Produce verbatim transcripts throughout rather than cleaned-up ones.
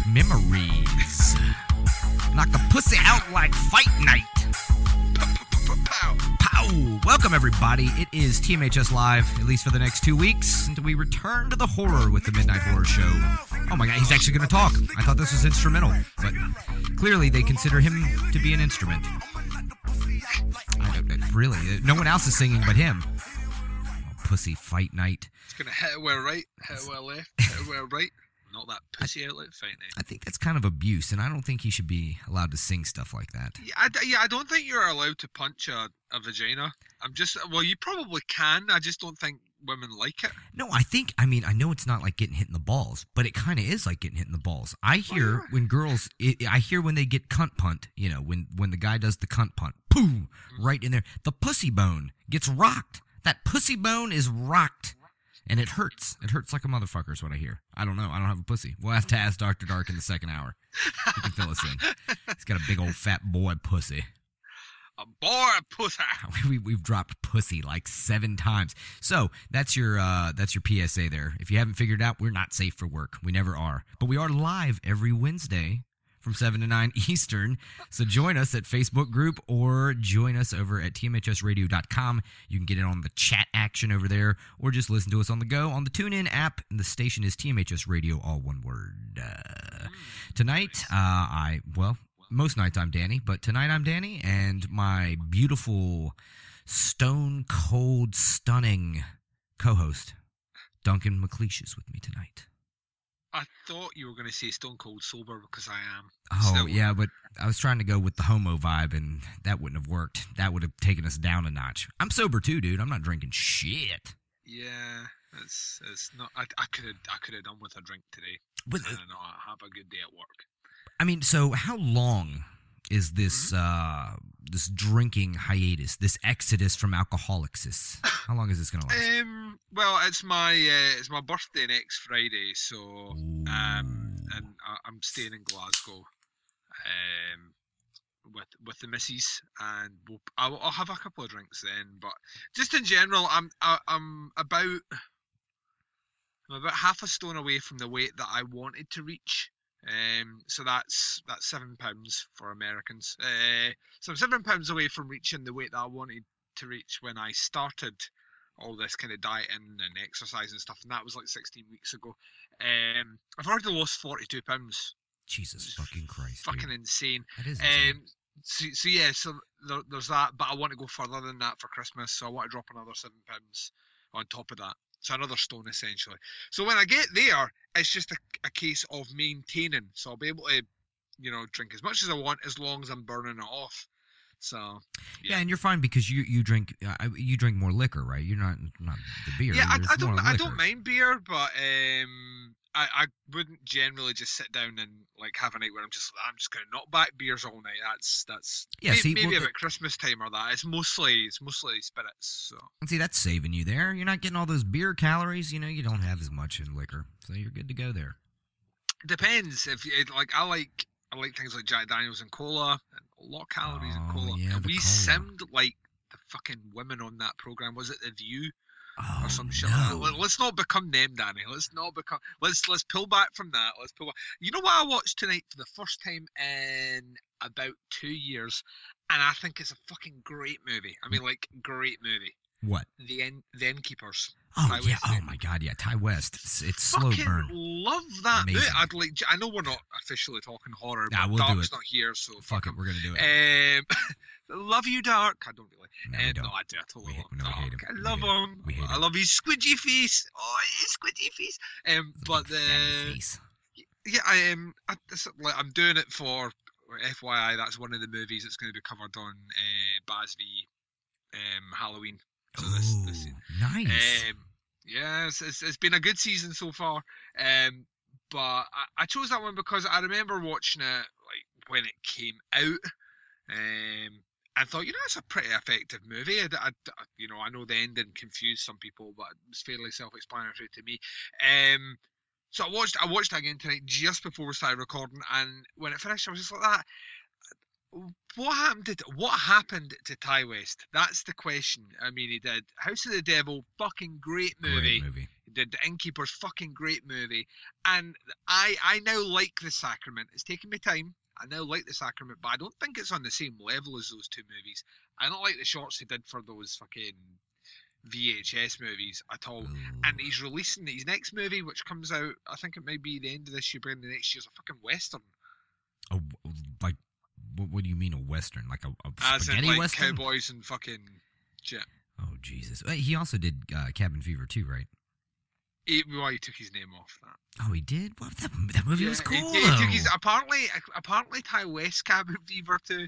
Memories. Knock the pussy out like fight night. Pow. Pow. Welcome, everybody. It is T M H S Live, at least for the next two weeks, until we return to the horror with the Midnight Horror Show. Oh my god, he's actually going to talk. I thought this was instrumental, but clearly they consider him to be an instrument. I don't, really, no one else is singing but him. Oh, pussy fight night. It's going to hit it where right, hit it where left, hit it where right. Not that pussy outlet fight night. I think that's kind of abuse, and I don't think he should be allowed to sing stuff like that. Yeah, I, yeah, I don't think you're allowed to punch a, a vagina. I'm just, well, you probably can. I just don't think women like it. No, I think, I mean, I know it's not like getting hit in the balls, but it kind of is like getting hit in the balls. I hear oh, yeah. when girls, it, I hear when they get cunt punt, you know, when, when the guy does the cunt punt, boom, mm-hmm. right in there. The pussy bone gets rocked. That pussy bone is rocked. And it hurts. It hurts like a motherfucker is what I hear. I don't know. I don't have a pussy. We'll have to ask Doctor Dark in the second hour. He can fill us in. He's got a big old fat boy pussy. A boy pussy. We, we've dropped pussy like seven times. So that's your uh, that's your P S A there. If you haven't figured it out, we're not safe for work. We never are. But we are live every Wednesday from seven to nine Eastern. So join us at Facebook group or join us over at T M H S radio dot com. You can get in on the chat action over there or just listen to us on the go on the TuneIn app. And the station is T M H S Radio, all one word. Uh, tonight, uh, I, well, most nights I'm Danny, but tonight I'm Danny and my beautiful, stone cold, stunning co-host, Duncan McLeish, is with me tonight. I thought you were going to say stone cold sober because I am. Oh, Still. yeah, but I was trying to go with the homo vibe, and that wouldn't have worked. That would have taken us down a notch. I'm sober too, dude. I'm not drinking shit. Yeah, it's it's not. I I could have I could have done with a drink today. But I don't know. I have a good day at work. I mean, so how long is this mm-hmm. uh, this drinking hiatus, this exodus from alcoholics? How long is this going to last? Um, well, it's my uh, it's my birthday next Friday, so Ooh. um, and I, I'm staying in Glasgow, um, with with the missus, and we'll, I'll, I'll have a couple of drinks then. But just in general, I'm I, I'm about I'm about half a stone away from the weight that I wanted to reach. Um, so that's that's seven pounds for Americans. Uh, so I'm seven pounds away from reaching the weight that I wanted to reach when I started all this kind of dieting and exercise and stuff, and that was like sixteen weeks ago. Um, I've already lost forty-two pounds. Jesus fucking Christ! Fucking dude. insane. That is insane. Um, so, so yeah, so there, there's that, but I want to go further than that for Christmas, so I want to drop another seven pounds on top of that. So another stone, essentially. So when I get there, it's just a, a case of maintaining. So I'll be able to, you know, drink as much as I want as long as I'm burning it off. So yeah, yeah and you're fine because you you drink uh, you drink more liquor, right? You're not not the beer. Yeah, I, I don't I liquor. don't mind beer, but um, I I wouldn't generally just sit down and like have a night where I'm just I'm just gonna knock back beers all night. That's that's yeah. Maybe, See, maybe well, about the, Christmas time or that. It's mostly it's mostly spirits. So see, that's saving you there. You're not getting all those beer calories. You know, you don't have as much in liquor, so you're good to go there. Depends if you like. I like. I like things like Jack Daniels and cola, and a lot of calories oh, in cola. Yeah, we cola. simmed like the fucking women on that program. Was it The View oh, or some shit? No. Like that? Let's not become them, Danny. Let's not become. Let's let's pull back from that. Let's pull back. You know what I watched tonight for the first time in about two years, and I think it's a fucking great movie. I mean, like great movie. What? The End, the Innkeepers. Oh Ty yeah! West Oh End. my God! Yeah, Ty West. It's, it's slow Fucking burn. Love that Amazing. movie. I'd like. I know we're not officially talking horror, Nah, but we'll Dark's do it. not here, so Fuck it, we're gonna do it. Um, love you, Dark. I don't really. No, um, we don't. no I do. I totally We love hate- no, we Dark. hate him. I We love hate him. him. We hate I him. love his squidgy face. Oh, his squidgy face. Um, It's a but big fatty the face. yeah, I am. Um, like, I'm doing it for F Y I. That's one of the movies that's going to be covered on uh, Baz v um, Halloween. So this, Ooh, this, nice. um, yeah, it's, it's, it's been a good season so far. Um, but I, I chose that one because I remember watching it like when it came out. Um, and thought, you know, it's a pretty effective movie. I, I, I- you know, I know the ending confused some people, but it was fairly self-explanatory to me. Um, so I watched, I watched it again tonight just before we started recording, and when it finished, I was just like that. What happened to what happened to Ty West? That's the question. I mean, he did House of the Devil, fucking great movie. Great movie. He He did The Innkeeper's fucking great movie, and I I now like The Sacrament. It's taken me time. I now like The Sacrament, but I don't think it's on the same level as those two movies. I don't like the shorts he did for those fucking V H S movies at all. Ooh. And he's releasing his next movie, which comes out, I think it might be the end of this year, beginning of the next year, is a fucking western. Oh, like, what, what do you mean a western? Like a, a As in, spaghetti like, western? cowboys and fucking shit. Oh, Jesus. Wait, he also did uh, Cabin Fever too, right? He, well, he took his name off that. Oh, he did? What, that, that movie Yeah, was cool, he, he though. took his, apparently, apparently Ty West Cabin Fever too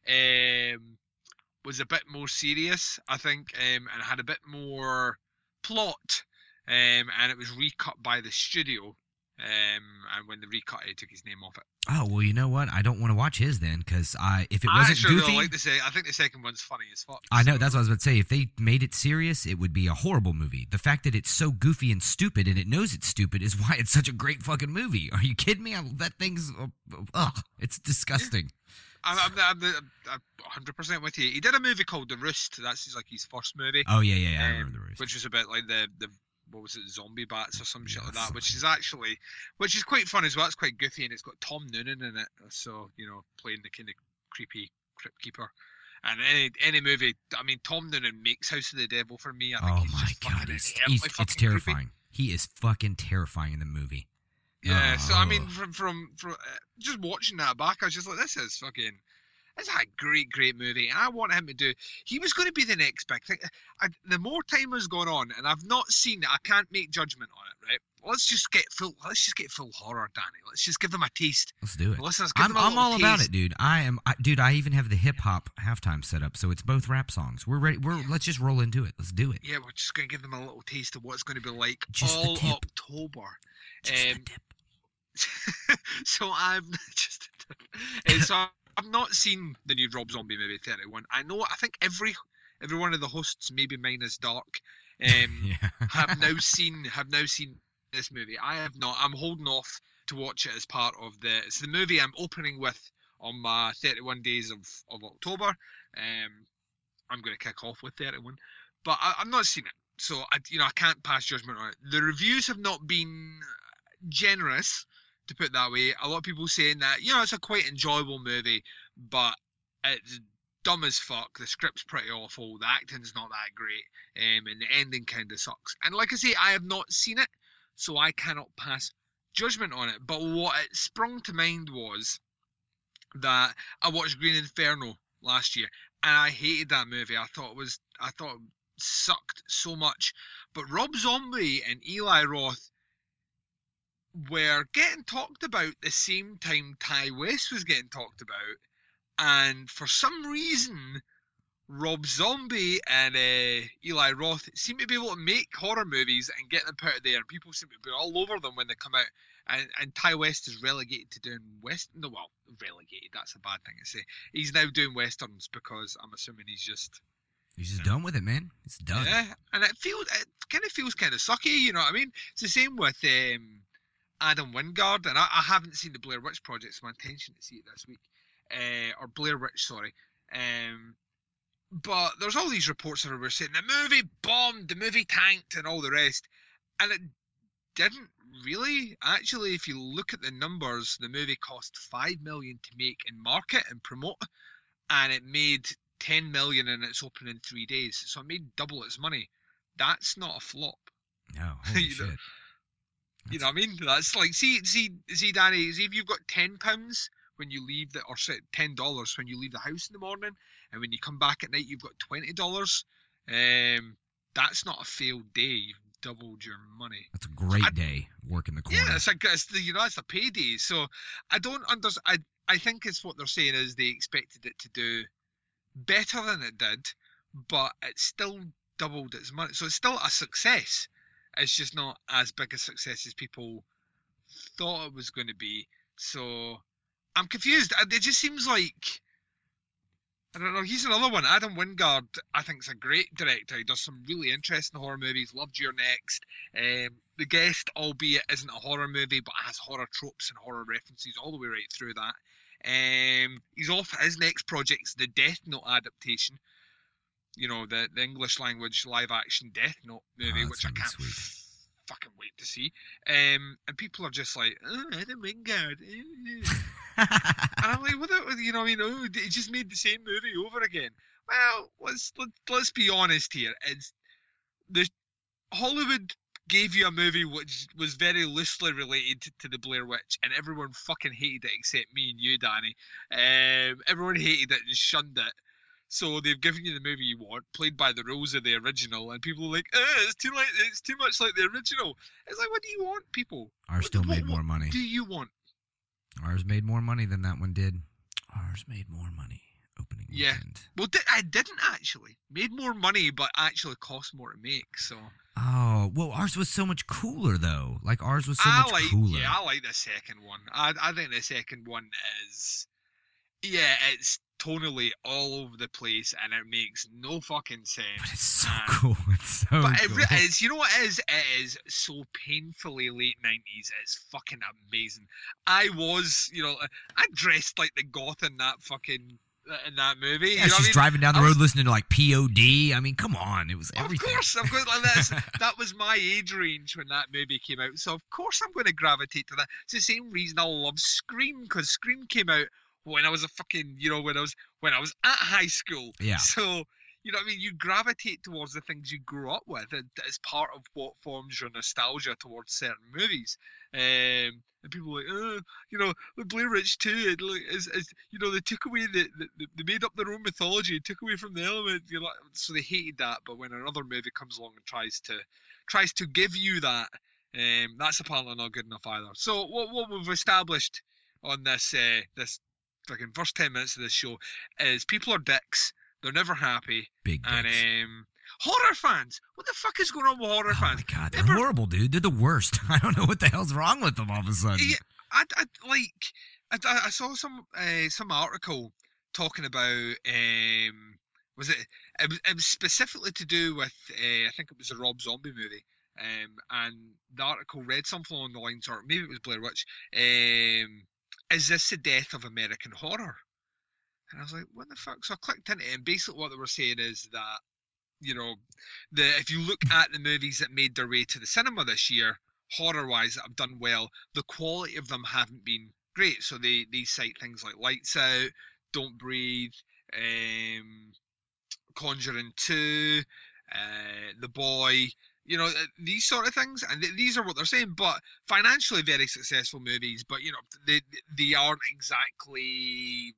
um, was a bit more serious, I think, um, and had a bit more plot, um, and it was recut by the studio. Um, and when they recut it, he took his name off it. Oh, well, you know what? I don't want to watch his then, because I if it I wasn't actually goofy... really like the second. I think the second one's funny as fuck. I know, so. that's what I was about to say. If they made it serious, it would be a horrible movie. The fact that it's so goofy and stupid, and it knows it's stupid, is why it's such a great fucking movie. Are you kidding me? I, that thing's... Ugh, it's disgusting. I'm, I'm, I'm, I'm one hundred percent with you. He did a movie called The Roost. That's his, like his first movie. Oh, yeah, yeah, yeah. I um, remember The Roost. Which was about like the... the what was it, zombie bats or some shit Yeah, like that, something. which is actually, which is quite fun as well. It's quite goofy, and it's got Tom Noonan in it, so you know, playing the kind of creepy crypt keeper. And any any movie, I mean, Tom Noonan makes House of the Devil for me. I think Oh, he's my just God. fucking He's, inherently he's, fucking it's creepy. terrifying. He is fucking terrifying in the movie. Yeah, so I mean, Oh. from from, from uh, just watching that back, I was just like, this is fucking. It's a great, great movie, and I want him to do. He was going to be the next big thing. I, the more time has gone on, and I've not seen it, I can't make judgment on it. Right? Let's just get full. Let's just get full horror, Danny. Let's just give them a taste. Let's do it. Listeners, give I'm, them a I'm little all about taste. it, dude. I am, I, dude. I even have the hip hop halftime set up, so it's both rap songs. We're ready. We're let's just roll into it. Let's do it. Yeah, we're just going to give them a little taste of what it's going to be like Just the all tip. October. Just the Um, tip. so I'm just. Uh, so I've not seen the new Rob Zombie movie thirty-one. I know. I think every every one of the hosts, maybe minus Dark, um, Yeah. have now seen have now seen this movie. I have not. I'm holding off to watch it as part of the. It's the movie I'm opening with on my thirty-one days of of October. Um, I'm going to kick off with thirty-one, but I, I've not seen it, so I you know I can't pass judgment on it. The reviews have not been generous, to put it that way. A lot of people saying that, you know, it's a quite enjoyable movie, but it's dumb as fuck. The script's pretty awful. The acting's not that great, um, and the ending kind of sucks. And like I say, I have not seen it, so I cannot pass judgment on it. But what it sprung to mind was that I watched Green Inferno last year, and I hated that movie. I thought it was, I thought it sucked so much. But Rob Zombie and Eli Roth were getting talked about the same time Ty West was getting talked about, and for some reason Rob Zombie and uh, Eli Roth seem to be able to make horror movies and get them out of there, and people seem to be all over them when they come out, and, and Ty West is relegated to doing west no well relegated that's a bad thing to say. He's now doing westerns because I'm assuming he's just He's just done with it, man. It's done. yeah, and it feels it kind of feels kind of sucky, you know what I mean? It's the same with um Adam Wingard, and I, I haven't seen the Blair Witch Project. It's my intention to see it this week, uh, or Blair Witch, sorry. Um, but there's all these reports everywhere saying the movie bombed, the movie tanked, and all the rest, and it didn't really. Actually, if you look at the numbers, the movie cost five million to make and market and promote, and it made ten million in its opening three days. So it made double its money. That's not a flop. No, holy You know, shit. You know what I mean? That's like, see, see, see, Danny, see if you've got ten pounds when you leave the, or say ten dollars when you leave the house in the morning, and when you come back at night, you've got twenty dollars. Um, that's not a failed day. You've doubled your money. That's a great I- day working the corner. Yeah, it's like it's the, you know, it's a payday. So I don't understand. I I think it's what they're saying is they expected it to do better than it did, but it still doubled its money. So it's still a success. It's just not as big a success as people thought it was going to be. So I'm confused. It just seems like, I don't know. He's another one. Adam Wingard, I think, is a great director. He does some really interesting horror movies. Loved Your Next. Um, The Guest, albeit isn't a horror movie, but has horror tropes and horror references all the way right through that. Um, he's off. His next project's the Death Note adaptation. You know, the, the English language live action Death Note movie, Oh, which I that's can't gonna be sweet. fucking wait to see. Um, and people are just like, oh, Adam Wingard. And I'm like, what? The, you know, what I mean, oh, it just made the same movie over again. Well, let's let, let's be honest here. It's the Hollywood gave you a movie which was very loosely related to, to the Blair Witch, and everyone fucking hated it except me and you, Danny. Um, everyone hated it and shunned it. So they've given you the movie you want, played by the rules of the original, and people are like, eh, it's too like it's too much like the original. It's like, what do you want, people? Ours what, still what, made what more money. Do you want? Ours made more money than that one did. Ours made more money opening yeah. weekend. Well, I didn't actually. Made more money, but actually cost more to make. So. Oh, well, ours was so much cooler, though. Like, ours was so I much like, cooler. Yeah, I like the second one. I I think the second one is, yeah, it's tonally all over the place, and it makes no fucking sense. But it's so and, cool. It's so but it cool. re- is, you know what it is? It is so painfully late nineties. It's fucking amazing. I was, you know, I dressed like the goth in that fucking... in that movie. Yeah, you know she's what I mean? driving down the I road was, listening to like P O D. I mean, come on, it was everything. Of course, I'm going like that's, that was my age range when that movie came out. So of course I'm going to gravitate to that. It's the same reason I love Scream, because Scream came out when I was a fucking, you know, when I was when I was at high school. Yeah. So you know what I mean? You gravitate towards the things you grew up with, and as part of what forms your nostalgia towards certain movies. Um, and people are like, oh, you know, the Blair Witch two, it, like, is, is, you know, they took away the, the, they made up their own mythology, took away from the element, you know, so they hated that. But when another movie comes along and tries to, tries to give you that, um, that's apparently not good enough either. So what what we've established on this, uh, this fucking first ten minutes of this show is people are dicks. They're never happy. Big dicks. And um, horror fans. What the fuck is going on with horror oh fans? my god, they're Never... horrible, dude. They're the worst. I don't know what the hell's wrong with them all of a sudden. Yeah, I, I like. I, I saw some uh, some article talking about. Um, was it? It was, it was specifically to do with. Uh, I think it was a Rob Zombie movie. Um, and the article read something along the lines, or maybe it was Blair Witch. Um, is this the death of American horror? And I was like, what the fuck? So I clicked into it, and basically what they were saying is that, you know, the if you look at the movies that made their way to the cinema this year, horror-wise, that have done well, the quality of them haven't been great. So they, they cite things like Lights Out, Don't Breathe, um, Conjuring two, uh, The Boy, you know, these sort of things. And th- these are what they're saying, but financially very successful movies, but, you know, they, they aren't exactly...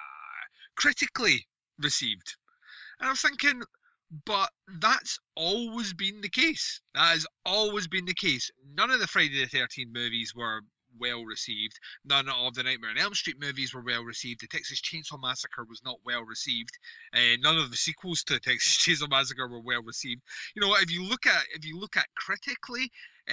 critically received. And I was thinking, but that's always been the case. That has always been the case. None of the Friday the thirteenth movies were well received. None of the Nightmare on Elm Street movies were well received. The Texas Chainsaw Massacre was not well received. Uh, none of the sequels to Texas Chainsaw Massacre were well received. You know, if you look at if you look at critically,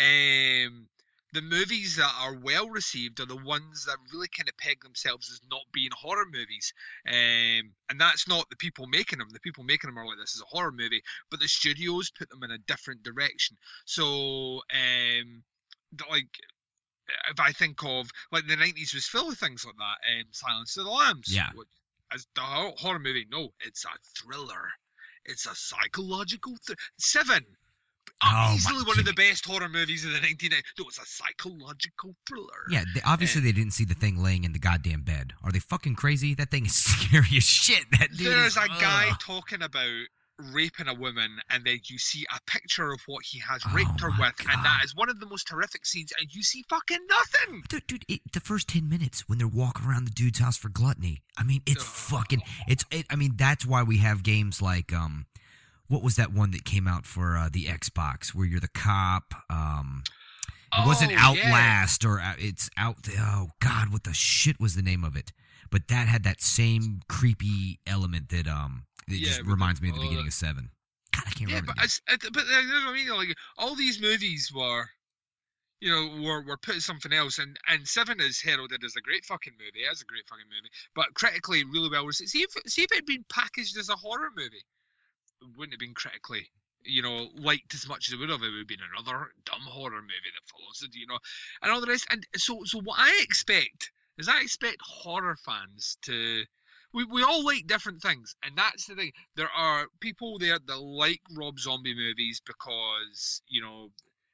um, the movies that are well received are the ones that really kind of peg themselves as not being horror movies. Um, and that's not the people making them. The people making them are like, this is a horror movie, but the studios put them in a different direction. So, um, like, if I think of, like, the nineties was full of things like that, um, Silence of the Lambs. Yeah. Which, as the horror movie, no, it's a thriller. It's a psychological thriller. Seven. Oh, easily my one of the goodness. best horror movies of the nineteen nineties. No, it's a psychological thriller. Yeah, they, obviously And they didn't see the thing laying in the goddamn bed. Are they fucking crazy? That thing is scary as shit. That dude there's is, a guy ugh. talking about raping a woman, and then you see a picture of what he has Oh raped her my with, and that God. is one of the most horrific scenes, and you see fucking nothing. Dude, dude it, the first ten minutes when they're walking around the dude's house for gluttony. I mean, it's Ugh. fucking. It's. It, I mean, that's why we have games like um, what was that one that came out for uh, the Xbox where you're the cop? Um, it wasn't Oh, yeah. Outlast or uh, it's out. Oh God, what the shit was the name of it? But that had that same creepy element that um, it Yeah, just with the- reminds me of the uh, beginning of Seven. God, I can't Yeah, remember. but the name. it's, it, but uh, you know what I mean? Like, all these movies were, you know, were were put something else, and and Seven is heralded as a great fucking movie. It is a great fucking movie, but critically really well received. See if see if it had been packaged as a horror movie, it wouldn't have been critically, you know, liked as much as it would have. It would have been another dumb horror movie that follows it, you know, and all the rest. And so so what I expect is I expect horror fans to. We, we all like different things, and that's the thing. There are people there that like Rob Zombie movies because, you know,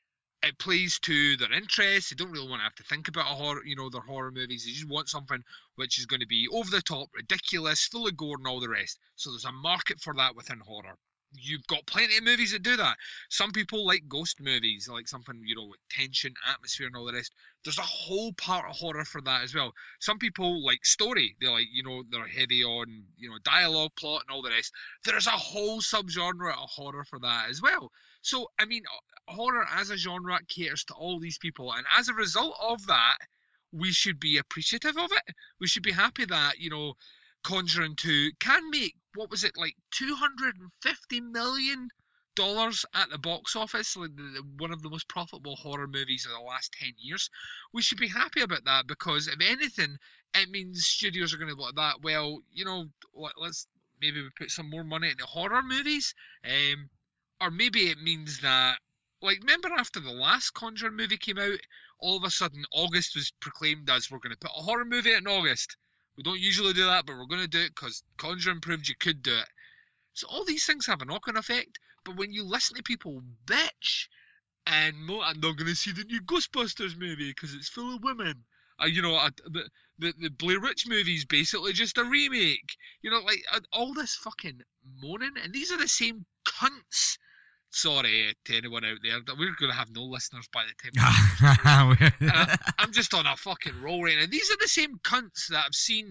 it plays to their interests. They don't really want to have to think about a horror, you know, their horror movies. They just want something which is going to be over the top, ridiculous, full of gore and all the rest. So there's a market for that within horror. You've got plenty of movies that do that. Some people like ghost movies, like something, you know, with tension, atmosphere and all the rest. There's a whole part of horror for that as well. Some people like story. They like, you know, they're heavy on, you know, dialogue, plot and all the rest. There's a whole subgenre of horror for that as well. So, I mean, horror as a genre caters to all these people. And as a result of that, we should be appreciative of it. We should be happy that, you know, Conjuring two can make, what was it, like two hundred fifty million dollars at the box office, like the, the, one of the most profitable horror movies of the last ten years. We should be happy about that, because if anything, it means studios are going to look at that, well, you know, let, let's maybe we put some more money into horror movies, um, or maybe it means that, like, remember after the last Conjuring movie came out, all of a sudden August was proclaimed as, we're going to put a horror movie out in August. We don't usually do that, but we're going to do it because Conjuring proved you could do it. So all these things have a knock-on effect, but when you listen to people bitch, and mo- I'm not going to see the new Ghostbusters movie because it's full of women. Uh, you know, uh, the, the the Blair Witch movie is basically just a remake. You know, like uh, all this fucking moaning, and these are the same cunts. Sorry to anyone out there, that we're going to have no listeners by the time. uh, I'm just on a fucking roll right now. These are the same cunts that have seen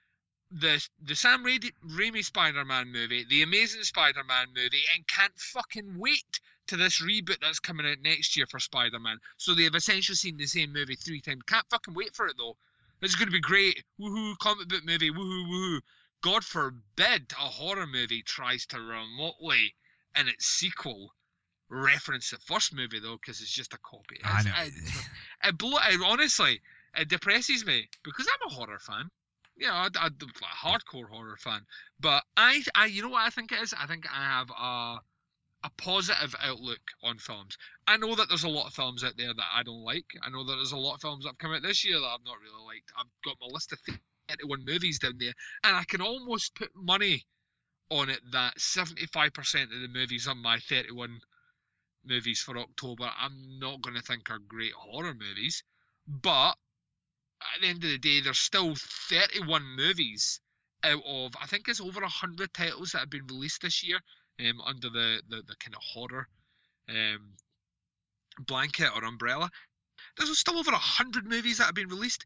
the the Sam Ra- Raimi Spider-Man movie, the Amazing Spider-Man movie, and can't fucking wait to this reboot that's coming out next year for Spider-Man. So they have essentially seen the same movie three times. Can't fucking wait for it though. It's going to be great. Woohoo, comic book movie. Woohoo, woohoo. God forbid a horror movie tries to remotely, in its sequel, reference the first movie though, because it's just a copy. It's, I know. It, it, blo- it honestly, it depresses me because I'm a horror fan. You know, I, I, a hardcore horror fan. But I, I, you know what I think it is? I think I have a a positive outlook on films. I know that there's a lot of films out there that I don't like. I know that there's a lot of films that have come out this year that I've not really liked. I've got my list of thirty-one movies down there, and I can almost put money on it that seventy-five percent of the movies on my thirty-one movies for October I'm not going to think are great horror movies. But at the end of the day, there's still thirty-one movies out of, I think it's over one hundred titles that have been released this year um, under the, the, the kind of horror um, blanket or umbrella. There's still over one hundred movies that have been released.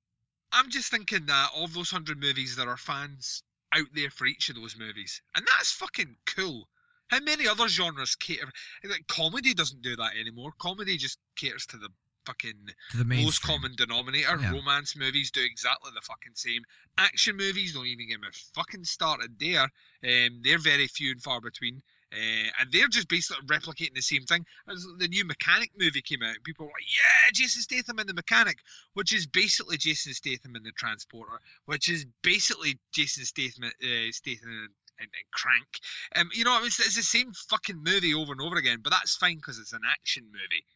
I'm just thinking that of those one hundred movies, there are fans out there for each of those movies. And that's fucking cool. How many other genres cater? Like, comedy doesn't do that anymore. Comedy just caters to the fucking to the lowest common denominator. Yeah. Romance movies do exactly the fucking same. Action movies, don't even get me fucking started there. Um, they're very few and far between. Uh, and they're just basically replicating the same thing. As the new Mechanic movie came out, people were like, yeah, Jason Statham in the Mechanic, which is basically Jason Statham in the Transporter, which is basically Jason Statham, uh, Statham in and, and Crank. Um, you know, it's, it's the same fucking movie over and over again, but that's fine because it's an action movie.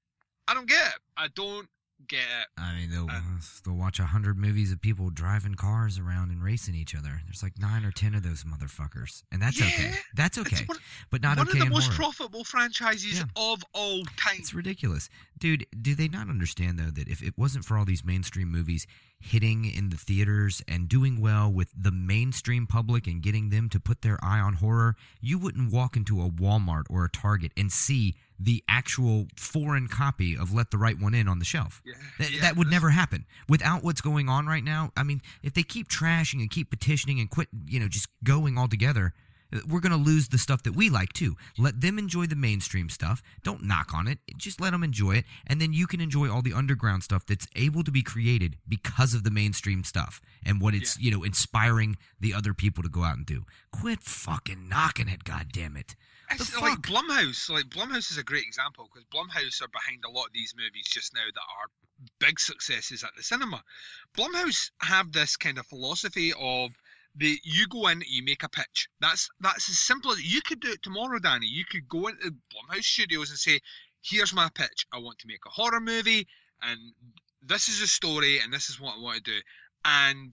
I don't get it. I don't get it. I mean, they'll, Uh, they'll watch a hundred movies of people driving cars around and racing each other. There's like nine or ten of those motherfuckers, and that's Yeah, okay. That's okay, It's one, but not one okay of the in most horror. profitable franchises Yeah. of all time. It's ridiculous. Dude, do they not understand, though, that if it wasn't for all these mainstream movies hitting in the theaters and doing well with the mainstream public and getting them to put their eye on horror, you wouldn't walk into a Walmart or a Target and see the actual foreign copy of Let the Right One In on the shelf. Yeah, Th- yeah, that would that's- never happen. Without what's going on right now, I mean, if they keep trashing and keep petitioning and quit, you know, just going altogether, we're going to lose the stuff that we like, too. Let them enjoy the mainstream stuff. Don't knock on it. Just let them enjoy it. And then you can enjoy all the underground stuff that's able to be created because of the mainstream stuff and what it's, Yeah. you know, inspiring the other people to go out and do. Quit fucking knocking it, goddammit. It's The like fuck? Blumhouse. Like Blumhouse is a great example because Blumhouse are behind a lot of these movies just now that are big successes at the cinema. Blumhouse have this kind of philosophy of the you go in, you make a pitch. That's that's as simple as you could do it tomorrow, Danny. You could go into Blumhouse Studios and say, "Here's my pitch. I want to make a horror movie, and this is a story, and this is what I want to do." And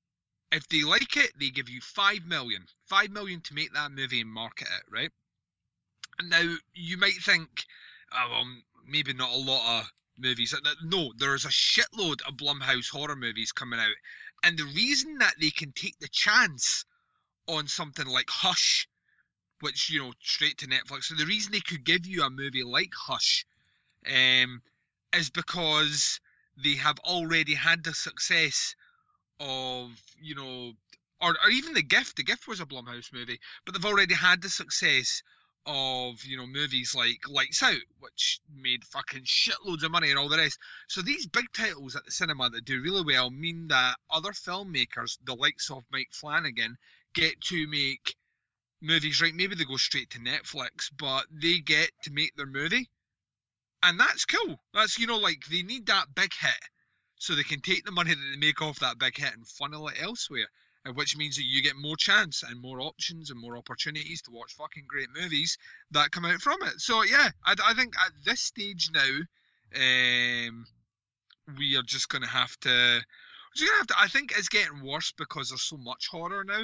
if they like it, they give you five million, five million to make that movie and market it, right? Now, you might think, oh, well, maybe not a lot of movies. No, there's a shitload of Blumhouse horror movies coming out, and the reason that they can take the chance on something like Hush, which, you know, straight to Netflix, so the reason they could give you a movie like Hush um, is because they have already had the success of, you know, or, or even The Gift. The Gift was a Blumhouse movie, but they've already had the success of, you know, movies like Lights Out, which made fucking shitloads of money and all the rest. So these big titles at the cinema that do really well mean that other filmmakers, the likes of Mike Flanagan, get to make movies, right? Maybe they go straight to Netflix, but they get to make their movie. And that's cool. That's, you know, like, they need that big hit so they can take the money that they make off that big hit and funnel it elsewhere. Which means that you get more chance and more options and more opportunities to watch fucking great movies that come out from it. So yeah, I, I think at this stage now, um, we are just gonna have to. We're just gonna have to. I think it's getting worse because there's so much horror now,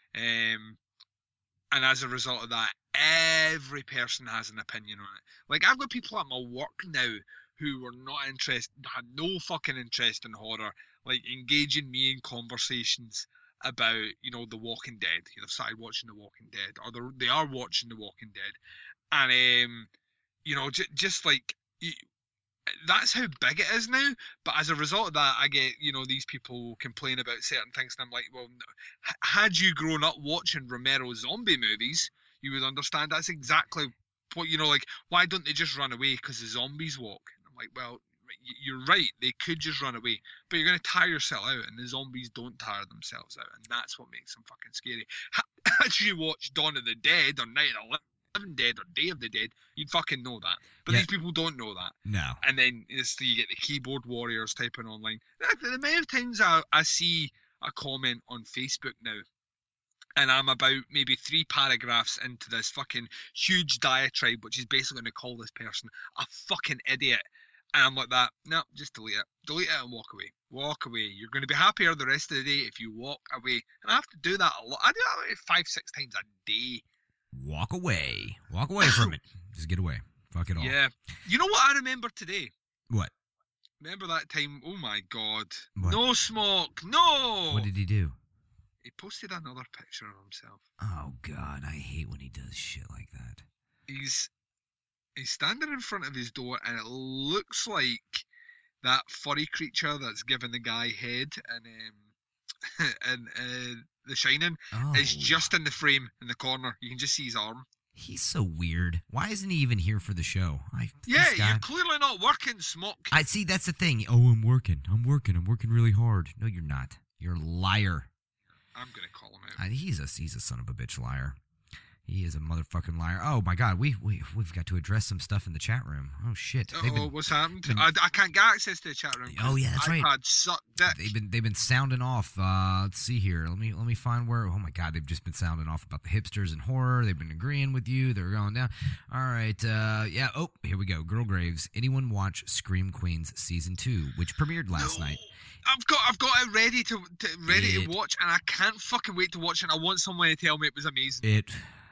um, and as a result of that, every person has an opinion on it. Like, I've got people at my work now who were not interested, had no fucking interest in horror, like engaging me in conversations about, you know, The Walking Dead. They've started watching The Walking Dead, or they're, they are watching The Walking Dead, and um, you know, j- just like you, that's how big it is now. But as a result of that, I get, you know, these people complain about certain things, and I'm like, well, no. Had you grown up watching Romero zombie movies, you would understand that's exactly what, you know, like, why don't they just run away because the zombies walk? And I'm like, well, you're right, they could just run away, but you're going to tire yourself out, and the zombies don't tire themselves out, and that's what makes them fucking scary. Had you watched Dawn of the Dead or Night of the Living Dead or Day of the Dead, you'd fucking know that. But yeah. These people don't know that. No. And then it's, you get the keyboard warriors typing online. The amount of times I, I see a comment on Facebook now, and I'm about maybe three paragraphs into this fucking huge diatribe, which is basically going to call this person a fucking idiot. And I'm like that, no, just delete it. Delete it and walk away. Walk away. You're going to be happier the rest of the day if you walk away. And I have to do that a lot. I do that like five, six times a day. Walk away. Walk away from it. Just get away. Fuck it all. Yeah. You know what I remember today? What? Remember that time? Oh my God. What? No smoke. No. What did he do? He posted another picture of himself. Oh God, I hate when he does shit like that. He's... He's standing in front of his door, and it looks like that furry creature that's giving the guy head and um, and uh, The Shining oh. is just in the frame in the corner. You can just see his arm. He's so weird. Why isn't he even here for the show? I, yeah, guy, you're clearly not working, Smock. I see. That's the thing. Oh, I'm working. I'm working. I'm working really hard. No, you're not. You're a liar. I'm gonna call him out. I, he's a he's a son of a bitch liar. He is a motherfucking liar. Oh my God, we we we've got to address some stuff in the chat room. Oh shit! Oh, what's happened? Been, I, I can't get access to the chat room. Oh yeah, that's right. Sucked dick. They've been they've been sounding off. Uh, let's see here. Let me let me find where. Oh my God, they've just been sounding off about the hipsters and horror. They've been agreeing with you. They're going down. All right. Uh, yeah. Oh, here we go. Girl Graves. Anyone watch Scream Queens season two, which premiered last no. night? I've got I've got it ready to, to ready it, to watch, and I can't fucking wait to watch it. I want someone to tell me it was amazing. It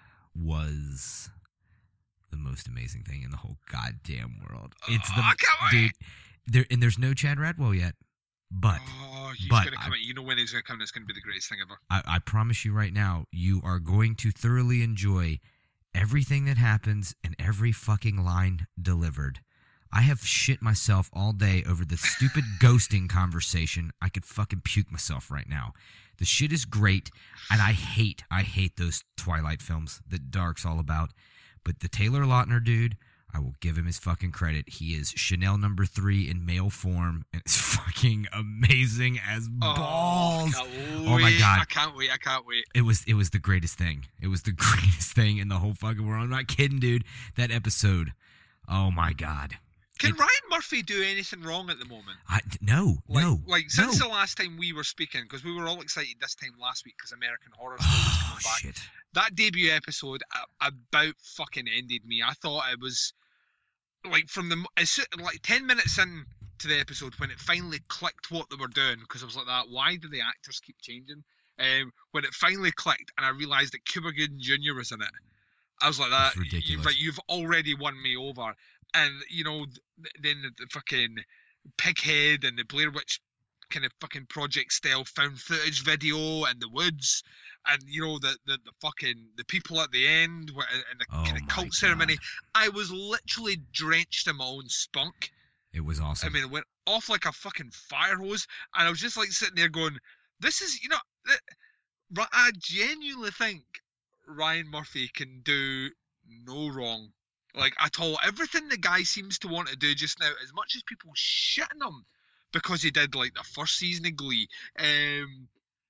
was the most amazing thing in the whole goddamn world. It's the oh, I can't wait. Dude, there and there's no Chad Radwell yet, but oh, he's but gonna come I, out. You know when he's gonna come? It's gonna be the greatest thing ever. I, I promise you right now, you are going to thoroughly enjoy everything that happens and every fucking line delivered. I have shit myself all day over the stupid ghosting conversation. I could fucking puke myself right now. The shit is great, and I hate, I hate those Twilight films that Dark's all about. But the Taylor Lautner dude, I will give him his fucking credit. He is Chanel number three in male form, and it's fucking amazing as balls. Oh, oh my God. I can't wait, I can't wait. It was, it was the greatest thing. It was the greatest thing in the whole fucking world. I'm not kidding, dude. That episode, oh my God. Can it, Ryan Murphy do anything wrong at the moment? I, no, like, no. Like, since no. the last time we were speaking, because we were all excited this time last week because American Horror Story was coming oh, back. Shit. That debut episode about fucking ended me. I thought it was, like, from the, like, ten minutes in to the episode when it finally clicked what they were doing, because I was like that, why do the actors keep changing? Um, when it finally clicked and I realised that Cuba Gooding Junior was in it, I was like that, ridiculous. You've, like, you've already won me over. and you know, th- then the, the fucking Pighead and the Blair Witch kind of fucking project style found footage video and the woods, and you know the the, the fucking the people at the end wh- and the Oh kind of my cult God. ceremony. I was literally drenched in my own spunk. It was awesome. I mean, it went off like a fucking fire hose, and I was just like sitting there going, "This is, you know, th- Ri- I genuinely think Ryan Murphy can do no wrong, like at all. Everything the guy seems to want to do just now, as much as people shitting him because he did like the first season of Glee, um,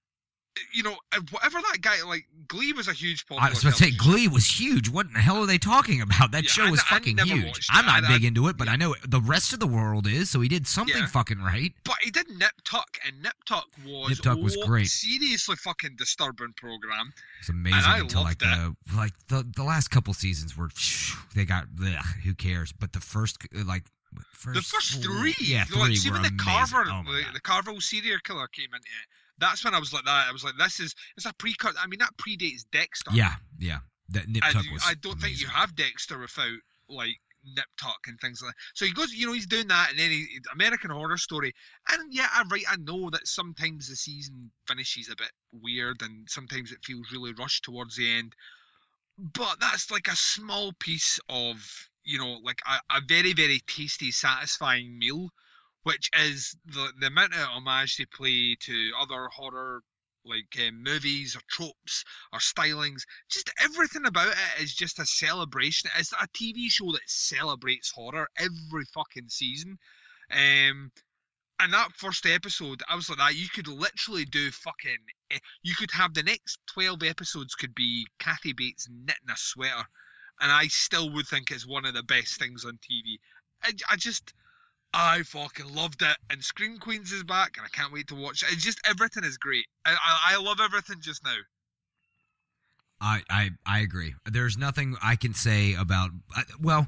you know, uh, whatever that guy like, Glee was a huge popular. I was about to say, television show. Glee was huge. What in the hell are they talking about? That Yeah, show I- was I fucking never huge. watched I'm it. not I- big I- into it, but yeah. I know the rest of the world is, so he did something Yeah. fucking right. But he did Nip Tuck, and Nip Tuck was Nip Tuck was oh, great. seriously fucking disturbing program. It's amazing I until like loved the like the, the last couple seasons were they got ugh, who cares? But the first like first, The first four- three, yeah, like, three see were when the amazing. Carver, Oh my the, God. the Carvel serial killer came into it. That's when I was like that. I was like, this is it's a pre-cut. I mean, that predates Dexter. Yeah, yeah. That Nip And Tuck you- was I don't think you amazing. have Dexter without like Nip Tuck and things like that. So he goes, you know, he's doing that, and then he, American Horror Story. And yeah, I right, I know that sometimes the season finishes a bit weird, and sometimes it feels really rushed towards the end. But that's like a small piece of, you know, like a, a very, very tasty, satisfying meal, which is the the amount of homage they play to other horror like um, movies or tropes or stylings. Just everything about it is just a celebration. It's a T V show that celebrates horror every fucking season. Um, and that first episode, I was like that. You could literally do fucking. eh, You could have the next twelve episodes could be Kathy Bates knitting a sweater, and I still would think it's one of the best things on T V. I, I just. I fucking loved it, and Scream Queens is back, and I can't wait to watch it. It's just everything is great. I I, I love everything just now. I, I I agree. There's nothing I can say about. I- Well,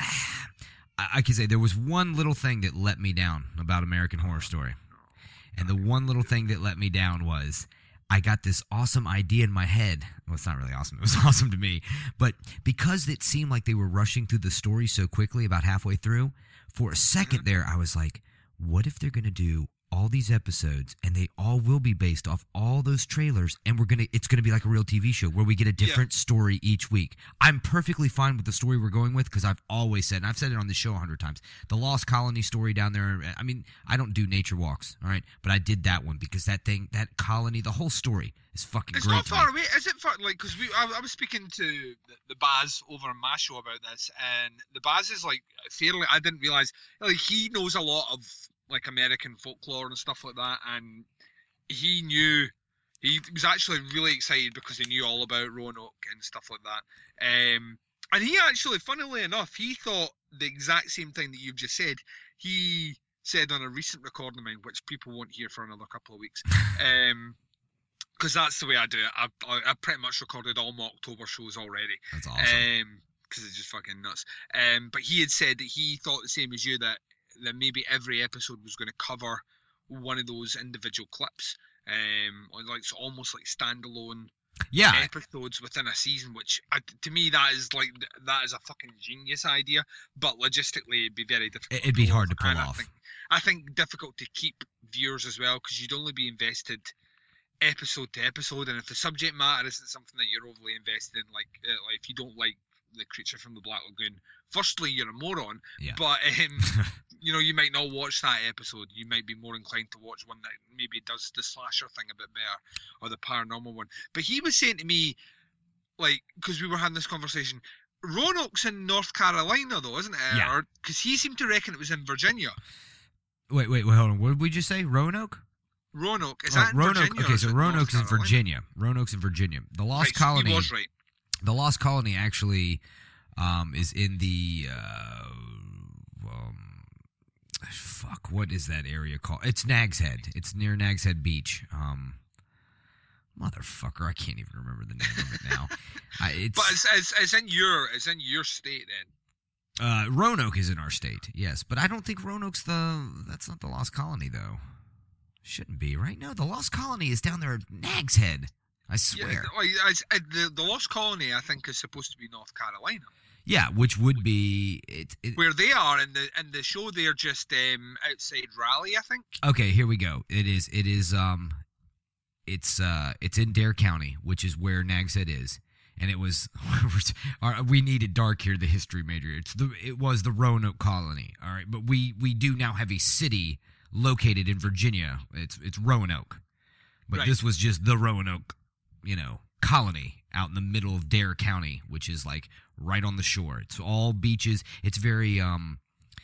I, I can say there was one little thing that let me down about American Horror Story, and the one little thing that let me down was I got this awesome idea in my head. Well, it's not really awesome. It was awesome to me, but because it seemed like they were rushing through the story so quickly, about halfway through, for a second there, I was like, "What if they're gonna do all these episodes, and they all will be based off all those trailers, and we're gonna it's gonna be like a real T V show where we get a different story each week." I'm perfectly fine with the story we're going with because I've always said, and I've said it on the show a hundred times, the Lost Colony story down there. I mean, I don't do nature walks, all right, but I did that one because that thing, that colony, the whole story is fucking It's great. not to far me. away, is it? Far, like, because we, I, I was speaking to the, the Baz over on my show about this, and the Baz is like fairly. I didn't realize like he knows a lot of like American folklore and stuff like that, and he knew he was actually really excited because he knew all about Roanoke and stuff like that. Um, and he actually, funnily enough, he thought the exact same thing that you've just said. He said on a recent recording of mine, which people won't hear for another couple of weeks. Um, because that's the way I do it. I, I I pretty much recorded all my October shows already. That's awesome. Um, because it's just fucking nuts. Um, but he had said that he thought the same as you, that that maybe every episode was going to cover one of those individual clips, um, or like so almost like standalone yeah, episodes within a season. Which I, to me, that is like that is a fucking genius idea. But logistically, it'd be very difficult. it'd be hard to pull and off. I think, I think difficult to keep viewers as well, because you'd only be invested episode to episode, and if the subject matter isn't something that you're overly invested in, like, uh, like if you don't like the Creature from the Black Lagoon, firstly you're a moron, Yeah. but um, you know, you might not watch that episode. You might be more inclined to watch one that maybe does the slasher thing a bit better, or the paranormal one. But he was saying to me, like, because we were having this conversation, Roanoke's in North Carolina though, isn't it? Yeah. Because he seemed to reckon it was in Virginia. Wait, wait, wait, hold on. What did we just say? Roanoke? Roanoke is Oh, that in Roanoke. Virginia? or Okay, is so it North Roanoke's in Carolina? Virginia. Roanoke's in Virginia. The Lost Right, so Colony. he was right. The Lost Colony actually um, is in the uh, um, fuck. What is that area called? It's Nags Head. It's near Nags Head Beach. Um, motherfucker, I can't even remember the name of it now. I, it's, But it's, it's, it's in your it's in your state then. uh, Roanoke is in our state, yes, but I don't think Roanoke's the. That's not the Lost Colony though. Shouldn't be, right? No, the Lost Colony is down there at Nags Head. I swear. Yeah, like, it's, uh, the the Lost Colony, I think, is supposed to be North Carolina. Yeah, which would be it, it, where they are in the in the show. They're just um, outside Raleigh, I think. Okay, here we go. It is it is um, it's uh, it's in Dare County, which is where Nags Head is. And it was, we needed dark here, the history major. It's the, it was the Roanoke colony, all right. But we, we do now have a city located in Virginia. It's it's Roanoke, but right. This was just the Roanoke, you know, colony out in the middle of Dare County, which is like right on the shore. It's all beaches. It's very um,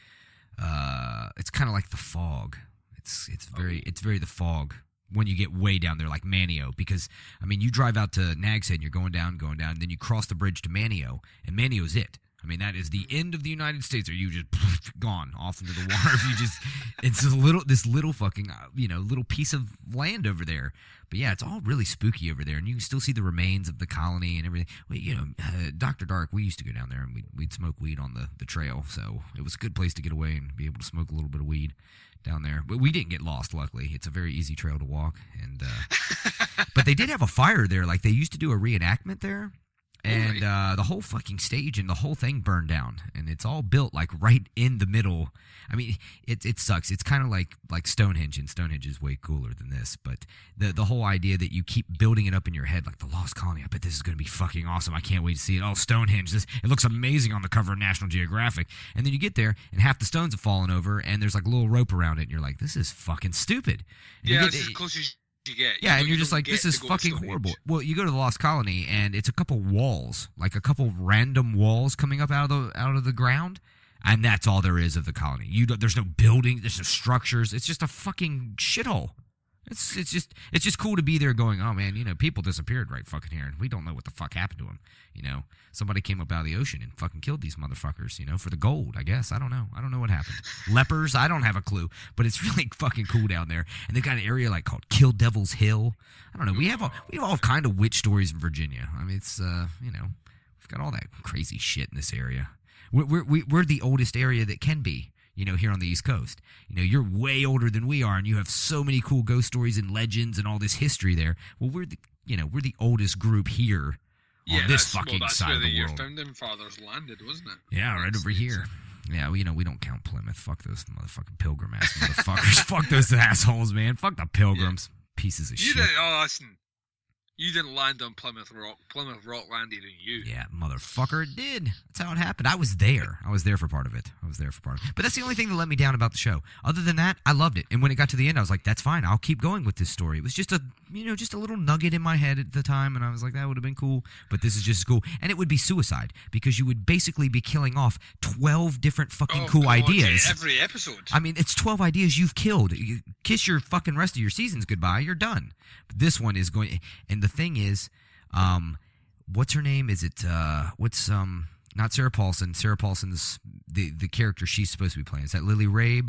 uh, it's kind of like the Fog. It's it's very it's very the Fog. When you get way down there, like Manio, because, I mean, you drive out to Nags Head and you're going down, going down, and then you cross the bridge to Manio, and Manio's it. I mean, that is the end of the United States, or you just gone off into the water. You just, it's a little, this little fucking, you know, little piece of land over there. But yeah, it's all really spooky over there, and you can still see the remains of the colony and everything. Well, you know, uh, Doctor Dark, we used to go down there and we'd, we'd smoke weed on the, the trail, so it was a good place to get away and be able to smoke a little bit of weed down there. But we didn't get lost, luckily. It's a very easy trail to walk. And uh, but they did have a fire there. Like, they used to do a reenactment there. And uh, the whole fucking stage and the whole thing burned down. And it's all built, like, right in the middle. I mean, it it sucks. It's kind of like like Stonehenge, and Stonehenge is way cooler than this. But the the whole idea that you keep building it up in your head, like the Lost Colony, I bet this is going to be fucking awesome. I can't wait to see it. Oh, Stonehenge, this it looks amazing on the cover of National Geographic. And then you get there, and half the stones have fallen over, and there's like a little rope around it, and you're like, this is fucking stupid. And yeah, you get, it's as close as you get. Yeah, you and you're just like, this is fucking horrible. Well, you go to the Lost Colony, and it's a couple walls, like a couple random walls coming up out of the out of the ground, and that's all there is of the colony. You don't, there's no building, there's no structures. It's just a fucking shithole. It's it's just it's just cool to be there, going, oh man, you know, people disappeared right fucking here, and we don't know what the fuck happened to them. You know, somebody came up out of the ocean and fucking killed these motherfuckers. You know, for the gold, I guess. I don't know. I don't know what happened. Lepers, I don't have a clue. But it's really fucking cool down there. And they've got an area like called Kill Devil's Hill. I don't know. We have all, we have all kind of witch stories in Virginia. I mean, it's uh, you know, we've got all that crazy shit in this area. We're we're we're the oldest area that can be. You know, here on the East Coast. You know, you're way older than we are, and you have so many cool ghost stories and legends and all this history there. Well, we're the, you know, we're the oldest group here yeah, on this that's, fucking well, that's side where of the, the world. Your founding fathers landed, wasn't it? Yeah, right over here. Yeah, well, you know, we don't count Plymouth. Fuck those motherfucking pilgrim ass motherfuckers. Fuck those assholes, man. Fuck the pilgrims. Yeah. Pieces of you shit. Didn't, oh, listen. You didn't land on Plymouth Rock. Plymouth Rock landed on you. Yeah, motherfucker, it did. That's how it happened. I was there. I was there for part of it. I was there for part of it. But that's the only thing that let me down about the show. Other than that, I loved it. And when it got to the end, I was like, that's fine. I'll keep going with this story. It was just a, you know, just a little nugget in my head at the time. And I was like, that would have been cool. But this is just as cool. And it would be suicide because you would basically be killing off twelve different fucking oh, cool God, ideas. yeah, every episode. I mean, it's twelve ideas you've killed. You kiss your fucking rest of your seasons goodbye. You're done. But this one is going, and the thing is, Um, what's her name? Is it, uh, what's, um, not Sarah Paulson. Sarah Paulson's the, the character she's supposed to be playing. Is that Lily Rabe?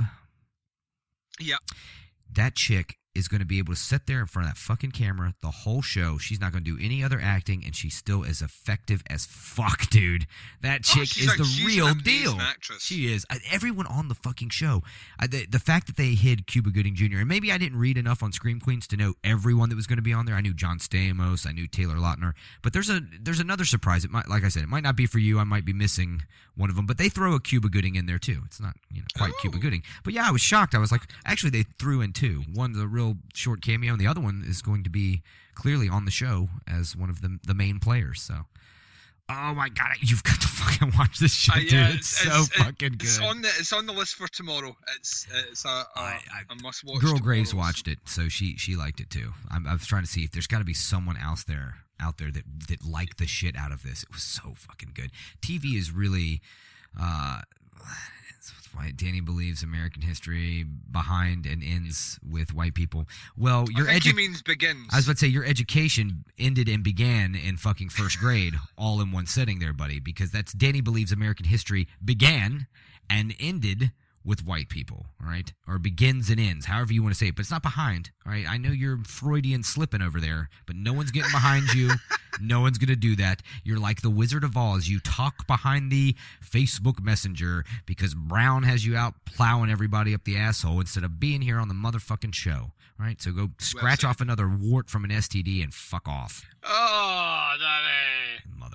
Yeah. That chick is going to be able to sit there in front of that fucking camera the whole show. She's not going to do any other acting, and she's still as effective as fuck, dude. That chick oh, is like, the she's real an deal. Actress. She is. I, everyone on the fucking show. I, the, the fact that they hid Cuba Gooding Junior, and maybe I didn't read enough on Scream Queens to know everyone that was going to be on there. I knew John Stamos. I knew Taylor Lautner. But there's a there's another surprise. It might, like I said, it might not be for you. I might be missing one of them. But they throw a Cuba Gooding in there, too. It's not you know quite oh. Cuba Gooding. But yeah, I was shocked. I was like, actually, they threw in two. One's a real short cameo, and the other one is going to be clearly on the show as one of the the main players. So, oh my god, you've got to fucking watch this shit, uh, yeah, dude! It's, it's so it's, fucking good. It's on the it's on the list for tomorrow. It's it's a, a, I, I, a must watch. Girl Graves watched it, so she she liked it too. I'm, I was trying to see if there's got to be someone else there out there that that liked the shit out of this. It was so fucking good. T V is really. Uh, That's why Danny believes American history behind and ends with white people. Well, your I think edu- he means begins. I was about to say your education ended and began in fucking first grade, all in one setting, there, buddy. Because that's Danny believes American history began and ended with white people, all right, or begins and ends, however you want to say it. But it's not behind, all right. I know you're Freudian slipping over there, but no one's getting behind you. No one's going to do that. You're like the Wizard of Oz. You talk behind the Facebook Messenger because Brown has you out plowing everybody up the asshole instead of being here on the motherfucking show. All right, so go scratch off another wart from an S T D and fuck off. Oh, Daddy. Motherfucker.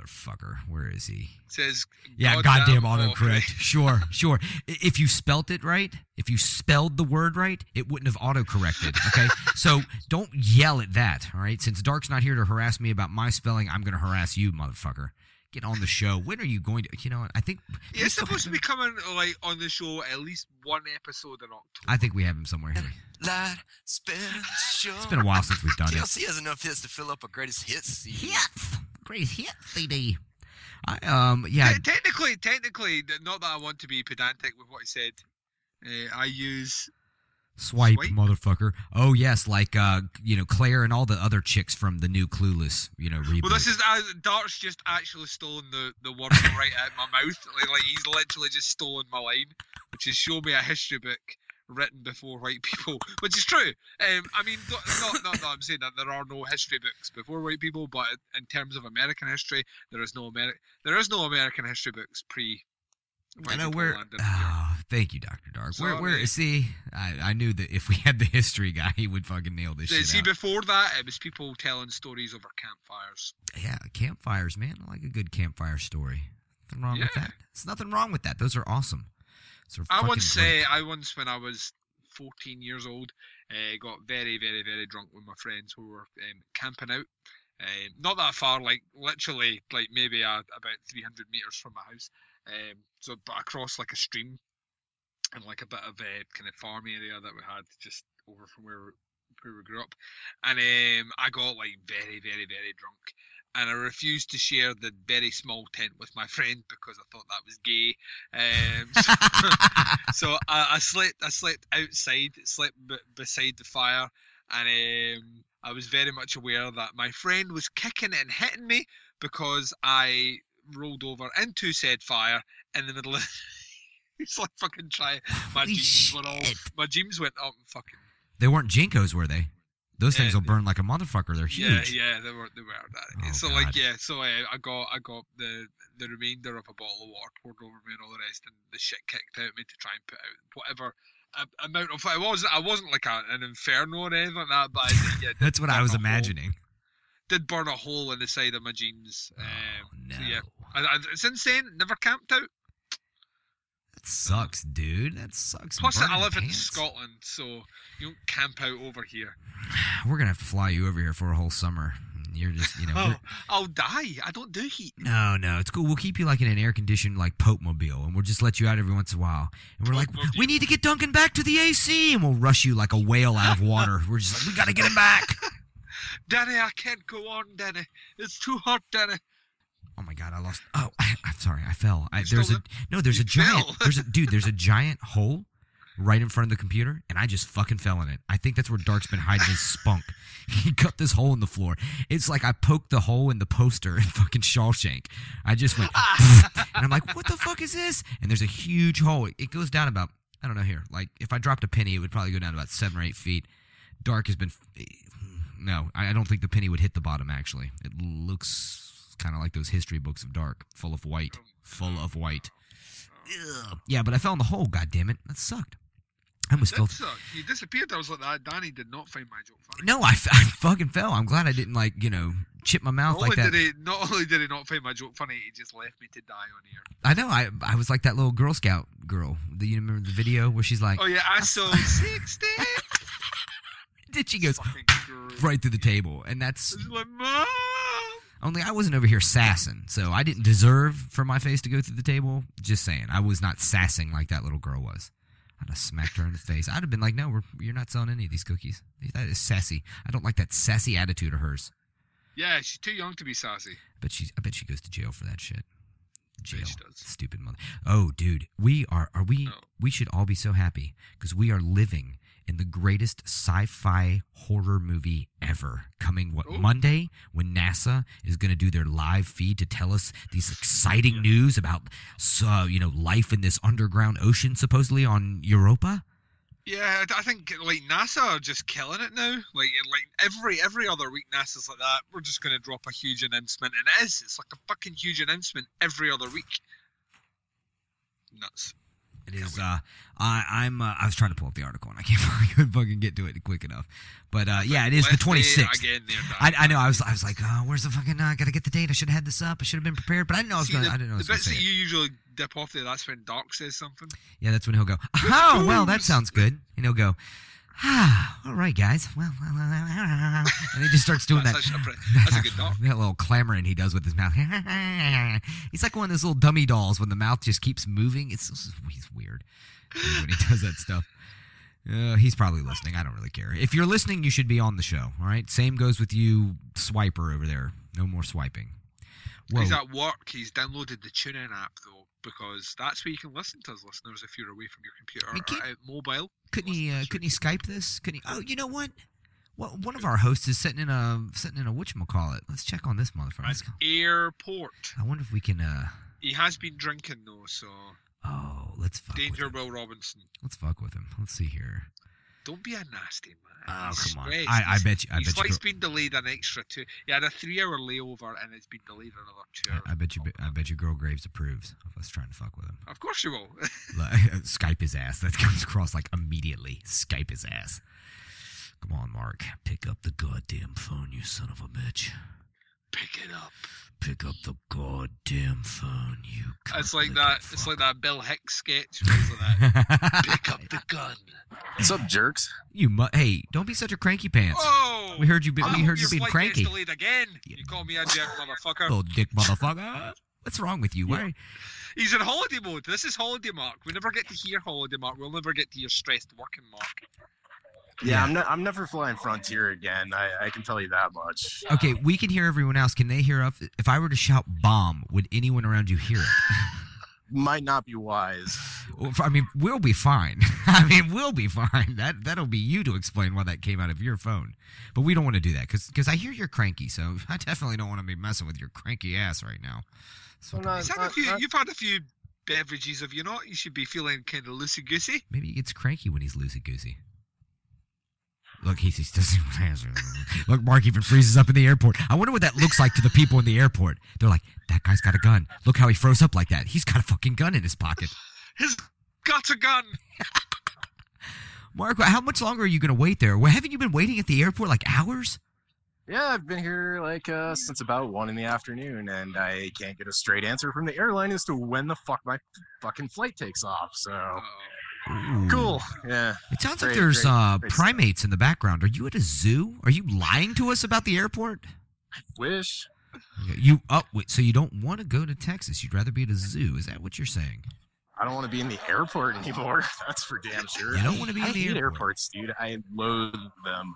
motherfucker. Where is he? Says, Yeah, goddamn, goddamn autocorrect. Sure, sure. I- If you spelt it right, if you spelled the word right, it wouldn't have autocorrected, okay? So don't yell at that, all right? Since Dark's not here to harass me about my spelling, I'm going to harass you, motherfucker. Get on the show. When are you going to, you know what, I think... Yeah, it's supposed to be coming like on the show at least one episode in October. I think we have him somewhere here. Light special. It's been a while since we've done T L it. C has enough hits to fill up a greatest hits C D. Hits! Greatest hit C D. I, um, yeah. Te- technically, technically, not that I want to be pedantic with what I said. Uh, I use Swipe, Swipe? motherfucker. Oh, yes, like, uh, you know, Claire and all the other chicks from the new Clueless, you know, reboot. Well, this is uh, Dart's just actually stolen the, the word right out of my mouth. Like, like he's literally just stolen my line, which is show me a history book written before white people, which is true. Um, I mean, not, not, not that I'm saying that there are no history books before white people, but in terms of American history, there is no Ameri- there is no American history books pre. I know where. Oh, thank you, Doctor Dark. Where, where? Sorry. See, I, I knew that if we had the history guy, he would fucking nail this shit See, out. before that, it was people telling stories over campfires. Yeah, campfires, man. I like a good campfire story. Nothing wrong with Yeah. that. There's nothing wrong with that. Those are awesome. Those are I fucking once great. say, I once when I was fourteen years old, uh, got very, very, very drunk with my friends who were um, camping out. Um, not that far, like literally, like maybe uh, about three hundred meters from my house. Um, so, but across like a stream and like a bit of a kind of farm area that we had just over from where where we grew up. And um, I got like very, very, very drunk. And I refused to share the very small tent with my friend because I thought that was gay. Um, so so I, I slept. I slept outside. Slept b- beside the fire, and um, I was very much aware that my friend was kicking and hitting me because I rolled over into said fire in the middle of. It's like fucking try. My Holy jeans were all. shit. My jeans went up and fucking. They weren't Jinkos, were they? Those things Yeah, will burn like a motherfucker. They're huge. Yeah, yeah, they were, they were that. Oh, so God. like, yeah, so uh, I got, I got the the remainder of a bottle of water poured over me and all the rest, and the shit kicked out of me to try and put out whatever a, amount of. I wasn't, I wasn't like a, an inferno or anything like that, but I, yeah, did That's what I burn was a hole- imagining. Did burn a hole in the side of my jeans. Um, Oh, no. So yeah, I, I, since then, never camped out. That sucks, dude. That sucks. Plus, I Burning live in pants. Scotland, so you don't camp out over here. We're gonna have to fly you over here for a whole summer. You're just, you know. Oh, we're- I'll die. I don't do heat. No, no, it's cool. We'll keep you like in an air conditioned like Pope mobile, and we'll just let you out every once in a while. And we're like, Pope-mobile. we need to get Duncan back to the A C, and we'll rush you like a whale out of water. We're just like, we gotta get him back. Danny, I can't go on, Danny. It's too hot, Danny. Oh my god, I lost. Oh, I, I'm sorry, I fell. I, You there's a still no, there's a You giant. fell. There's a dude. There's a giant hole right in front of the computer, and I just fucking fell in it. I think that's where Dark's been hiding his spunk. He cut this hole in the floor. It's like I poked the hole in the poster in fucking Shawshank. I just went, and I'm like, what the fuck is this? And there's a huge hole. It goes down about, I don't know here. Like if I dropped a penny, it would probably go down about seven or eight feet. Dark has been. No, I I don't think the penny would hit the bottom. Actually, it looks kind of like those history books of Dark, full of white, full of white. Ugh. Yeah, but I fell in the hole. God damn it, that sucked. I almost fell. That sucked. You disappeared. I was like that. Danny did not find my joke funny. No, I, f- I fucking fell. I'm glad I didn't like you know chip my mouth Not like only that. did he, not only did he not find my joke funny, he just left me to die on here. I know. I I was like that little Girl Scout girl. Do you remember the video where she's like, Oh yeah, I saw sixty. did she goes Fucking great. right through the table, and that's It's like, Mom. only I wasn't over here sassing, so I didn't deserve for my face to go through the table. Just saying, I was not sassing like that little girl was. I'd have smacked her in the face. I'd have been like, no, we're, you're not selling any of these cookies. That is sassy. I don't like that sassy attitude of hers. Yeah, she's too young to be sassy. But she's, I bet she goes to jail for that shit. Jail. she does. Stupid mother. Oh, dude, we are, are we, Oh. we should all be so happy because we are living in the greatest sci-fi horror movie ever. Coming, what, Ooh. Monday, when NASA is going to do their live feed to tell us these exciting news about, uh, you know, life in this underground ocean, supposedly on Europa. Yeah, I think like NASA are just killing it now. Like like every every other week, NASA's like that. We're just gonna drop a huge announcement, and it is. It's like a fucking huge announcement every other week. Nuts. It is. Uh, I, I'm. Uh, I was trying to pull up the article and I can't. I couldn't fucking get to it quick enough. But uh, yeah, it is the twenty-sixth. Again there, I, I know. I was. I was like, oh, where's the fucking? Uh, I gotta get the date. I should have had this up. I should have been prepared. But I didn't know I was See, going. the, I didn't know. I was the bits gonna that say you it. usually dip off there, that's when Dark says something. Yeah, that's when he'll go. Oh, well, that sounds good. And he'll go. Ah, all right, guys. Well, well, well, well. And he just starts doing That's that. a pre- that's a good Dark. That little clamoring he does with his mouth. He's like one of those little dummy dolls when the mouth just keeps moving. It's he's weird when he does that stuff. Uh, he's probably listening. I don't really care. If you're listening, you should be on the show. All right. Same goes with you, swiper over there. No more swiping. Whoa. He's at work. He's downloaded the TuneIn app though, because that's where you can listen to us, listeners, if you're away from your computer I mean, or can't- out mobile. Couldn't he? Uh, couldn't he Skype this? Couldn't he? Oh, you know what? Well, one of our hosts is sitting in a sitting in a whatchamacallit. Let's check on this motherfucker. Let's An go. airport. I wonder if we can. uh He has been drinking though, so Oh, let's fuck danger, with him. Will Robinson. Let's fuck with him. Let's see here. Don't be a nasty man. Oh, He's come on. stressed. I, I bet you. I His bet you. flight's Girl, been delayed an extra two. He had a three-hour layover, and it's been delayed another two hours. I, I bet you. I bet you. Girl Graves approves of us trying to fuck with him. Of course you will. Like, Skype his ass. That comes across like immediately. Skype his ass. Come on, Mark. Pick up the goddamn phone, you son of a bitch. Pick it up. Pick up the goddamn phone, you. It's like cunt-licking that. It's fuck. like that Bill Hicks sketch. Where it's like that. Pick up the gun. What's up, jerks? You mu- hey, don't be such a cranky pants. Oh, We heard you. Be- I we hope heard you your being flight cranky. gets delayed again. You call me a jerk, motherfucker. Little dick motherfucker. What's wrong with you? Why? He's in holiday mode. This is holiday Mark. We never get to hear holiday Mark. We'll never get to hear stressed working Mark. Yeah, Yeah. I'm, ne- I'm never flying Frontier again. I, I can tell you that much. Okay, we can hear everyone else. Can they hear us? If I were to shout bomb, would anyone around you hear it? Might not be wise. Well, I mean, we'll be fine. I mean, we'll be fine. That that'll be you to explain why that came out of your phone. But we don't want to do that because I hear you're cranky. So I definitely don't want to be messing with your cranky ass right now. So Well, no, You've had, a not- few, not- you've had a few beverages, have you not? You should be feeling kind of loosey-goosey. maybe he gets cranky when he's loosey goosey. Look, he, he doesn't even answer. Look, Mark even freezes up in the airport. I wonder what that looks like to the people in the airport. They're like, that guy's got a gun. Look how he froze up like that. He's got a fucking gun in his pocket. He's got a gun. Mark, how much longer are you going to wait there? Well, haven't you been waiting at the airport like hours? Yeah, I've been here like uh, since about one in the afternoon, and I can't get a straight answer from the airline as to when the fuck my fucking flight takes off. So Oh. Ooh. cool. Yeah. It sounds like Great, there's great, uh, great stuff. primates in the background. Are you at a zoo? Are you lying to us about the airport? Wish. You oh wait, so you don't want to go to Texas? You'd rather be at a zoo? Is that what you're saying? I don't want to be in the airport anymore. That's for damn sure. You don't want to be I in the hate airport. airports, dude. I loathe them.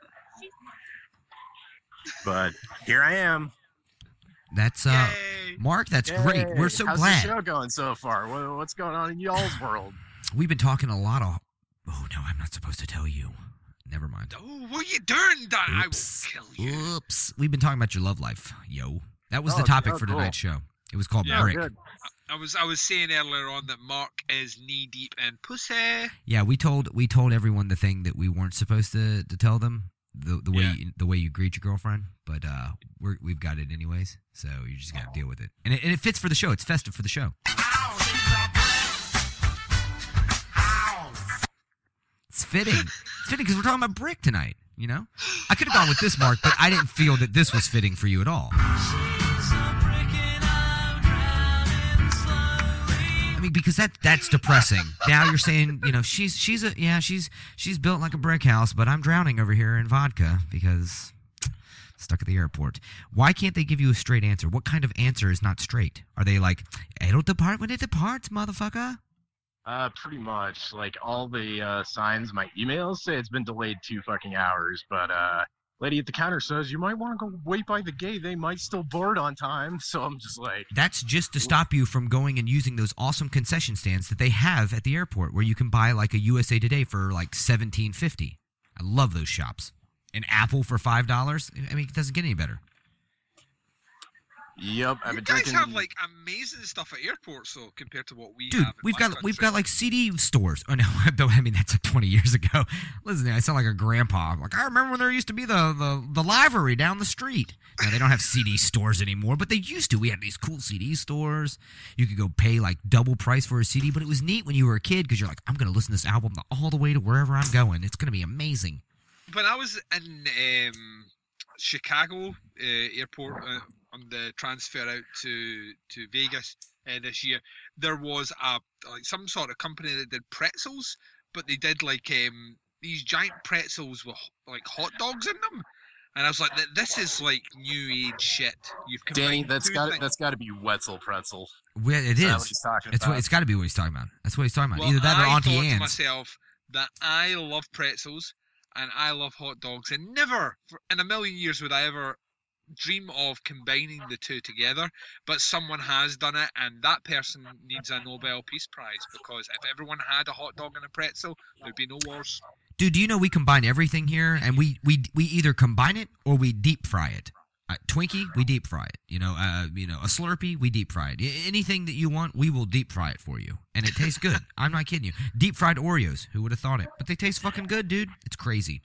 But here I am. That's uh, Yay. Mark. That's great. Yay. We're so How's glad. the show going so far? What- What's going on in y'all's world? We've been talking a lot of. Oh no, I'm not supposed to tell you. Never mind. Oh, what are you doing, Don? I will Oops. kill you. Oops. We've been talking about your love life, yo. That was the Oh, topic oh, for cool. tonight's show. It was called Yeah, Brick. Good. I was I was saying earlier on that Mark is knee deep in pussy. Yeah, we told we told everyone the thing that we weren't supposed to, to tell them. The the way Yeah. you, the way you greet your girlfriend, but uh, we're, we've got it anyways, so you just got to deal with it, and it, and it fits for the show. It's festive for the show. It's fitting. It's fitting because we're talking about Brick tonight. You know, I could have gone with this, Mark, but I didn't feel that this was fitting for you at all. I mean, because that that's depressing. Now you're saying, you know, she's she's a yeah, she's she's built like a brick house, but I'm drowning over here in vodka because stuck at the airport. Why can't they give you a straight answer? What kind of answer is not straight? Are they like, it'll depart when it departs, motherfucker? Uh, pretty much. Like all the uh, signs, my emails say it's been delayed two fucking hours, but uh, lady at the counter says you might want to go wait by the gate. They might still board on time. So I'm just like, That's just to stop you from going and using those awesome concession stands that they have at the airport where you can buy like a U S A Today for like seventeen fifty. I love those shops. An apple for five dollars? I mean, it doesn't get any better. Yep, I've You been guys drinking. have like amazing stuff at airports, though, compared to what we Dude, have. in we've my got country. we've got like C D stores. Oh no, I mean that's like twenty years ago. Listen, I sound like a grandpa. I'm like, I remember when there used to be the the, the library down the street. Now they don't have C D stores anymore, but they used to. We had these cool C D stores. You could go pay like double price for a C D, but it was neat when you were a kid because you're like, I'm gonna listen to this album all the way to wherever I'm going. It's gonna be amazing. When I was in um, Chicago uh, airport uh, on the transfer out to to Vegas uh, this year, there was a like some sort of company that did pretzels, but they did like um, these giant pretzels with like hot dogs in them, and I was like, "This is like new age shit." You've Danny, combined that's two got things. that's got to be Wetzel pretzel. Well, it Is that is. what he's talking It's about? what, it's got to be what he's talking about. That's what he's talking about. Well, Either that or I Auntie thought to Anne's. myself that I love pretzels and I love hot dogs, and never for, in a million years would I ever dream of combining the two together. But someone has done it, and that person needs a Nobel Peace Prize, because if everyone had a hot dog and a pretzel, there'd be no wars. Dude, do you know we combine everything here, and we we we either combine it or we deep fry it. Uh, Twinkie, we deep fry it. You know, uh, you know, a Slurpee, we deep fry it. I- anything that you want, we will deep fry it for you, and it tastes good. I'm not kidding you. Deep fried Oreos, who would have thought it? But they taste fucking good, dude. It's crazy.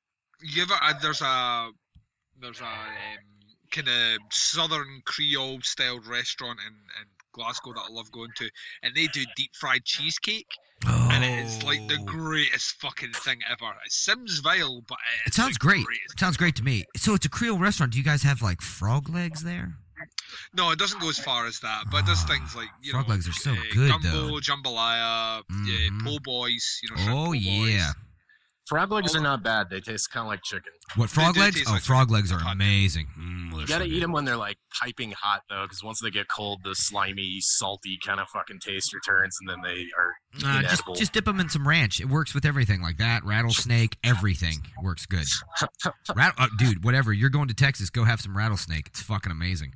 You ever? Uh, there's a there's a um, kind of Southern Creole styled restaurant in, in Glasgow that I love going to, and they do deep fried cheesecake. Oh. And it's like the greatest fucking thing ever. It seems vile, but It it's sounds the great. greatest It sounds great to me. So it's a Creole restaurant. Do you guys have like frog legs there? No, it doesn't go as far as that, but it does things like, you Frog know, legs are so uh, good, gumbo, though. jambalaya, Mhm. uh, po' boys, you know, shrimp Oh po' boys. yeah. Frog legs are not bad. They taste kind of like chicken. What frog do legs? taste Oh, like frog legs are hot. amazing. Mm, they're You so gotta good. eat them when they're like piping hot though, because once they get cold, the slimy, salty kind of fucking taste returns, and then they are Uh, just, inedible. just dip them in some ranch. It works with everything like that. Rattlesnake, everything works good. Rat- uh, dude, whatever. You're going to Texas, go have some rattlesnake. It's fucking amazing.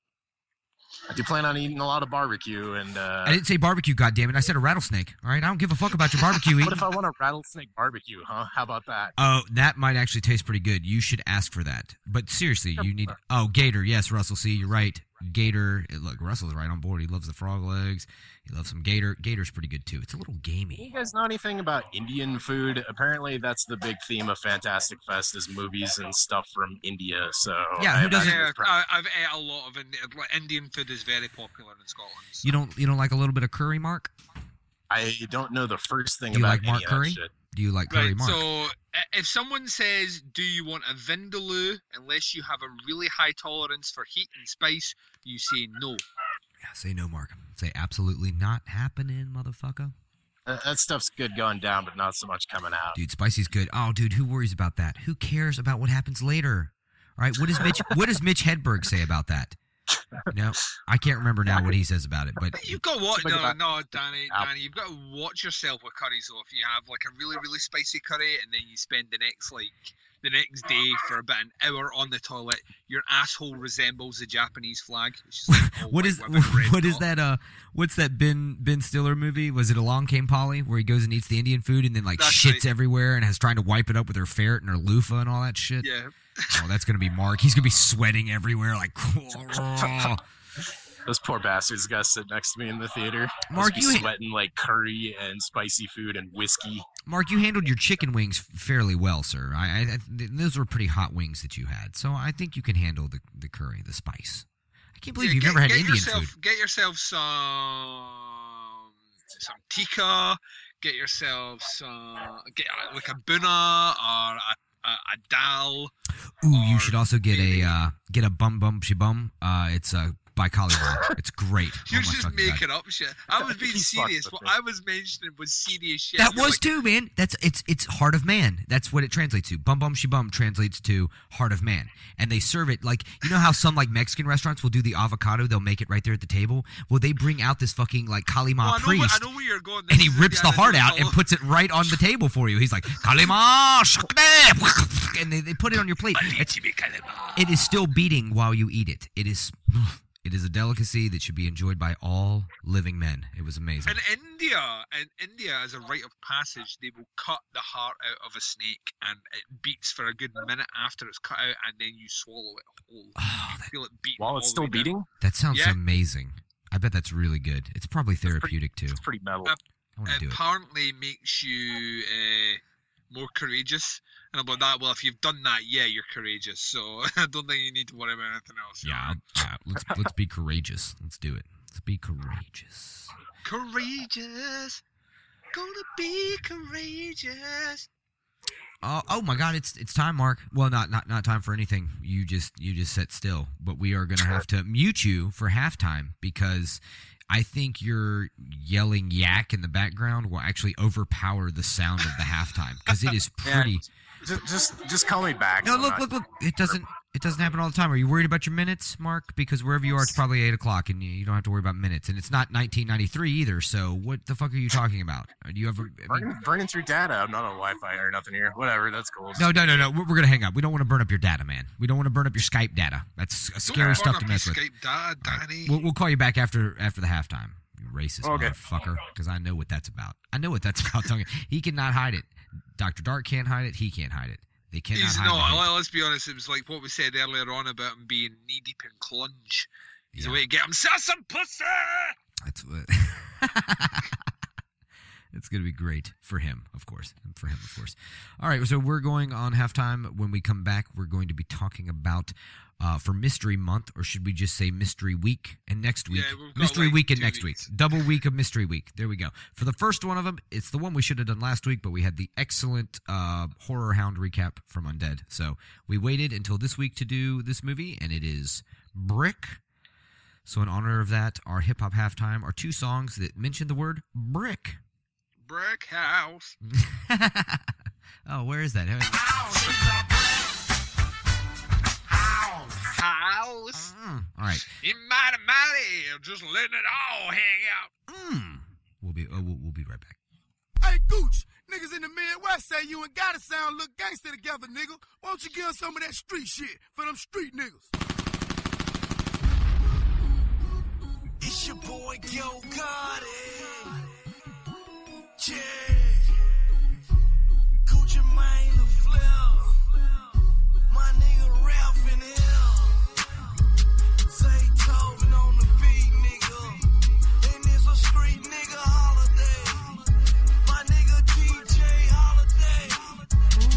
I do plan on eating a lot of barbecue, and uh, I didn't say barbecue, goddammit. I said a rattlesnake. All right, I don't give a fuck about your barbecue what eating. if I want a rattlesnake barbecue? Huh? How about that? Oh, that might actually taste pretty good. You should ask for that. But seriously, you need. Oh, Gator. Yes, Russell. See, you're right. Gator. Look, Russell's right on board. He loves the frog legs. He loves some Gator. Gator's pretty good too. It's a little You gamey. guys know anything about Indian food? Apparently, that's the big theme of Fantastic Fest is movies and stuff from India. So Yeah, I who doesn't- imagine Yeah, it's pro- I, I've ate a lot of Indian, like, Indian food is very popular in Scotland. so- You don't. You don't like a little bit of curry, Mark? I don't know the first thing Do you about like any Mark of that Curry? shit. Do you like curry, Right, Mark? so i- if someone says, do you want a vindaloo, unless you have a really high tolerance for heat and spice, you say no. Yeah, say no, Mark. Say absolutely not happening, motherfucker. Uh, that stuff's good going down, but not so much coming out. Dude, spicy's good. Oh, dude, who worries about that? Who cares about what happens later? All right, what does Mitch? What does Mitch Hedberg say about that? You know, I can't remember now what he says about it, but You've got to watch. Something No, about- no, Danny, Apple. Danny, you've got to watch yourself with curries. Though, if you have like a really, really spicy curry, and then you spend the next like the next day for about an hour on the toilet, your asshole resembles the Japanese flag. It's just like all what white is with a red what is dot. that? Uh, what's that Ben Ben Stiller movie? Was it Along Came Polly, where he goes and eats the Indian food and then like That's shits right. everywhere and has trying to wipe it up with her ferret and her loofah and all that shit? Yeah. Oh, that's gonna be Mark. He's gonna be sweating everywhere, like. Those poor bastards got to sit next to me in the theater. Mark, Must be you- sweating like curry and spicy food and whiskey. Mark, you handled your chicken wings fairly well, sir. I, I, I those were pretty hot wings that you had, so I think you can handle the the curry, the spice. I can't believe Yeah, you've get, never had get Indian yourself, food. Get yourself some some tikka. Get yourself some get uh, like a buna or a, a, a dal. Ooh, you or should also get a maybe- uh, get a bum bum shi bum. Uh, it's uh, by Cauliflower. It's great. You're Oh my just fucking God. making up shit. I was being He's fucked serious. with What it. I was mentioning was serious shit. That You're was like, too, man. That's it's it's heart of man. That's what it translates to. Bum bum shi bum translates to heart of man, and they serve it like you know how some like Mexican restaurants will do the avocado. They'll make it right there at the table. Well, they bring out this fucking like Kalima well, I, know priest. where, I know where you're going. And This he is rips the Indiana heart Jones out and all puts it right on the table for you. He's like, Kalima, shakne," and they, they put it on your plate. over. It's, it is still beating while you eat it. It is, It is a delicacy that should be enjoyed by all living men. It was amazing. In India, in India, as a rite of passage, they will cut the heart out of a snake, and it beats for a good minute after it's cut out, and then you swallow it whole. Oh, you that, feel it beat While it's still beating? That sounds Yeah. amazing. I bet that's really good. It's probably therapeutic pretty, too. It's pretty metal. Uh, I want to do it. apparently makes you uh, more courageous. And I'm like, that, well, if you've done that, yeah, you're courageous. So I don't think you need to worry about anything else. Yeah, I'll- yeah. Let's let's be courageous. Let's do it. Let's be courageous. Courageous. Gonna be courageous. Oh, oh my God! It's it's time, Mark. Well, not not not time for anything. You just you just sit still. But we are going to have to mute you for halftime because I think your yelling yak in the background will actually overpower the sound of the halftime because it is pretty. Just, just, just call me back. No, I'm look, not- look, look. It doesn't. It doesn't happen all the time. Are you worried about your minutes, Mark? Because wherever you are, it's probably eight o'clock, and you, you don't have to worry about minutes. And it's not nineteen ninety-three either. So what the fuck are you talking about? Do you ever? I mean, Burning, burning through data. I'm not on Wi-Fi or nothing here. Whatever. That's cool. no, no, no, no. We're, we're gonna hang up. We don't want to burn up your data, man. We don't want to burn up your Skype data. That's uh, scary Don't stuff burn to up mess your with. Skype data, All right. Danny. We'll, we'll call you back after after the halftime. You racist Okay. motherfucker. Because I know what that's about. I know what that's about. Tongue. He cannot hide it. Doctor Dark can't hide it. He can't hide it. They cannot He's, hide no, it. well, let's be honest. It was like what we said earlier on about him being knee deep in clunge. He's Yeah. a way to get himself some pussy. That's what. It's going to be great for him, of course. For him, of course. All right, so we're going on halftime. When we come back, we're going to be talking about uh, for Mystery Month, or should we just say Mystery Week and next week? Yeah, we've got Mystery like Week and two next weeks. week. Double week of Mystery Week. There we go. For the first one of them, it's the one we should have done last week, but we had the excellent uh, Horror Hound recap from Undead. So we waited until this week to do this movie, and it is Brick. So in honor of that, our hip-hop halftime are two songs that mention the word brick. Brick house. Oh, where is that? House. Mm, all right. In mighty mighty. Just letting it all hang out. Mm. We'll be oh, we'll, we'll be right back. Hey, Gooch, niggas in the Midwest say you ain't gotta sound look gangster together, nigga. Why don't you give us some of that street shit for them street niggas? It's your boy, Yo Gotti. Yeah. Gucci Mane, the flip. My nigga Ralph in here. Say Tovin on the beat, nigga. And it's a street nigga holiday. My nigga D J Holiday.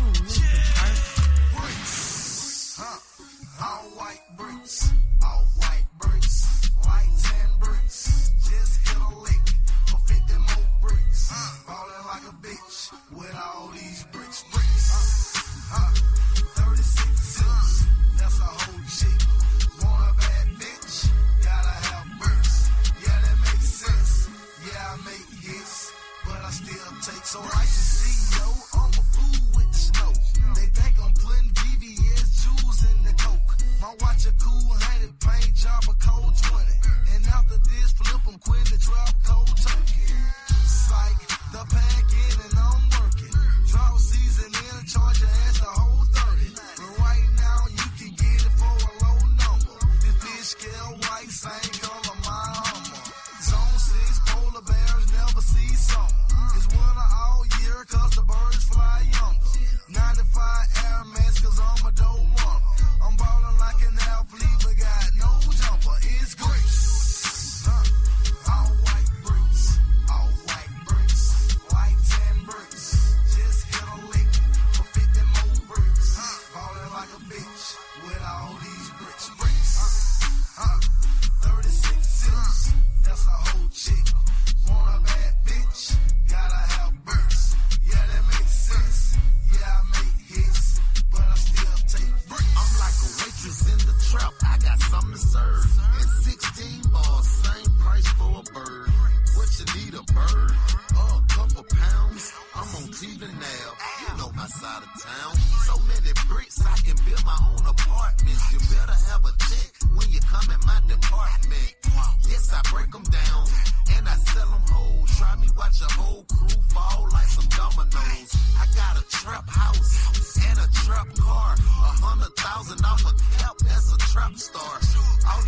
Yeah. Bricks. Huh. All white bricks. All white bricks. White tan bricks. Just hit a lick for fifty more bricks. Ballin' like a bitch with all these bricks. Bricks. Huh. thirty-six zips. That's a whole chick. Want a bad bitch? Gotta have bricks. Yeah, that makes sense. Yeah, I make hits, but I still take so like the C E O. I'm a fool with the snow. They think I'm putting V V S jewels in the coke. My watch a cool hundred, paint job a cold twenty. And after this, flip them quit the trap cold turkey. Psych, the pack in and I'm working. Drop season in, charge your ass the whole thirty. But right now, you can get it for a low number. This bitch scale white, same color, my Hummer. Zone six, polar bears never see summer. It's winter all year, cause the birds fly younger. ninety-five Air Max, cause I'm a dope runner. I'm ballin' like an athlete, but got no jumper. It's great. Huh. All white bricks. All white bricks. White tan bricks. Just hit a lick for fifty more bricks. Ballin' like a bitch with all these bricks. Bricks. Huh. thirty-six zips. That's a whole chick. Want a bad bitch? Gotta have bricks. Yeah, that makes sense. Yeah, I make hits, but I still take bricks. I'm like a waitress in the trap. I got something to serve. And sixteen bars, same price for a bird. What you need, a bird? Or a couple pounds? I'm on Cleveland Ave. You know my side of town. So many bricks, I can build my own apartment. You better have a check when you come in my department. Yes, I break them down and I sell them whole. Try me, watch a whole crew fall like some dominoes. I got a trap house and a trap car. A hundred thousand off a cap, that's a trap star. All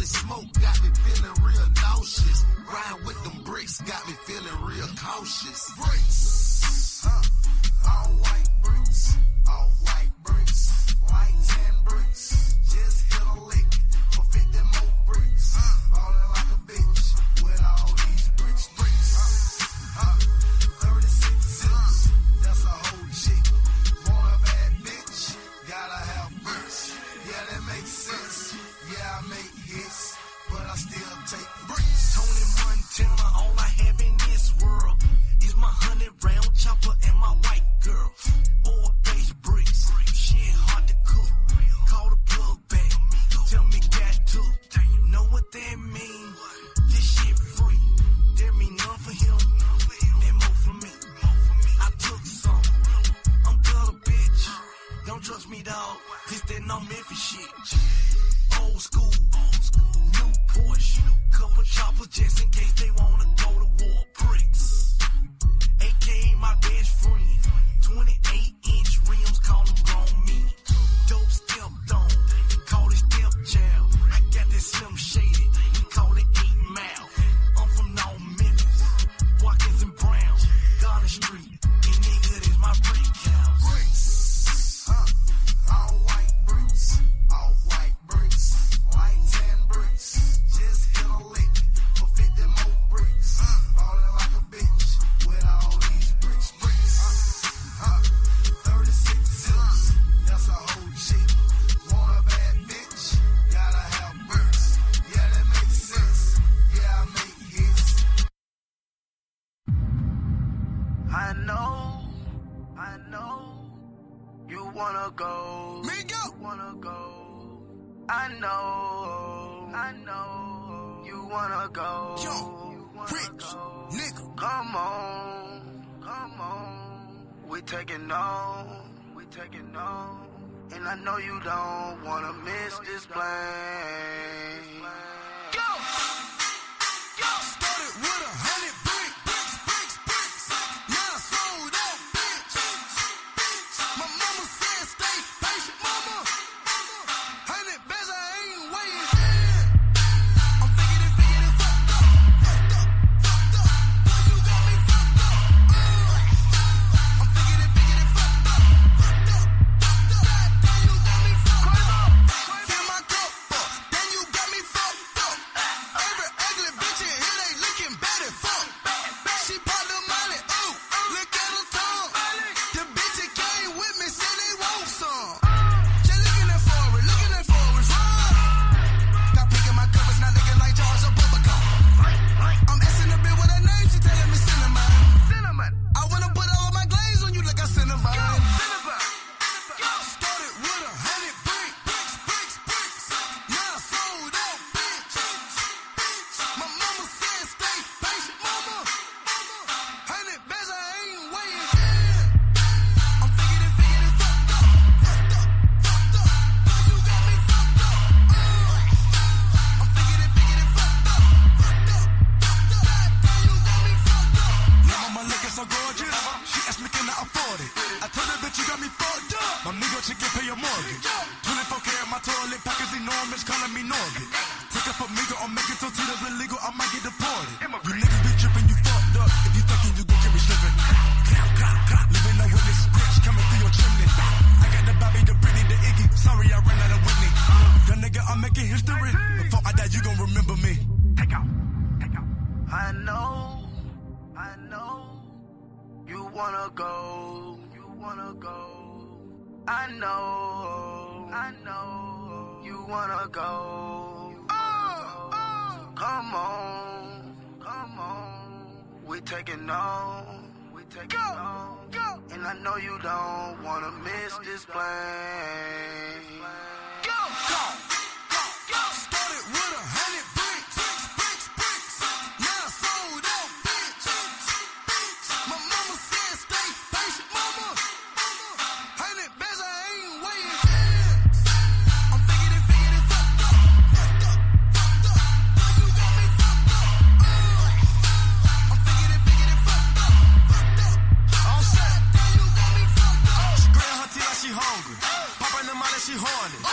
this smoke got me feeling real nauseous. Riding with them bricks got me feeling real cautious. Bricks, huh? All white bricks, all white bricks, white tan bricks. Just hit a lick for fifty more bricks. Ballin' like a bitch with all these bricks, bricks. Huh? thirty-six zips, that's a whole chick. Want a bad bitch, gotta have bricks. Yeah, that makes sense. Yeah, I make hits, but I still take bricks. Tony Montana, all I have in this world is my hundred round chopper and my white girl. Oil base bricks, shit hard to cook. Call the plug back, tell me got to. Know what that mean? This shit free. There mean none for him, and more for me. I took some. I'm gutter, bitch. Don't trust me, dawg. This that no Memphis shit. Old school, new Porsche. Couple choppers just in case they wanna go to war. Bricks, A K A my best friend. twenty-eight inch rims, call them grown men. Dope stepped on, call it stepchild. I got that Slim Shady, we call it eight mile. I'm from North Memphis, Watkins and Brown, Garner Street, and nigga, this my brick house. Bricks, huh? All white bricks, all white bricks, white tan bricks. Just hit a lick for fifty more bricks. Ballin' like a bitch with all these bricks, bricks. Huh? thirty-six zips, that's a whole chick. Want a bad bitch, gotta have bricks. Yeah, that makes sense. Yeah, I make hits. I know, I know, you wanna go. Me go. You wanna go. I know, I know, you wanna go. Yo, You wanna rich go. nigga. Come on, come on. We taking on, we taking on. And I know you don't wanna miss this plane. Go! Go! Started with a hundred brick, bricks, bricks, bricks. Now I sold out, bitch. My mama said stay patient, mama. Hundred bands, I ain't waiting. I'm thinking it, thinking it, fucked up, fucked up, fucked up. Boy, you got me fucked up. I'm thinking it, thinking it, fucked up, fucked up, fucked up. Then you got me fucked up. Fill my cup up, then you got me fucked up. Every ugly bitch in here, they looking bad as fuck. She bought the money, ooh, look at her tongue. The bitch that came with me said they want some. Just looking at forward, looking at forward, run. Got picking my covers, now looking like Charles or Bubba Gum. I'm asking the bitch what her name, she telling me cinnamon. Cinnamon. I wanna put all of my glaze on you like a cinnamon. Cinnamon. Started with a hundred brick, bricks, bricks, bricks. Now I sold out, bitch. My mama said stay patient, mama. Hundred bands, I ain't waiting. I'm thinking it, thinking it, fucked up, fucked up, fucked up. Boy, you got me fucked up. I'm thinking it, thinking it, fucked up, fucked up, fucked up. Then you got me fucked up. Now mama looking so gorgeous, she asked me can I afford it. I told her bitch you got me fucked up. My nigga chick can pay your mortgage. twenty-four karat my toilet pack is enormous, calling me Norbit. Take it from me, go, I'm making tortillas illegal, I might get deported. You niggas be tripping, you fucked up. If you thinking you gon' get me slipping. Living no witness, bitch coming through your chimney. I got the Bobby, the Britney, the Iggy. Sorry I ran out of Whitney. The nigga, I'm making history. Before I die, you gon' remember me. Take out, take out. I know, I know, you wanna go, you wanna go. I know, I know, you wanna go. Oh, oh. Come on, come on. We taking on, we taking go, on. Go. And I know you don't wanna miss this plane. Go, go, go, go. Started with a hundred bricks, bricks, bricks, bricks. Now I sold out, bitch. My mama said stay patient, mama. Hundred bands, I ain't waiting. I'm thinking it, thinking it, fucked up, fucked up, fucked up. Boy, you got me fucked up. I'm thinking it, thinking it, fucked up, fucked up. All set. Then you got me fucked up. She grab her teeth like she hungry. Pop in the money, she horny.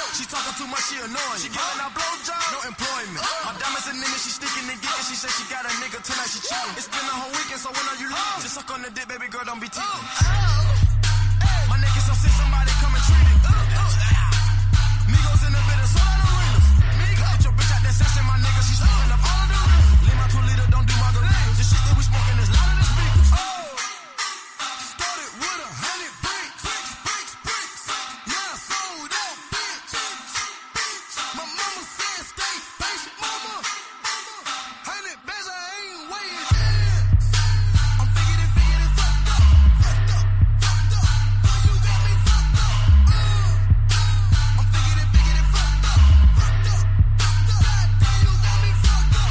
appointment. My diamonds and niggas, she sticking and geeking. She said she got a nigga tonight, she cheating. It's been a whole weekend, so when are you leaving? Just suck on the dick, baby girl, don't be teething. My niggas so sick, somebody come and treat it. Migos in the bit of soda arenas. Get your bitch out that session, my nigga, she smoking up all of the rhythms. Leave my two liter, don't do margaritas. This shit that we smoking is louder than speakers. Started with a hundred bricks, bricks, bricks, bricks. Now I sold out, bitch. My mama said stay patient, mama. Hundred bands, I ain't waiting. I'm figured it, figured it, fucked up, fucked up, fucked up. Boy, you got me fucked up. Uh. I'm figured it, figured it, fucked up, fucked up, fucked up. Goddamn, you got me fucked up.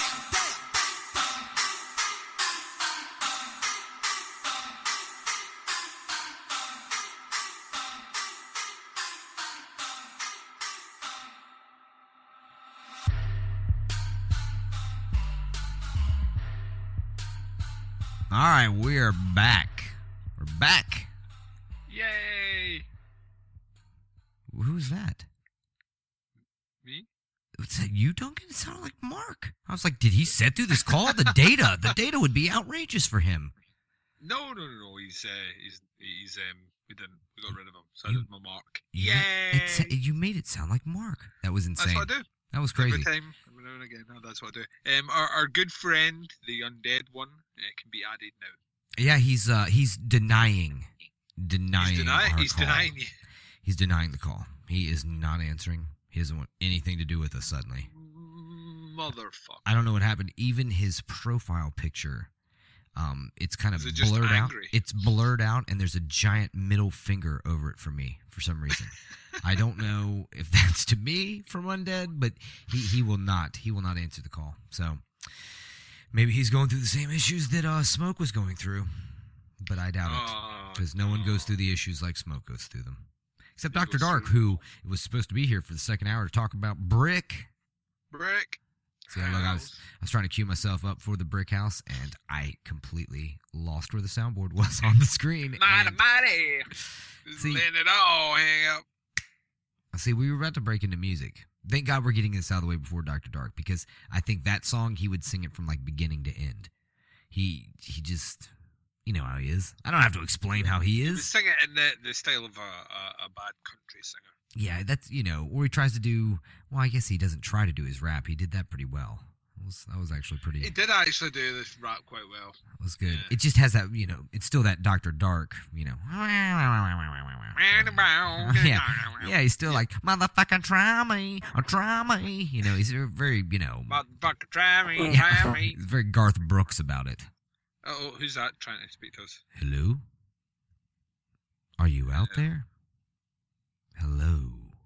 All right, we're back. We're back. Yay! Who's that? Me? Was that you, Duncan? It sounded like Mark. I was like, did he set through this call? The data, the data would be outrageous for him. No, no, no, no. He's, uh, he's, he's, um, we didn't, we got rid of him. So You- I did my mark. You Yay! ma- it sa- you made it sound like Mark. That was insane. That's what I do. That was crazy. Every time, every now and again. No, that's what I do. Um, our, our good friend, the undead one, uh, can be added now. Yeah, he's uh he's denying, denying. He's, deny- our he's call. denying you. He's denying the call. He is not answering. He doesn't want anything to do with us. Suddenly, Motherfucker. I don't know what happened. Even his profile picture, um, it's kind of Is it just blurred out. angry? It's blurred out, and there's a giant middle finger over it for me for some reason. I don't know if that's to me from Undead, but he, he will not. He will not answer the call. So maybe he's going through the same issues that uh, Smoke was going through, but I doubt it. Oh, Because no one no. goes through the issues like Smoke goes through them. Except He Doctor goes Dark, through- who was supposed to be here for the second hour to talk about Brick. Brick. See, look, I was, I was trying to cue myself up for the Brick House, and I completely lost where the soundboard was on the screen. Mighty, and- mighty. Just See- letting it all hang up. See, we were about to break into music. Thank God we're getting this out of the way before Doctor Dark, because I think that song, he would sing it from, like, beginning to end. He he just, you know how he is. I don't have to explain how he We is. sing it in the, the style of a, a, a bad country singer. Yeah, that's, you know, or he tries to do, well, I guess he doesn't try to do his rap. He did that pretty well. That was, that was actually pretty, He did actually do this rap quite well. that was good. Yeah. It just has that, you know, it's still that Doctor Dark, you know. Yeah, yeah, he's still like, motherfucking try me, or try me. You know, he's very, you know, Motherfucker, try me, yeah, try me. he's very Garth Brooks about it. Oh, who's that trying to speak to us? Hello? Are you out there? Hello?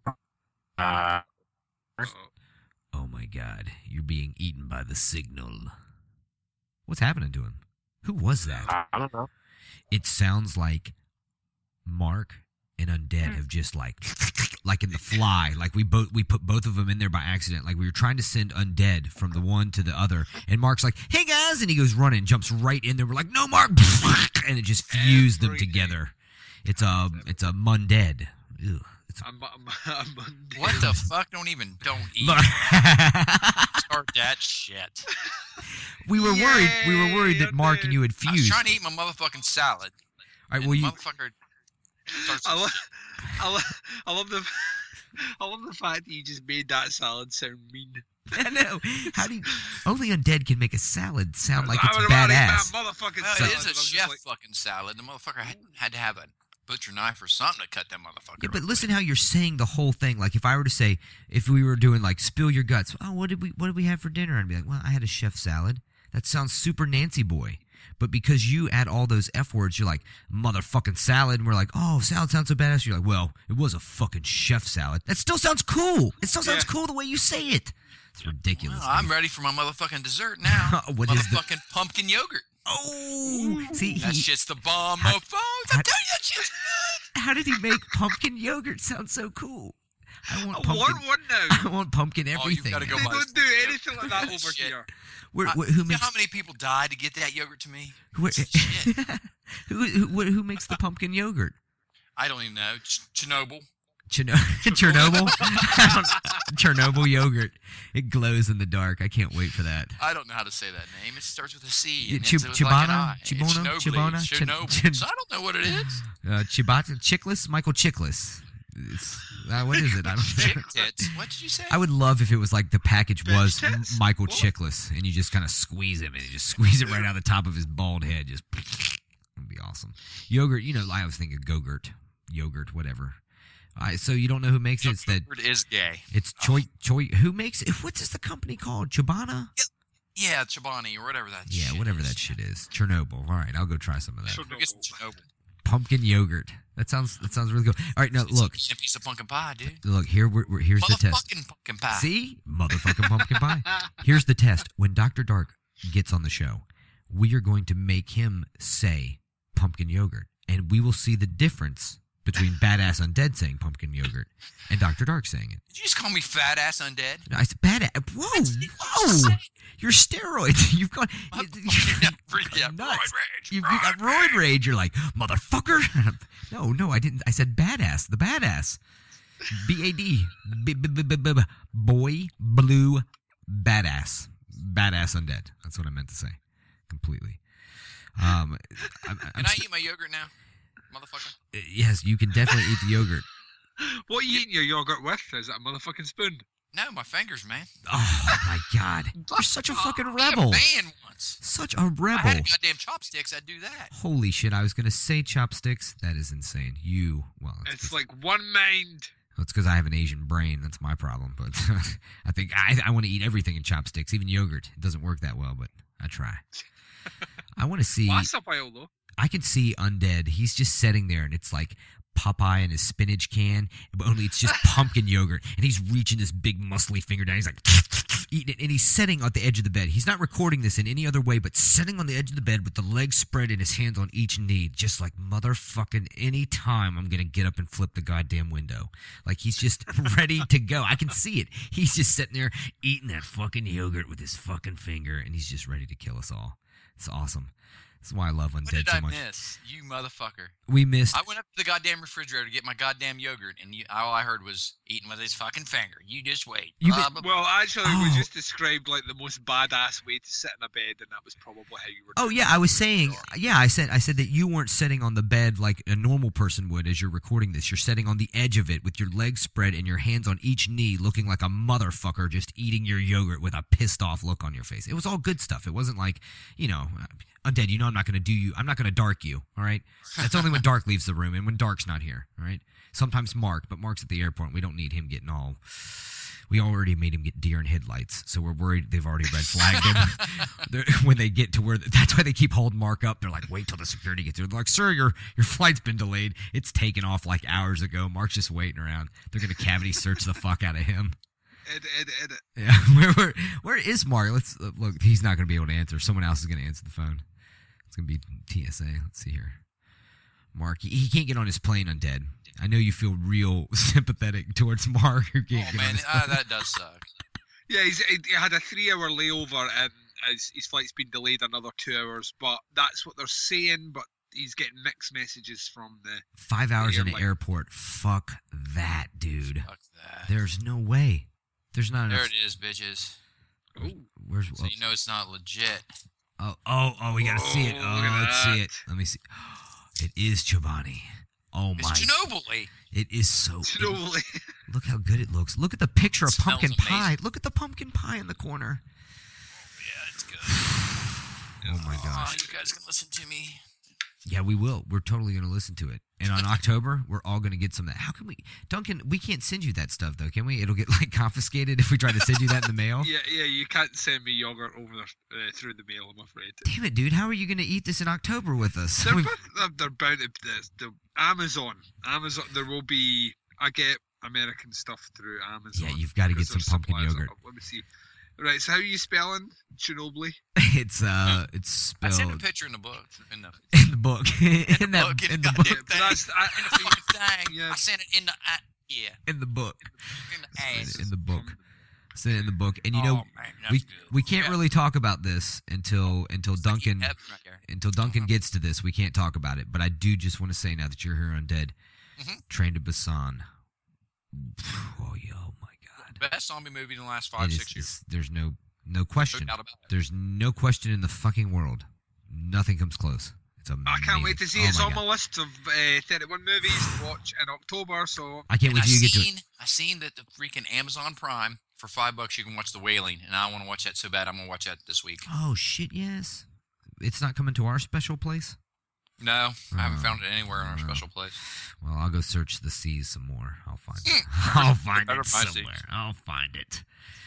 Uh, Uh-oh. Oh my God, you're being eaten by the signal. What's happening to him? Who was that? I don't know. It sounds like Mark and Undead have just like, like in The Fly, like we both we put both of them in there by accident. Like we were trying to send Undead from the one to the other, and Mark's like, "Hey guys," and he goes running, jumps right in there. We're like, "No, Mark," and it just fused them Everything. together. It's a it's a Mundead. Ew. It's I'm, I'm, I'm undead. What the fuck? Don't even, don't eat. a- Start that shit. we were worried. We were worried Yay, that Mark and you had I was fused. trying to eat my motherfucking salad. All right, and well the you. motherfucker starts I love, I love, I love the, I love the fact that you just made that salad sound mean. I know. How do you? Only Undead can make a salad sound like I it's would rather eat badass. that motherfucking Well, salad. it is a and I'm just chef like, fucking salad. The motherfucker had, had to have a butcher knife or something to cut that motherfucker. Yeah, but open. listen how you're saying the whole thing. Like if I were to say, if we were doing like spill your guts, oh, what did we what did we have for dinner? I'd be like, well, I had a chef salad. That sounds super Nancy boy. But because you add all those F words, you're like, motherfucking salad, and we're like, oh, salad sounds so badass. You're like, well, it was a fucking chef salad. That still sounds cool. It still sounds Yeah. cool the way you say it. It's ridiculous. Well, I'm dude. ready for my motherfucking dessert now. What is the- motherfucking pumpkin yogurt. Oh, see, That he, shit's the bomb How- of phones. how- I'm telling you, that shit's good. how did he make pumpkin yogurt sound so cool? I I want pumpkin. want one now. I want pumpkin Oh, you've everything. gotta go They buy don't do some anything like that over shit. here. Where, Uh, wh- who you know makes how many people died to get that yogurt to me? where, Shit. who, who who who makes the pumpkin yogurt? I don't even know. Ch- Chernobyl. Cherno- Chernobyl, Chernobyl yogurt. It glows in the dark. I can't wait for that. I don't know how to say that name. It starts with a C. Yeah, And Chib- ends with like an Chibana? I. It's Chibona? Chernobyl. Chibona? Ch- Chernobyl. Ch- So I don't know what it is. Uh, Chibata Chickless, Michael Chickless. It's, uh, what is it? I don't Chick know. tits. What did you say? I would love if it was like the package Bitch was tits? M- Michael What? Chickless, and you just kind of squeeze him, and you just squeeze it right out the top of his bald head. Just would be awesome. Yogurt, you know, I was thinking Go-Gurt, yogurt, whatever. Uh, so you don't know who makes it? It's that. It is gay. It's Choi Choi. Who makes it? What is the company called? Chobana? Yeah, Chobani or whatever that. Yeah, shit whatever is. that shit is. Chernobyl. All right, I'll go try some of that. I guess Chernobyl. Pumpkin yogurt. That sounds. That sounds really good. All right, now It's look, a piece of pumpkin pie, dude. look here. We're, we're, here's the test. Motherfucking pumpkin pie. See, motherfucking pumpkin pie. Here's the test. When Doctor Dark gets on the show, we are going to make him say pumpkin yogurt, and we will see the difference between Badass Undead saying pumpkin yogurt and Doctor Dark saying it. Did you just call me fat ass undead? No, I said badass. Whoa, whoa! You're steroids. You've got. Yeah, You're roid nuts. rage, You've, you got roid rage. You're like motherfucker. No, no, I didn't. I said badass. The badass. B A D. B- b- b- b- b- Boy blue badass. Badass undead. That's what I meant to say. Completely. Um, I'm, I'm Can I st- eat my yogurt now, motherfucker? yes, you can definitely eat the yogurt. What are you eating your yogurt with? Is it a motherfucking spoon? No, my fingers, man. Oh my god, you're such a fucking I had a rebel. band once. Such a I had rebel. a goddamn chopsticks. I'd do that. Holy shit! I was gonna say chopsticks. That is insane. You well, it's It's like one mind. It's because I have an Asian brain. That's my problem. But I think I, I want to eat everything in chopsticks, even yogurt. It doesn't work that well, but I try. I want to see. Lasts a while though. I can see Undead. He's just sitting there, and it's like Popeye and his spinach can, but only it's just pumpkin yogurt, and he's reaching this big muscly finger down. He's like eating it, and he's sitting at the edge of the bed. He's not recording this in any other way, but sitting on the edge of the bed with the legs spread and his hands on each knee, just like motherfucking any time I'm gonna get up and flip the goddamn window. Like he's just ready to go. I can see it. He's just sitting there eating that fucking yogurt with his fucking finger, and he's just ready to kill us all. It's awesome. This is why I love What Undead did so I much. miss? You motherfucker. We missed. I went up to the goddamn refrigerator to get my goddamn yogurt, and you, all I heard was eating with his fucking finger. You just wait. You Blah, been- blah, blah. Well, actually, we Oh. just described like the most badass way to sit in a bed, and that was probably how you were. Oh doing yeah, it. I was saying. Yeah, I said. I said that you weren't sitting on the bed like a normal person would as you're recording this. You're sitting on the edge of it with your legs spread and your hands on each knee, looking like a motherfucker, just eating your yogurt with a pissed off look on your face. It was all good stuff. It wasn't like, you know, Undead. You know, I'm not going to do you. I'm not going to dark you. All right. That's only when Dark leaves the room and when Dark's not here. All right. Sometimes Mark, but Mark's at the airport. We don't need him getting all. We already made him get deer in headlights, so we're worried they've already red flagged him. They're- when they get to where, that's why they keep holding Mark up. They're like, wait till the security gets there. They're like, sir, your your flight's been delayed. It's taken off like hours ago. Mark's just waiting around. They're gonna cavity search the fuck out of him. Ed, ed, ed, ed. Yeah, where where, where is Mark? Let's uh, look. He's not gonna be able to answer. Someone else is gonna answer the phone. It's gonna be T S A. Let's see here. Mark, he, he can't get on his plane, Undead. I know you feel real sympathetic towards Mark who can't Oh get on man, his uh, plane. Oh, that does suck. Yeah, he's, he he had a three-hour layover, and his, his flight's been delayed another two hours. But that's what they're saying. But he's getting mixed messages from the. Five hours in an airline. airport. Fuck that, dude. Fuck that. There's no way. There's not There enough. it is, bitches. Oh, Where's So you know it's not legit. oh oh oh we gotta see it. Whoa, Oh, look at let's see that. it. Let me see. It is Chobani. Oh It's my! Chernobyl. It is so. slowly. Look how good it looks. Look at the picture of It smells pumpkin pie. amazing. Look at the pumpkin pie in the corner. Yeah, it's good. Oh my Oh, gosh. you guys can listen to me. Yeah, we will. We're totally going to listen to it. And on October, we're all going to get some of that. How can we, Duncan? We can't send you that stuff though, can we? It'll get like confiscated if we try to send you that in the mail. Yeah, yeah. You can't send me yogurt over the, uh, through the mail. I'm afraid. Damn it, dude! How are you going to eat this in October with us? They're, We've- both- they're, they're bound to this. The Amazon, Amazon. There will be. I get American stuff through Amazon. Yeah, you've got to get because some their pumpkin suppliers yogurt. are- Let me see. Right. So how are you spelling Chernobyl? It's uh, it's I sent a spelled picture in the book. In the, in the book. in that book, in in the the book. goddamn But that's I, in the fucking thing. Yeah. I sent it in the uh, yeah In the book. in the ass. In the book. Send it in the book. And you know, oh, man, that's we good. we can't Yeah. really talk about this until until It's like Duncan heaven right there. until Duncan gets to this. We can't talk about it. But I do just want to say now that you're here on Dead, Mhm. Train to Busan. Oh, yeah, oh my God! Best zombie movie in the last five, It is- six years. it's- There's no no No question. doubt about it. There's no question in the fucking world. Nothing comes close. It's amazing. I can't wait to see Oh it. It's my on God. my list of uh, thirty-one movies to watch in October. So I can't And wait I till you get to it. seen, I seen that the freaking Amazon Prime for five bucks you can watch The Wailing, and I want to watch that so bad. I'm gonna watch that this week. Oh shit! Yes, it's not coming to our special place. No, I haven't Oh, found it anywhere in our oh. special place. Well, I'll go search the seas some more. I'll find it. I'll find Better it find somewhere. seas. I'll find it.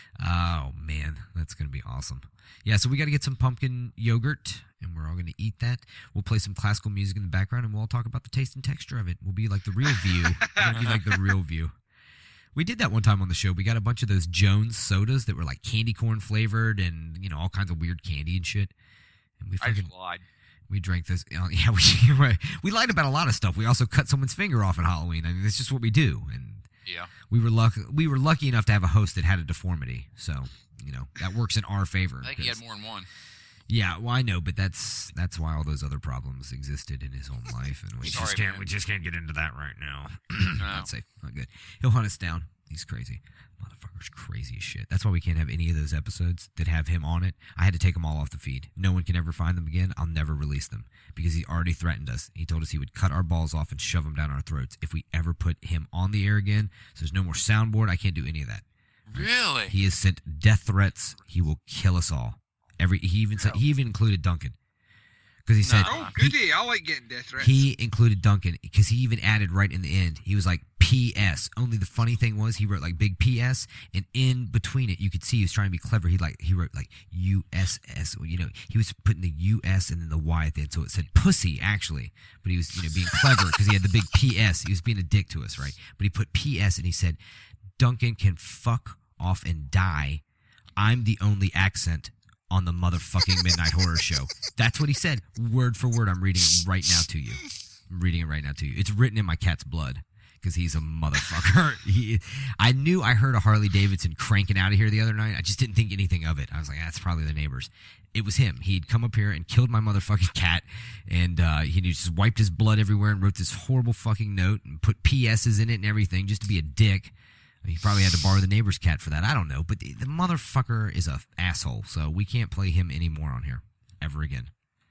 Oh man, that's gonna be awesome. Yeah, so we got to get some pumpkin yogurt, and we're all gonna eat that. We'll play some classical music in the background, and we'll all talk about the taste and texture of it. We'll be like the real view. We'll be like the real view. We did that one time on the show. We got a bunch of those Jones sodas that were like candy corn flavored, and you know all kinds of weird candy and shit. And we I fucking just lied. we drank this. Yeah, we we lied about a lot of stuff. We also cut someone's finger off at Halloween. I mean, that's just what we do. And Yeah. we were lucky. We were lucky enough to have a host that had a deformity, so you know that works in our favor. I think he had 'cause- more than one. Yeah, well, I know, but that's that's why all those other problems existed in his own life, and we Sorry, just can't man. we just can't get into that right now. No. Not safe, not good. He'll hunt us down. He's crazy. Motherfucker's crazy as shit. That's why we can't have any of those episodes that have him on it. I had to take them all off the feed. No one can ever find them again. I'll never release them because he already threatened us. He told us he would cut our balls off and shove them down our throats if we ever put him on the air again. So there's no more soundboard. I can't do any of that. Really? He has sent death threats. He will kill us all. Every he even said, he even included Duncan because he said oh, he, goody! I like getting death threats. he included Duncan because he even added right in the end. He was like P S. Only the funny thing was he wrote like big P S, and in between it you could see he was trying to be clever. He like he wrote like U S S. You know, he was putting the U S and then the Y at the end, so it said pussy actually. But he was you know being clever because he had the big P S. He was being a dick to us, right? But he put P S and he said Duncan can fuck off and die. I'm the only accent on the motherfucking Midnight Horror Show. That's what he said, word for word. I'm reading it right now to you. I'm reading it right now to you. It's written in my cat's blood because he's a motherfucker. he, I knew I heard a Harley Davidson cranking out of here the other night. I just didn't think anything of it. I was like, that's probably the neighbors. It was him. He'd come up here and killed my motherfucking cat, and uh, he just wiped his blood everywhere and wrote this horrible fucking note and put P S's in it and everything just to be a dick. He probably had to borrow the neighbor's cat for that. I don't know. But the, the motherfucker is a asshole, so we can't play him anymore on here ever again.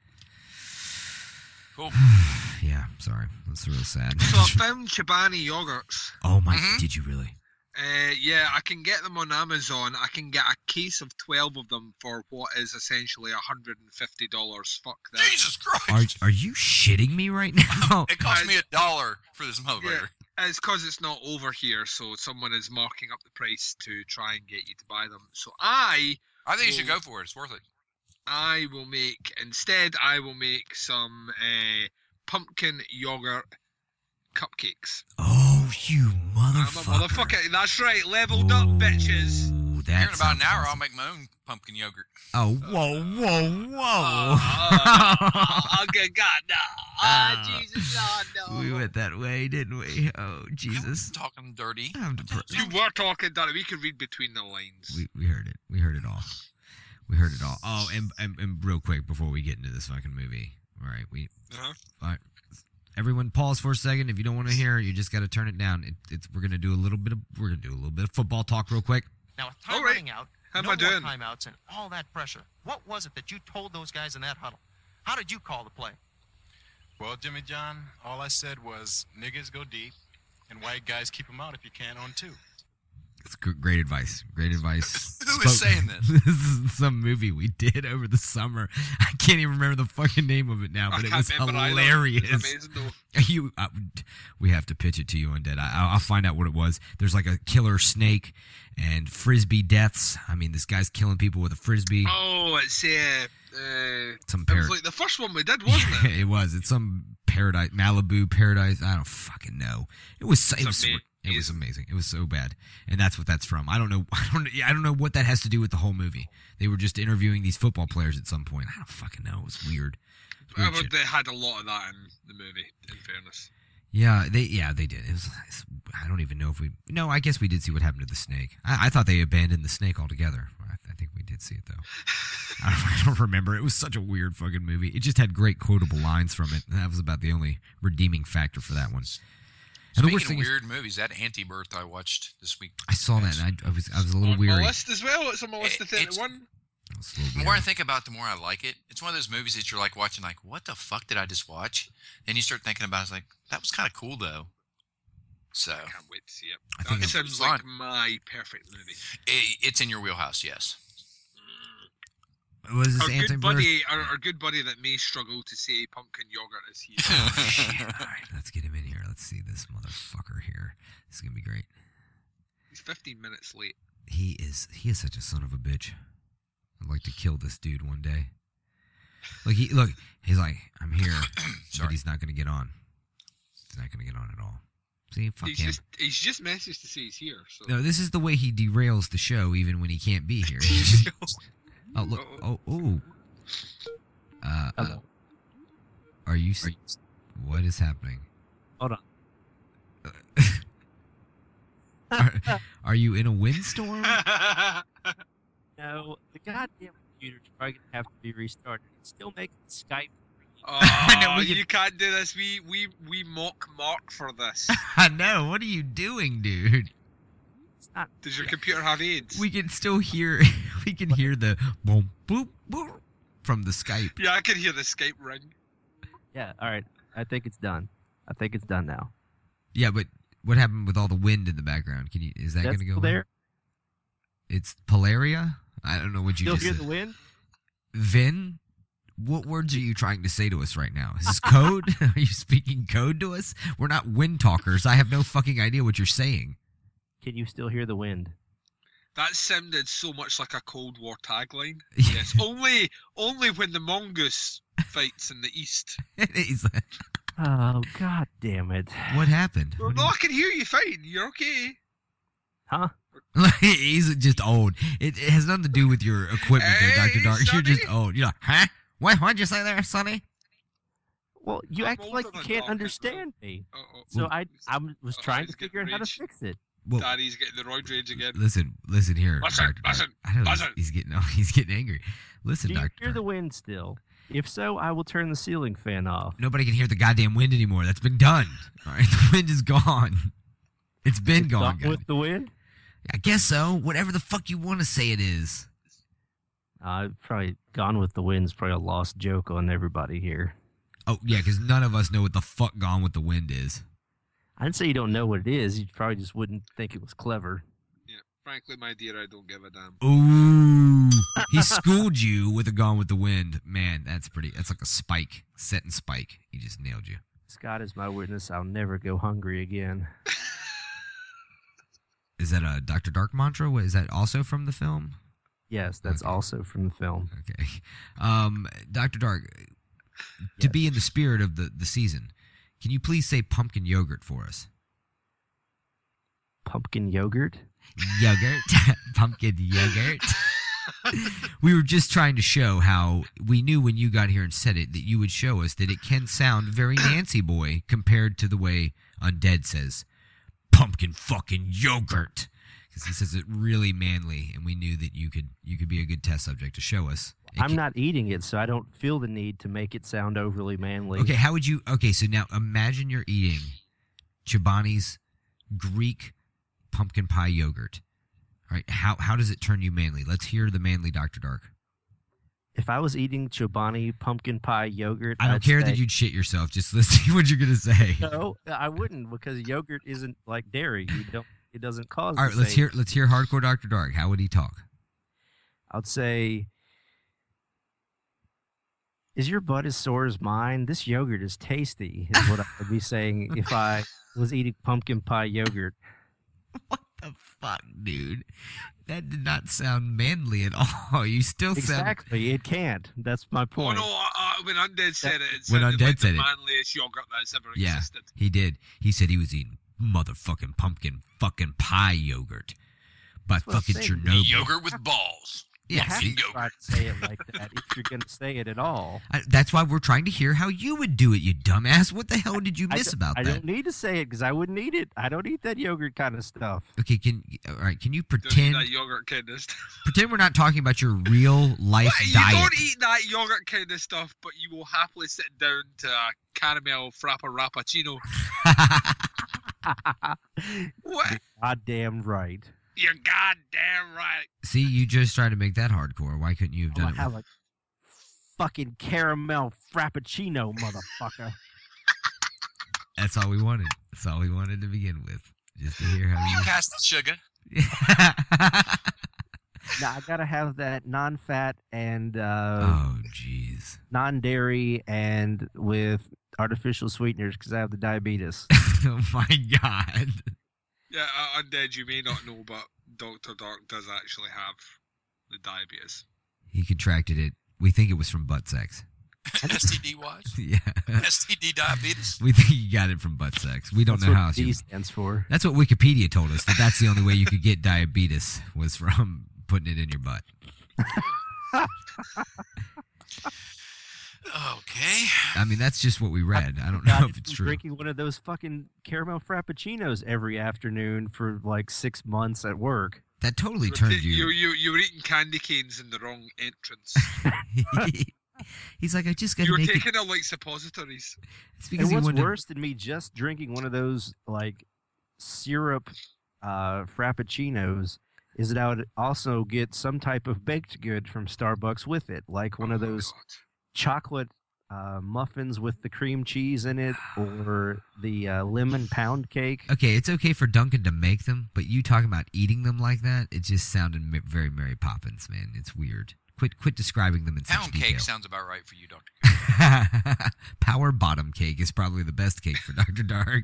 Cool. Yeah, sorry. That's real sad. So I found Chobani yogurts. Oh, my. Mhm. Did you really? Uh, yeah, I can get them on Amazon. I can get a case of twelve of them for what is essentially one hundred fifty dollars. Fuck that. Jesus Are, Christ. are you shitting me right now? It cost me a dollar for this motherfucker. It's because it's not over here, so someone is marking up the price to try and get you to buy them. So I, I think you should go for it. It's worth it. I will make instead. I will make some uh, pumpkin yogurt cupcakes. Oh, you I'm a motherfucker. motherfucker. That's right. Leveled up, bitches. Ooh, Here that in about an sounds hour, I'll awesome. make my own pumpkin yogurt. Oh, whoa, whoa, whoa. Oh, good God, no. Ah, Ah. Jesus, no, no. We went that way, didn't we? Oh, I'm Jesus. talking dirty. I'm depressed. You were talking, Donnie. We could read between the lines. We, we heard it. We heard it all. We heard it all. Oh, and, and, and real quick before we get into this fucking movie. All right, we. Uh-huh. All right. Everyone, pause for a second. If you don't want to hear, you just got to turn it down. It, it's we're gonna do a little bit of we're gonna do a little bit of football talk real quick. Now, with time All right. running out, How no am I more doing? timeouts and all that pressure, what was it that you told those guys in that huddle? How did you call the play? Well, Jimmy John, all I said was niggas go deep, and white guys keep them out if you can on two. It's g- great advice. Great advice. Who is saying this? This is some movie we did over the summer. I can't even remember the fucking name of it now, I but it can't was remember either. hilarious. It's amazing, though. You, uh, we have to pitch it to you, Undead. I, I'll find out what it was. There's like a killer snake and frisbee deaths. I mean, this guy's killing people with a frisbee. Oh, it's uh, uh, Some it parrot. was like the first one we did, wasn't it? it was. It's some paradise, Malibu paradise. I don't fucking know. It was. so- It was. amazing. It was amazing. It was so bad, and that's what that's from. I don't know. I don't. I don't know what that has to do with the whole movie. They were just interviewing these football players at some point. I don't fucking know. It was weird. It was I weird would- shit. they had a lot of that in the movie, in fairness. Yeah, they. Yeah, they did. It was. it's- I don't even know if we. No, I guess we did see what happened to the snake. I, I thought they abandoned the snake altogether. I, I think we did see it though. I don't, I don't remember. It was such a weird fucking movie. It just had great quotable lines from it. And that was about the only redeeming factor for that one. And the Speaking worst of thing is, weird movies, that Anti-Birth I watched this week. I saw that and I, I was I was a little on weary. my list as well. It's on my list of It- it's- thirty-one. I was a little The more I weary. think about it, the more I like it. It's one of those movies that you're like watching, like, what the fuck did I just watch? Then you start thinking about it, it's like, that was kind of cool, though. So, I can't wait to see it. I think That it's sounds fun. like my perfect movie. it, it's in your wheelhouse, yes. Was this Our good anti-birth? buddy, our, our good buddy that may struggle to say pumpkin yogurt is here. Shit. All right, let's get him in here. Let's see this motherfucker here. This is gonna be great. He's fifteen minutes late. He is he is such a son of a bitch. I'd like to kill this dude one day. Look, he look. He's like, I'm here, but Sorry. he's not gonna get on. He's not gonna get on at all. See, fuck He's him. just he's just messaged to say he's here. So. No, this is the way he derails the show, even when he can't be here. Oh look! Oh oh. Uh, uh, are you? s- What is happening? Hold on. Are, are you in a windstorm? No, the goddamn computer's probably gonna have to be restarted. It's still making Skype. Oh, know, we you can't do this. We we we mock Mark for this. I know. What are you doing, dude? It's not. Does your computer have AIDS? We can still hear. We can hear the boom boop boop from the Skype. Yeah, I can hear the Skype ring. Yeah. All right. I think it's done. I think it's done now. Yeah, but what happened with all the wind in the background? Can you? Is that That's going to go still away? there. It's Polaria. I don't know what you Still just hear said. the wind? Vin, what words are you trying to say to us right now? Is this code? Are you speaking code to us? We're not wind talkers. I have no fucking idea what you're saying. Can you still hear the wind? That sounded so much like a Cold War tagline. Yes, only only when the mongoose fights in the east. He's like, Oh God damn it! what happened? Well, What no, do I can hear you fine. You're okay. Huh? you- He's just old. It, it has nothing to do with your equipment there, Doctor Hey, Dark. You're just Sonny. old. You're like, huh? What? What'd you say there, Sonny? Well, you I'm act older like you than can't Doc, understand me. Uh oh. So I I was Uh-oh, trying he's to figure getting out how to rage. fix it. Well, Daddy's getting the roid rage again. listen, listen here, Listen, Doctor Dark. listen, I know he's, listen. he's getting he's getting angry. Listen, Do you Doctor hear Dark. the wind still? If so, I will turn the ceiling fan off. Nobody can hear the goddamn wind anymore. That's been done. All right, the wind is gone. It's been It's gone. done with the wind? I guess so. Whatever the fuck you want to say it is. Uh, probably Gone with the Wind's probably a lost joke on everybody here. Oh yeah, because none of us know what the fuck Gone with the Wind is. I didn't say you don't know what it is. You probably just wouldn't think it was clever. Yeah, frankly, my dear, I don't give a damn. Ooh, he schooled you with a Gone with the Wind. Man, that's pretty. That's like a spike, set in spike. He just nailed you. Scott is my witness. I'll never go hungry again. Is that a Doctor Dark mantra? What, is that also from the film? Yes, that's Okay. also from the film. Okay, um, Doctor Dark. To Yes. be in the spirit of the the season, can you please say pumpkin yogurt for us? Pumpkin yogurt? Yogurt, pumpkin yogurt. We were just trying to show how we knew when you got here and said it that you would show us that it can sound very Nancy boy compared to the way Undead says pumpkin fucking yogurt, because he says it really manly, and we knew that you could you could be a good test subject to show us. It I'm can- not eating it, so I don't feel the need to make it sound overly manly. Okay, how would you? Okay, so now imagine you're eating Chobani's Greek pumpkin pie yogurt. All right, how how does it turn you manly? Let's hear the manly Doctor Dark. If I was eating Chobani pumpkin pie yogurt, I don't I'd care say, that you'd shit yourself. Just let's see what you're gonna say. No, I wouldn't, because yogurt isn't like dairy. You don't. It doesn't cause. All the right, let's same- hear let's hear hardcore Doctor Dark. How would he talk? I'd say, is your butt as sore as mine? This yogurt is tasty, is what I would be saying if I was eating pumpkin pie yogurt. What the fuck, dude? That did not sound manly at all. You still sound. Exactly, it can't. That's my Oh point. no! Uh, uh, when Undead said it, it When sounded Undead like said the it. manliest yogurt that's ever Yeah, existed. he did. He said he was eating motherfucking pumpkin fucking pie yogurt by That's what I'm fucking saying. Chernobyl. Yogurt with balls. You Yeah, have see? to try to say it like that if you're going to say it at all. I, that's why we're trying to hear how you would do it, you dumbass. What the hell did you I miss don't- about I that? don't need to say it because I wouldn't eat it. I don't eat that yogurt kind of stuff. Okay, can all right? Can you Don't eat pretend that yogurt kind of stuff. pretend we're not talking about your real life But you diet? don't eat that yogurt kind of stuff, but you will happily sit down to a caramel frappa rappuccino. What? Goddamn right. You're goddamn right. See, you just tried to make that hardcore. Why couldn't you have I'm done gonna it? have a fucking caramel frappuccino, motherfucker. That's all we wanted. That's all we wanted to begin with. Just to hear how You you. passed the sugar. Now I gotta have that non-fat and uh, Oh, jeez. non-dairy and with artificial sweeteners because I have the diabetes. Oh my God. Yeah, uh, Undead, you may not know, but Doctor Dark does actually have the diabetes. He contracted it. We think it was from butt sex. S T D wise? Yeah. S T D diabetes? We think he got it from butt sex. We don't That's know what how. D you- stands for. That's what Wikipedia told us. That that's the only way you could get diabetes was from putting it in your butt. Okay. I mean, that's just what we read. I don't Got know it if it's from true. Drinking one of those fucking caramel frappuccinos every afternoon for like six months at work. That totally You were turned ta- you, you. you, you were eating candy canes in the wrong entrance. He's like, I just got You to were make it. taking it like suppositories. It's because And he what's wanted to- worse than me just drinking one of those like syrup uh, frappuccinos is that I would also get some type of baked good from Starbucks with it, like one of Oh my those God. chocolate uh, muffins with the cream cheese in it, or the uh, lemon pound cake. Okay, it's okay for Duncan to make them, but you talking about eating them like that, it just sounded ma- very Mary Poppins, man. It's weird. Quit quit describing them in such Pound detail. cake sounds about right for you, Doctor Power bottom cake is probably the best cake for Doctor Dark.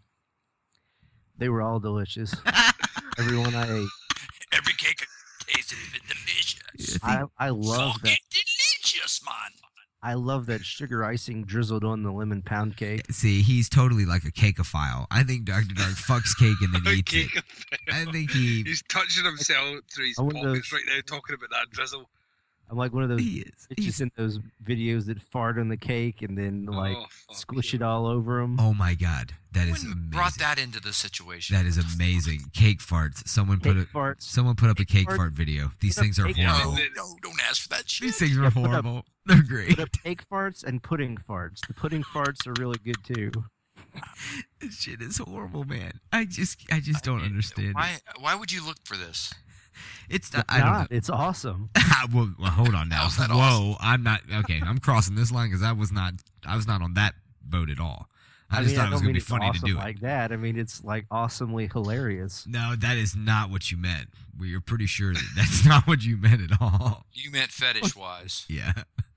They were all delicious. Everyone I ate. Every cake tasted delicious. I, I love that. Fucking delicious, man. I love that sugar icing drizzled on the lemon pound cake. See, he's totally like a cakeophile. I think Doctor Dark fucks cake and then eats it. Cake I think he He's touching himself through his I wonder pockets if- right now, talking about that drizzle. I'm like one of those he is. bitches He's, in those videos that fart on the cake and then like Oh, fuck squish you. it all over them. oh my God, that is When amazing. brought that into the situation? That is amazing. Cake farts. Someone put Cake it. farts. Someone put up a Cake cake farts. fart video. These Put up things are cake no, horrible. farts. no, don't ask for that shit. These things are Yeah, put up- horrible. They're great. Put up cake farts and pudding farts. The pudding farts are really good too. This shit is horrible, man. I just, I just don't understand. it. Why? Why would you look for this? It's not. It's I don't know. not. It's awesome. well, well, hold on now. How's that Whoa, awesome? I'm not okay. I'm crossing this line because I was not. I was not on that boat at all. I, just mean, thought I it was don't gonna mean be it's funny awesome to do like that. I mean, it's like awesomely hilarious. it. No, that is not what you meant. We are pretty sure that that's not what you meant at all. You meant fetish wise. Yeah.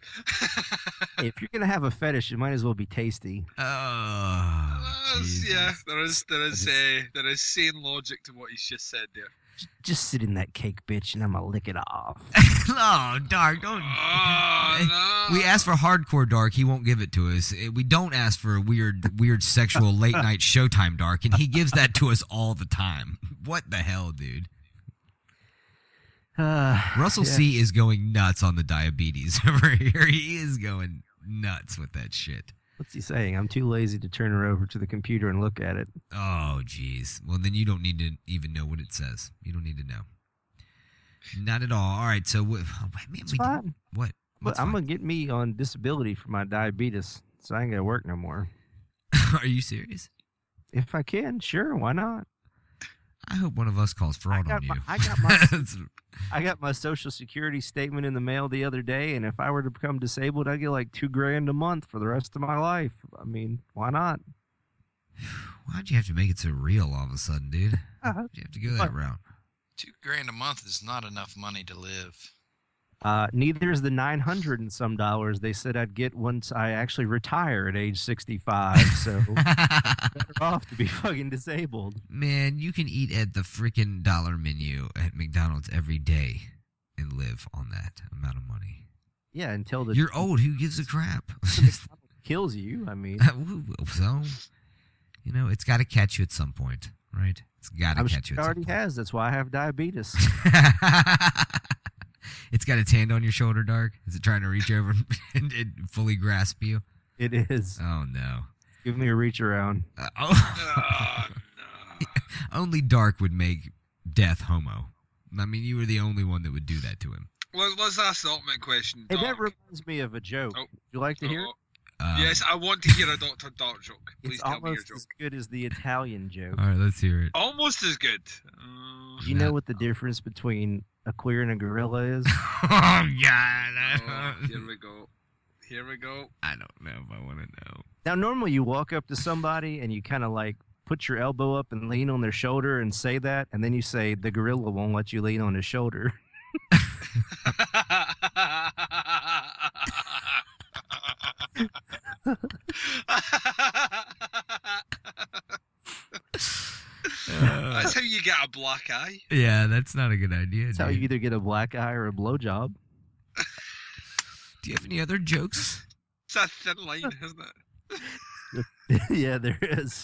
Hey, if you're gonna have a fetish, it might as well be tasty. Oh. That's- yeah, Jesus. there is there is uh, there is sane logic to what he's just said there. Just sit in that cake, bitch, and I'm gonna lick it off. Oh, Dark, don't. Oh, no. We ask for hardcore Dark, he won't give it to us. Eh, We don't ask for a weird, weird sexual late night Showtime Dark, and he gives that to us all the time. What the hell, dude? Uh, Russell yeah. C is going nuts on the diabetes over here. He is going nuts with that shit. What's he saying? I'm too lazy to turn her over to the computer and look at it. Oh, jeez. Well, then you don't need to even know what it says. You don't need to know. Not at all. All right. So, what? Oh, man, It's we, fine. what? But What's I'm fine? gonna get me on disability for my diabetes, so I ain't gonna work no more. Are you serious? If I can, sure, why not? I hope one of us calls fraud got on you. my- I got my- I got my social security statement in the mail the other day, and if I were to become disabled, I'd get like two grand a month for the rest of my life. I mean, why not? Why'd you have to make it so real all of a sudden, dude? Why'd you have to go that What? route? Two grand a month is not enough money to live. Uh, neither is the nine hundred and some dollars they said I'd get once I actually retire at age sixty-five. So better off to be fucking disabled. Man, you can eat at the freaking dollar menu at McDonald's every day and live on that amount of money. Yeah, until the You're old. Who gives a crap? kills you. I mean, so, you know, it's got to catch you at some point, right? It's got to I'm sure catch you it at some already point. has. That's why I have diabetes. It's got its hand on your shoulder, Dark. Is it trying to reach over and, and fully grasp you? It is. Oh, no. Give me a reach around. Uh, oh. Only Dark would make Death homo. I mean, you were the only one that would do that to him. Let, let's ask the ultimate question. Hey, Doc. that reminds me of a joke. Oh. Would you like to hear it? Uh-oh. Um, yes, I want to hear a Doctor Dark joke. Please It's tell me your almost joke. as good as the Italian joke. All right, let's hear it. Almost as good. Uh, Do you know what the difference between a queer and a gorilla is? Oh God! oh, here we go. Here we go. I don't know if I want to know. Now, normally you walk up to somebody and you kind of like put your elbow up and lean on their shoulder and say that, and then you say the gorilla won't let you lean on his shoulder. That's how you get a black eye. Yeah, that's not a good idea. That's dude. how you either get a black eye or a blowjob. Do you have any other jokes? It's a thin line, isn't it? Yeah, there is.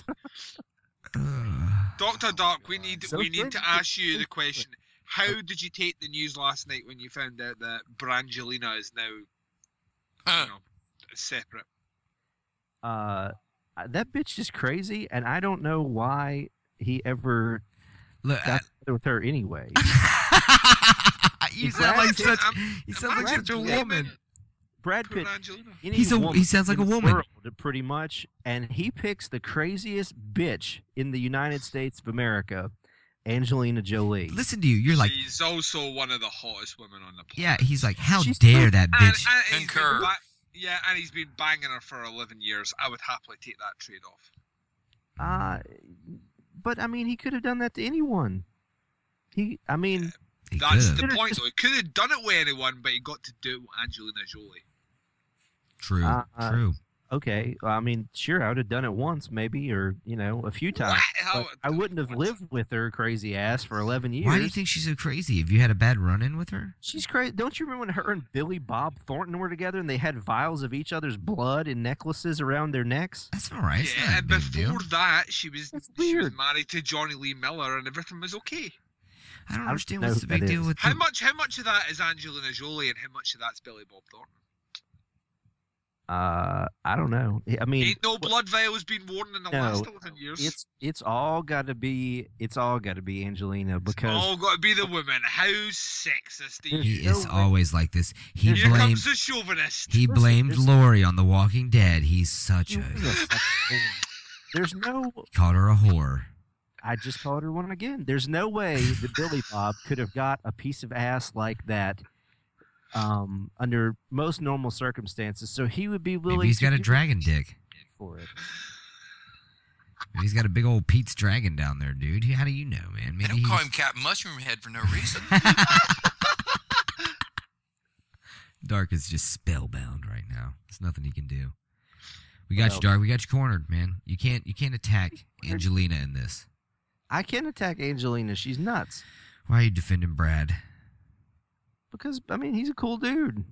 Doctor Dark, we need So we need to Flint- ask you the question: how did you take the news last night when you found out that Brangelina is now, you know, separate? Uh, that bitch is crazy, and I don't know why he ever Look, got together with her anyway. you If sound Brad like Pitt- such. I'm- You sound like such a Imagine woman. Brad Poor Pitt, Brangelina. any He's a- he woman sounds like a in the woman. world, pretty much, and he picks the craziest bitch in the United States of America, Angelina Jolie. Listen to you. You're like, She's also one of the hottest women on the yeah. planet. He's like, how She's dare so- that And, bitch? and he's been Concur. ba- yeah, and he's been banging her for eleven years. I would happily take that trade off. Uh, but I mean, he could have done that to anyone. He, I mean, He That's could've. the point, though. He could have done it with anyone, but he got to do it with Angelina Jolie. True. Uh, True. okay. Well, I mean, sure, I would have done it once, maybe, or you know, a few times. How- But I wouldn't have lived with her crazy ass for eleven years. Why do you think she's so crazy? Have you had a bad run-in with her? She's crazy? Don't you remember when her and Billy Bob Thornton were together and they had vials of each other's blood and necklaces around their necks? That's all right. It's Yeah, not a and big before deal. that, she was That's she was weird. married to Johnny Lee Miller, and everything was okay. I don't I understand don't what's know the who big that deal is. with How the- much? How much of that is Angelina Jolie, and how much of that's Billy Bob Thornton? Uh, I don't know. I mean, Ain't no blood vials been worn in the No, last eleven years. it's it's all got to be it's all got to be Angelina because all got to be the women. How sexist are There's you? He is no way- always like this. He Here blamed. comes the chauvinist. He Listen, blamed there's- Lori on The Walking Dead. He's such She a. was a fucking whore. There's no. Called her a whore. I just called her one again. There's no way that Billy Bob could have got a piece of ass like that um, under most normal circumstances. So he would be willing. Maybe he's to got a do dragon dick. for it. Maybe he's got a big old Pete's dragon down there, dude. How do you know, man? They Maybe don't call he's- him Captain Mushroom Head for no reason. Dark is just spellbound right now. There's nothing he can do. We got Well- you, Dark. We got you cornered, man. You can't. You can't attack Angelina in this. I can't attack Angelina. She's nuts. Why are you defending Brad? Because I mean, he's a cool dude.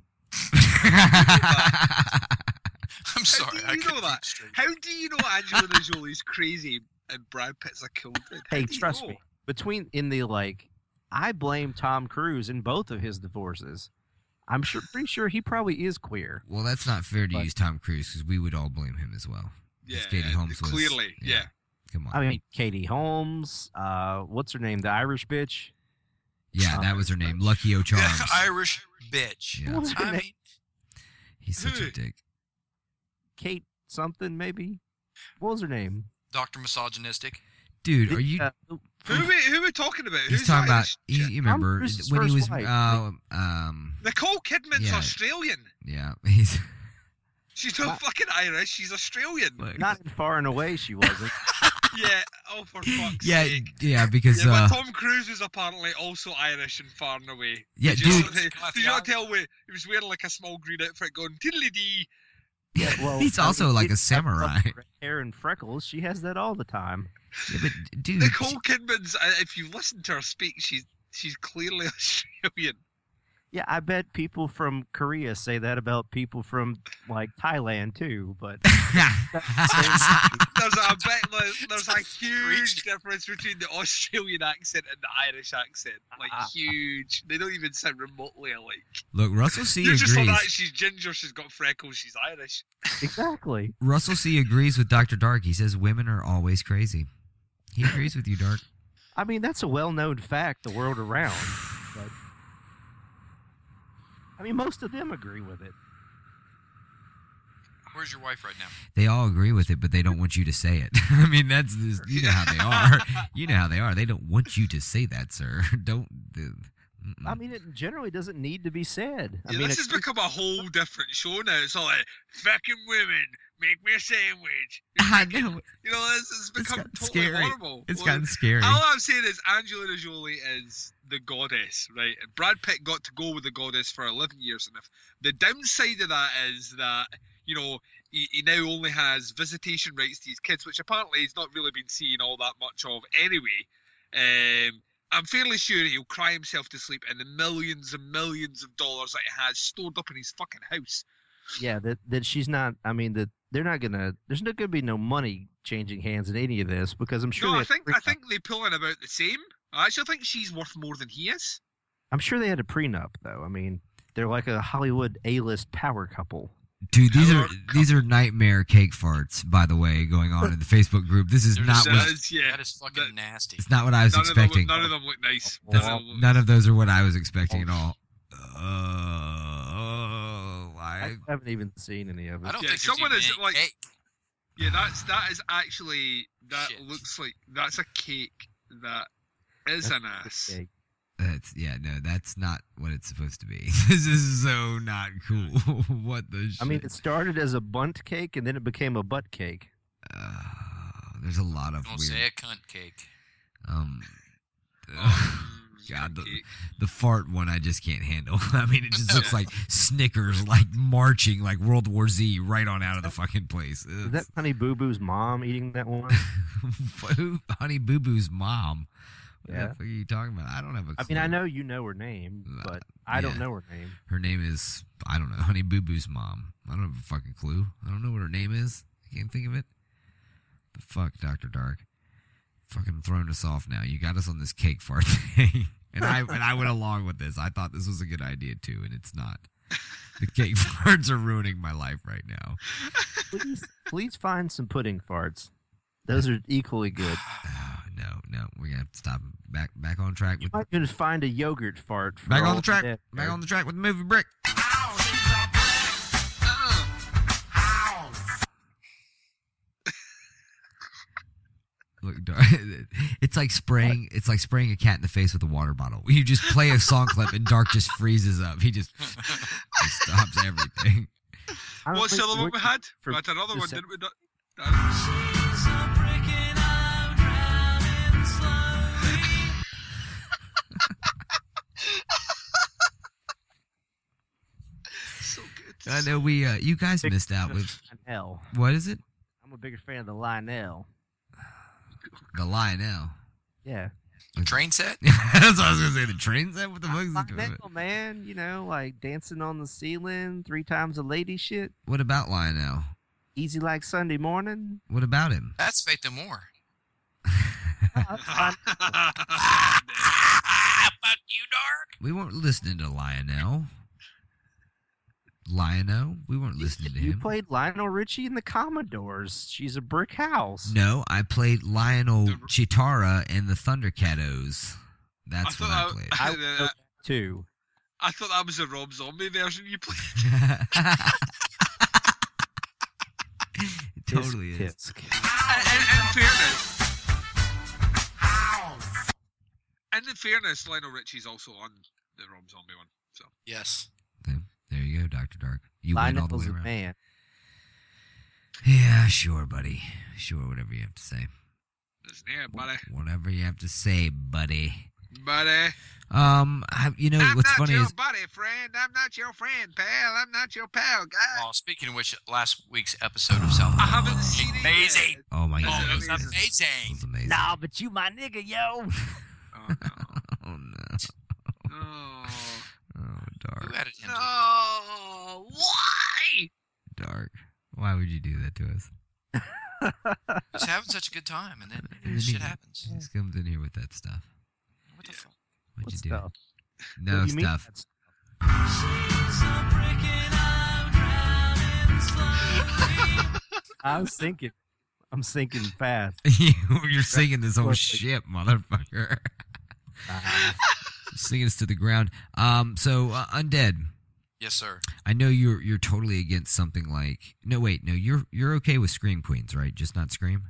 I'm sorry. do I you couldn't know keep that? straight. How do you know Angelina Jolie's crazy and Brad Pitt's a cool dude? How Hey, do you trust know? me. Between in the like, I blame Tom Cruise in both of his divorces. I'm sure, pretty sure he probably is queer. Well, that's not fair to But- use Tom Cruise because we would all blame him as well. Yeah, Katie Holmes was- clearly, yeah. yeah. Come on. I mean, Katie Holmes. Uh, what's her name? The Irish bitch. yeah, that was her name, Lucky O'Charms. The Irish bitch. Yeah. What was her I name? mean, He's such a dick. Kate something maybe. What was her name? Doctor Misogynistic. Dude, are you? Uh, Who from- are we, who are we talking about? He's Who's talking about. Irish? You, you remember Cruise's when he first was? wife. Uh, um. Nicole Kidman's Yeah. Australian. Yeah. He's. She's not Not- fucking Irish. She's Australian. Like, Not in Far and Away, she wasn't. Yeah. Oh, for fuck's yeah, sake. yeah, because Yeah, uh, but Tom Cruise was apparently also Irish and far and away. yeah, Did you, dude. Did you not tell me he was wearing like a small green outfit going tiddly dee? Yeah, well, He's I also mean, like she a has samurai. red hair and freckles. She has that all the time. Yeah, but dude, Nicole Kidman's. Uh, if you listen to her speak, she's she's clearly Australian. Yeah, I bet people from Korea say that about people from like Thailand too. But There's a bit, like, there's a huge difference between the Australian accent and the Irish accent. Like huge. They don't even sound remotely alike. look, Russell C You just thought agrees. that she's ginger, she's got freckles, she's Irish. exactly. Russell C agrees with Doctor Dark. He says women are always crazy. He agrees with you, Dark. I mean, that's a well-known fact the world around. But I mean, most of them agree with it. Where's your wife right now? They all agree with it, but they don't want you to say it. I mean, that's this, you know how they are. You know how they are. They don't want you to say that, sir. Don't. Uh, I mean, it generally doesn't need to be said. I Yeah, mean, this it- has become a whole different show now. It's all like, fucking women, make me a sandwich. I know. You know, it's, it's become gotten totally scary. horrible. It's Like, gotten scary. All I'm saying is Angelina Jolie is the goddess, right? And Brad Pitt got to go with the goddess for eleven years. And if the downside of that is that, you know, he, he now only has visitation rights to his kids, which apparently he's not really been seeing all that much of anyway. Um, I'm fairly sure he'll cry himself to sleep in the millions and millions of dollars that he has stored up in his fucking house. yeah, that that she's not. I mean, that they're not gonna. There's not gonna be no money changing hands in any of this because I'm sure. no, they I had think a I prenup. think they pull in about the same. I actually think she's worth more than he is. I'm sure they had a prenup though. I mean, they're like a Hollywood A-list power couple. Dude, these are these are nightmare cake farts, by the way, going on in the Facebook group. This is They're not just- what That is, yeah. That is fucking nasty. it's not what I was None of, them, expecting. look- none of them look nice. That's- None of them look none of those are what I was expecting at all. Uh, I I, haven't even seen any of it. I don't Yeah, think there's someone even is, any like- cake. Yeah, that's that is actually that Shit. looks like that's a cake that is That's an a ass. cake. that's yeah, no, that's not what it's supposed to be. This is so not cool. What the shit? I mean, it started as a bunt cake and then it became a butt cake. uh, there's a lot of Don't weird. say a cunt cake. Um, Um, God, the, cake. the fart one I just can't handle. I mean, it just looks like Snickers, like marching, like World War Z, right on out of the fucking place. Is that Honey Boo Boo's mom eating that one? Who- Honey Boo Boo's mom? What Yeah. the fuck are you talking about? I don't have a I clue. mean, I know you know her name, Uh, but I don't yeah. know her name. Her name is, I don't know, Honey Boo Boo's mom. I don't have a fucking clue. I don't know what her name is. I can't think of it. The fuck, Doctor Dark. Fucking throwing us off now. You got us on this cake fart thing. And I and I went along with this. I thought this was a good idea too, and it's not. The cake farts are ruining my life right now. Please, please find some pudding farts. Those are equally good. Oh, no, no, we're gonna have to stop. Back back on track. You With, might just find a yogurt fart. For back all on the track. dead Back there. on the track with the movie Brick. Look, Dar- it's like spraying. It's like spraying a cat in the face with a water bottle. You just play a song clip and Dark just freezes up. He just, he stops everything. I don't What's the think other one we we're- had? for We had another the one, sec- didn't we? Da- Da- So good. I know we. Uh, you guys Big missed out fan of with Lionel. what is it? I'm a bigger fan of the Lionel. The Lionel. Yeah. Train set? That's what I was gonna say. The train set. What the fuck is it? Lionel, man, you know, like dancing on the ceiling, three times a lady shit. What about Lionel? Easy like Sunday morning. What about him? That's Faith No More. Oh, that's fine. Fuck you, Dark. We weren't listening to Lionel. Lionel? We weren't listening to You him. played Lionel Richie in the Commodores. She's a brick house. No, I played Lionel Chitara and the Thundercatos. That's I what thought I played. I I, would know that too. I thought that was the Rob Zombie version you played. It totally is. Tisk. in, in, in fairness, in the fairness, Lionel Richie's also on the Rob Zombie one. So Yes. Okay, there you go, Doctor Dark. You win all the Lionel's way a around. man. Yeah, sure, buddy. Sure, whatever you have to say. listen here, buddy, Whatever you have to say, buddy. buddy. Um, I, you know I'm what's not funny your is buddy, friend. I'm not your friend, pal. I'm not your pal, guy. Oh, speaking of which, last week's episode of South I Park haven't was seen it amazing. yet. oh my Is it god, Oh, it was amazing? It amazing. was amazing. Nah, but you my nigga, yo. Oh no. Oh no, Oh, oh Dark, Who added him to the no. Why? Dark. Why would you do that to us? Just having such a good time, and then And then shit he happens. just comes in here with that stuff. What the fuck? What'd What you do? stuff? No What do you mean stuff. that's- I was thinking. I'm thinking fast. You're singing this whole Perfect. shit, motherfucker. Uh, Singing us to the ground. Um, so uh, Undead. Yes, sir. I know you're you're totally against something like no wait no you're you're okay with Scream Queens, right? Just not Scream.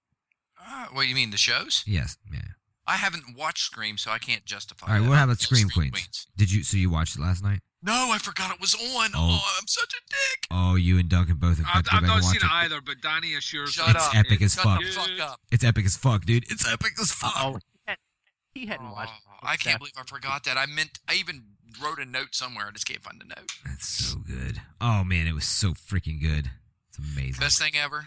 Uh, what you mean the shows? Yes, yeah. I haven't watched Scream, so I can't justify. All right, that. what I about love Scream Queens? Did you so you watched it last night? No, I forgot it was on. Oh. Oh, I'm such a dick. Oh, you and Duncan both have got I've, to go I've back not and watch seen it it. either, but Danny assures Shut me It's up. epic as Shut fuck. the fuck up. It's epic as fuck, dude. It's epic as fuck. Oh, he, had, he hadn't watched. Oh, I can't believe I forgot that. I meant I even wrote a note somewhere. I just can't find the note. That's so good. Oh man, it was so freaking good. It's amazing. Best thing ever.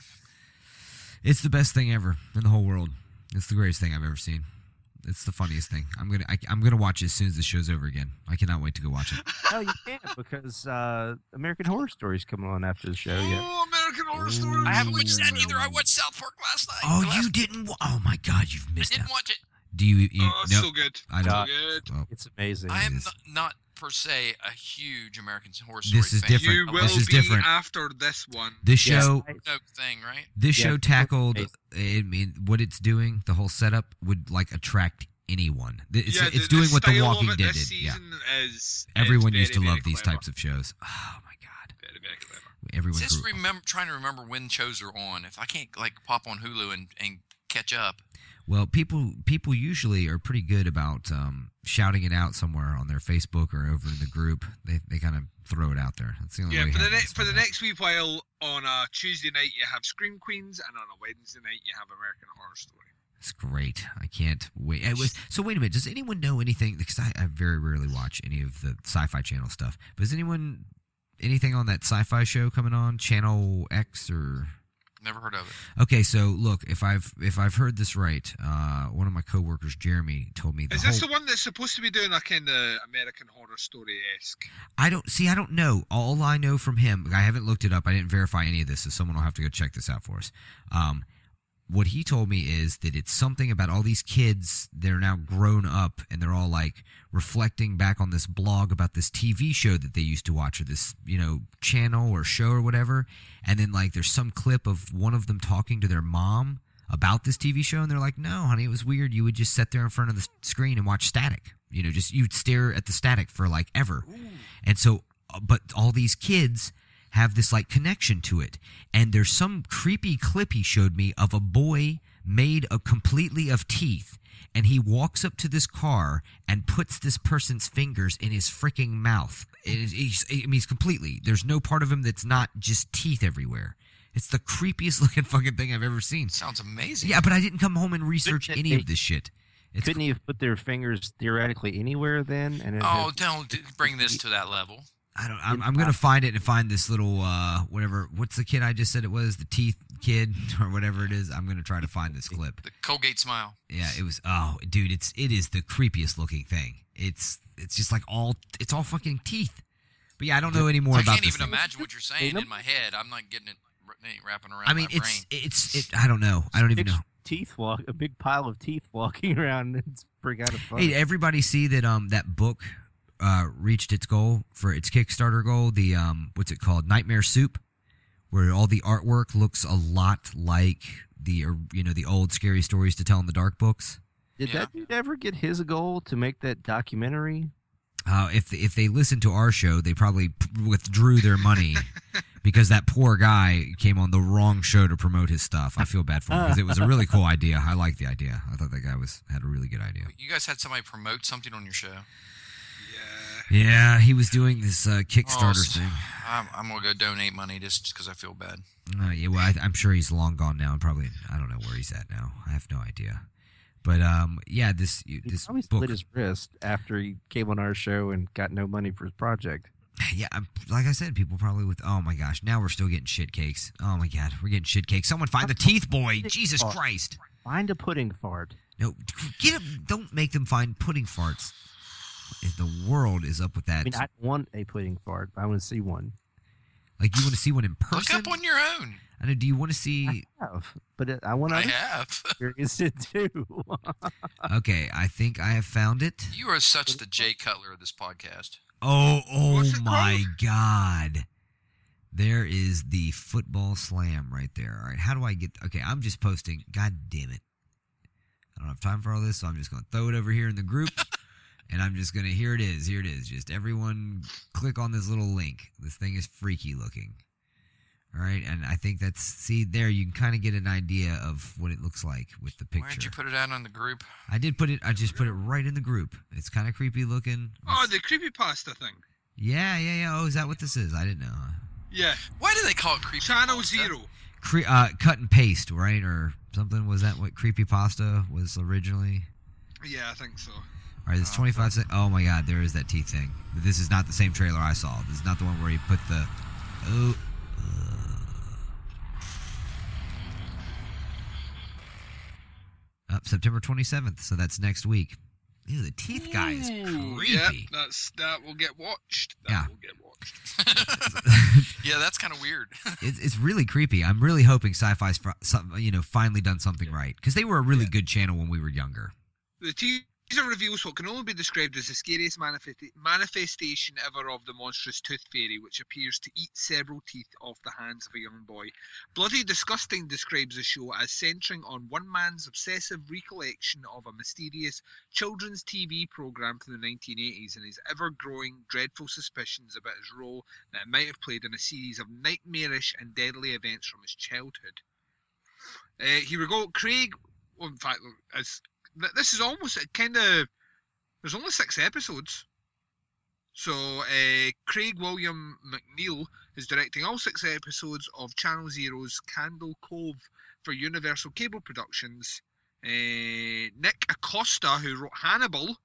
It's the best thing ever in the whole world. It's the greatest thing I've ever seen. It's the funniest thing. I'm gonna I, I'm gonna watch it as soon as the show's over again. I cannot wait to go watch it. Oh, you can't because uh, American Horror Story's coming on after the show. Yeah. Oh, American Horror Story. I haven't watched that either. I watched South Park last night. Oh, Last- you didn't? Wa- oh my God, you've I missed didn't out. watch it. Do you? you Oh, it's nope. so good. I So don't. good. Well, It's amazing. I am is. not, not per se a huge American Horror Story This is fan. different. You will This is be different. after this one. This Yeah. show, No thing, right? this Yeah, show it's tackled. amazing. I mean, what it's doing, the whole setup would like attract anyone. It's, yeah, it's the, doing the what The style Walking of it Dead this did. Yeah, season is, everyone is used to very, love very these clever. types of shows. Oh my God, Very, very clever. everyone Just grew. remember trying to remember when shows are on. If I can't like pop on Hulu and, and catch up. Well, people people usually are pretty good about um, shouting it out somewhere on their Facebook or over in the group. They they kind of throw it out there. That's the only Yeah, way. for it the happens next for the sometimes. next wee while, on a Tuesday night you have Scream Queens, and on a Wednesday night you have American Horror Story. It's great. I can't wait. It was, so wait a minute. Does anyone know anything? Because I, I very rarely watch any of the Sci-Fi Channel stuff. But is anyone anything on that Sci-Fi show coming on Channel X or? Never heard of it. Okay, so look, if I've if I've heard this right, uh, one of my coworkers, Jeremy, told me the Is whole. this the one that's supposed to be doing a kind of American Horror Story esque? I don't see. I don't know. All I know from him, I haven't looked it up. I didn't verify any of this, so someone will have to go check this out for us. Um, what he told me is that it's something about all these kids. They're now grown up, and they're all like reflecting back on this blog about this T V show that they used to watch, or this, you know, channel or show or whatever. And then like there's some clip of one of them talking to their mom about this T V show, and they're like, "No, honey, it was weird. You would just sit there in front of the screen and watch static. You know, just you'd stare at the static for like ever." Ooh. And so, but all these kids have this like connection to it. And there's some creepy clip he showed me of a boy made of completely of teeth, and he walks up to this car and puts this person's fingers in his freaking mouth. It is, he's, I mean, he's completely, there's no part of him that's not just teeth everywhere. It's the creepiest looking fucking thing I've ever seen. Sounds amazing. Yeah, but I didn't come home and research Couldn't any they- of this shit. It's Couldn't he have put their fingers theoretically anywhere then? And it Oh, had- don't d- bring this to that level. I don't. I'm, I'm gonna find it and find this little uh, whatever. What's the kid I just said it was? The teeth kid or whatever it is. I'm gonna try to find this clip. The Colgate smile. Yeah, it was. Oh, dude, it's it is the creepiest looking thing. It's it's just like all it's all fucking teeth. But yeah, I don't know any more I about can't this even thing. imagine what you're saying in my head. I'm not getting it, it ain't wrapping around I mean, my it's brain. it's it. I don't know. I don't even know. teeth walk, a big pile of teeth walking around. It's pretty kind of funny. Hey, everybody see that um that book uh reached its goal for its Kickstarter goal, the um what's it called, Nightmare Soup, where all the artwork looks a lot like the uh, you know the old Scary Stories to Tell in the Dark books. Did Yeah. that dude ever get his goal to make that documentary? Uh, if if they listened to our show, they probably p- withdrew their money because that poor guy came on the wrong show to promote his stuff. I feel bad for him because it was a really cool idea. I like the idea. I thought that guy was had a really good idea. You guys had somebody promote something on your show. Yeah. Yeah, he was doing this uh, Kickstarter Oh, s- thing. I'm, I'm gonna go donate money just because I feel bad. Uh, yeah, well, I, I'm sure he's long gone now, and probably I don't know where he's at now. I have no idea. But um, yeah, this He this probably book. split his wrist after he came on our show and got no money for his project. Yeah, I'm- like I said, people probably with. Oh my gosh, now we're still getting shit cakes. Oh my god, we're getting shit cakes. Someone find the teeth boy. Jesus Christ! Find a pudding fart. No, get him. Don't make them find pudding farts. If the world is up with that, I mean, I want a pudding fart. But I want to see one. like you want to see one in Look person. up on your own. I know. Do you want to see? I have, but it, I want I to have. experience it too. Okay, I think I have found it. You are such the Jay Cutler of this podcast. Oh, oh What's it my called? God. There is the football slam right there. All right, how do I get... Okay, I'm just posting... God damn it. I don't have time for all this, so I'm just going to throw it over here in the group, And I'm just going to, here it is, here it is. Just everyone click on this little link. This thing is freaky looking. All right, and I think that's, see, there you can kind of get an idea of what it looks like with the picture. Why did you put it out on the group? I did put it, I just put it right in the group. It's kind of creepy looking. Oh, the creepypasta thing. Yeah, yeah, yeah. Oh, is that what this is? I didn't know. Yeah. Why do they call it creepy? Channel Zero. Cre- uh, cut and paste, right? Or something. Was that what creepypasta was originally? Yeah, I think so. All right, it's twenty-five seconds. Oh, my God, there is that teeth thing. This is not the same trailer I saw. This is not the one where he put the... Oh... Uh, September twenty-seventh, so that's next week. Ew, the teeth guy is Ooh, creepy. Yeah, that's, that will get watched. That Yeah. will get watched. Yeah, that's kind of weird. It's, it's really creepy. I'm really hoping Sci-Fi's fr- some, you know, finally done something right. Because they were a really good channel when we were younger. The teaser reveals what can only be described as the scariest manifesti- manifestation ever of the monstrous Tooth Fairy, which appears to eat several teeth off the hands of a young boy. Bloody Disgusting describes the show as centering on one man's obsessive recollection of a mysterious children's T V program from the nineteen eighties and his ever-growing dreadful suspicions about his role that it might have played in a series of nightmarish and deadly events from his childhood. Uh, here we go. Craig, well, in fact, as this is almost kind of, there's only six episodes. So uh, Craig William McNeil is directing all six episodes of Channel Zero's Candle Cove for Universal Cable Productions. Uh, Nick Acosta, who wrote Hannibal,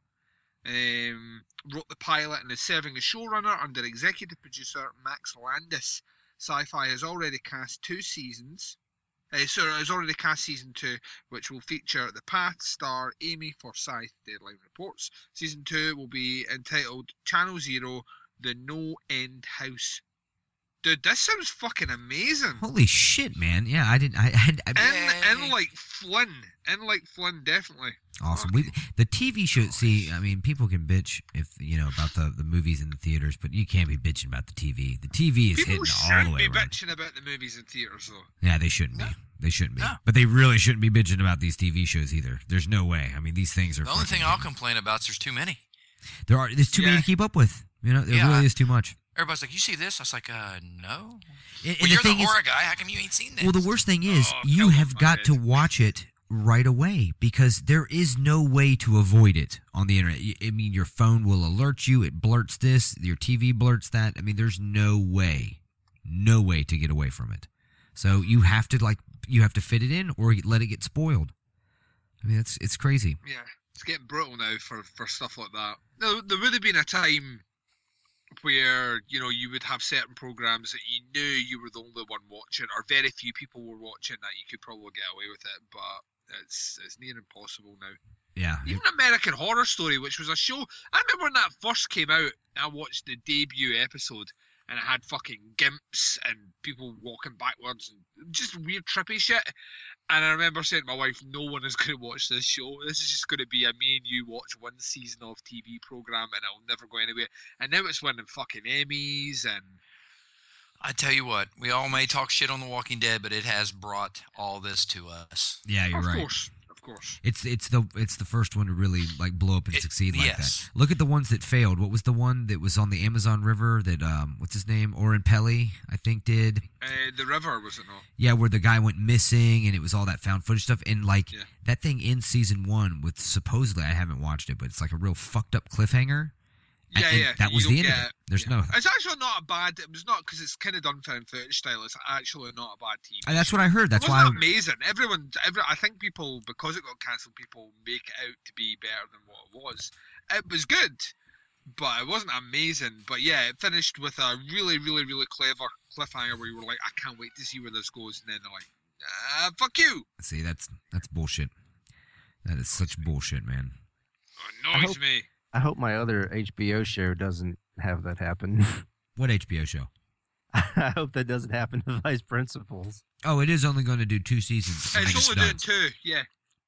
um, wrote the pilot and is serving as showrunner under executive producer Max Landis. Sci-Fi has already cast two seasons. Uh, so has already cast season two, which will feature The Path star Amy Forsyth, Deadline reports. Season two will be entitled Channel Zero, The No End House. Dude, this sounds fucking amazing. Holy shit, man. Yeah, I didn't... I, I, I, In, in like Flynn. In like Flynn, definitely. Awesome. We, the T V show, see, I mean, people can bitch if, you know, about the, the movies in the theaters, but you can't be bitching about the T V. The T V is People hitting all the shouldn't way be around. bitching about the movies in theaters, though. Yeah, they shouldn't be. They shouldn't be. But they really shouldn't be bitching about these T V shows either. There's no way. I mean, these things are... The only fucking thing I'll complain about is there's too many. There are. There's too Yeah. many to keep up with. You know, there Yeah. really is too much. Everybody's like, you see this? I was like, uh, no. And- and well, the you're the thing is- horror guy. How come you ain't seen this? Well, the worst thing is, Oh, you have got to watch it right away because there is no way to avoid it on the internet. Y- I mean, your phone will alert you. It blurts this. Your T V blurts that. I mean, there's no way, no way to get away from it. So you have to like, you have to fit it in or let it get spoiled. I mean, it's it's crazy. Yeah, it's getting brutal now for, for stuff like that. Now, there would have been a time where, you know, you would have certain programs that you knew you were the only one watching, or very few people were watching, that you could probably get away with it, but it's it's near impossible now. Yeah. Even American Horror Story, which was a show, I remember when that first came out, I watched the debut episode, and it had fucking gimps and people walking backwards and just weird trippy shit. And I remember saying to my wife, no one is going to watch this show. This is just going to be a me and you watch one season of T V program and it'll never go anywhere. And now it's winning fucking Emmys and... I tell you what, we all may talk shit on The Walking Dead, but it has brought all this to us. Yeah, you're of right. course, of course. It's it's the it's the first one to really like blow up and succeed like yes. that. Look at the ones that failed. What was the one that was on the Amazon River that um what's his name? Oren Peli, I think did. Uh, the River, was it not? Yeah, where the guy went missing and it was all that found footage stuff and like Yeah. that thing in season one with supposedly I haven't watched it, but it's like a real fucked up cliffhanger. And- Yeah, and yeah. That you was don't the end get of it. it. There's Yeah. no. It's actually not a bad. It was not because it's kind of done found footage style. It's actually not a bad T V. And that's what I heard. That's it why. wasn't I, amazing. Everyone, every, I think people, because it got cancelled, people make it out to be better than what it was. It was good, but it wasn't amazing. But yeah, it finished with a really, really, really clever cliffhanger where you were like, I can't wait to see where this goes. And then they're like, ah, fuck you. see, that's that's bullshit. That is such bullshit, man. Annoys I hope- me. I hope my other H B O show doesn't have that happen. What H B O show? I hope that doesn't happen to Vice Principals. Oh, it is only going to do two seasons. and It's then only done. doing two, yeah.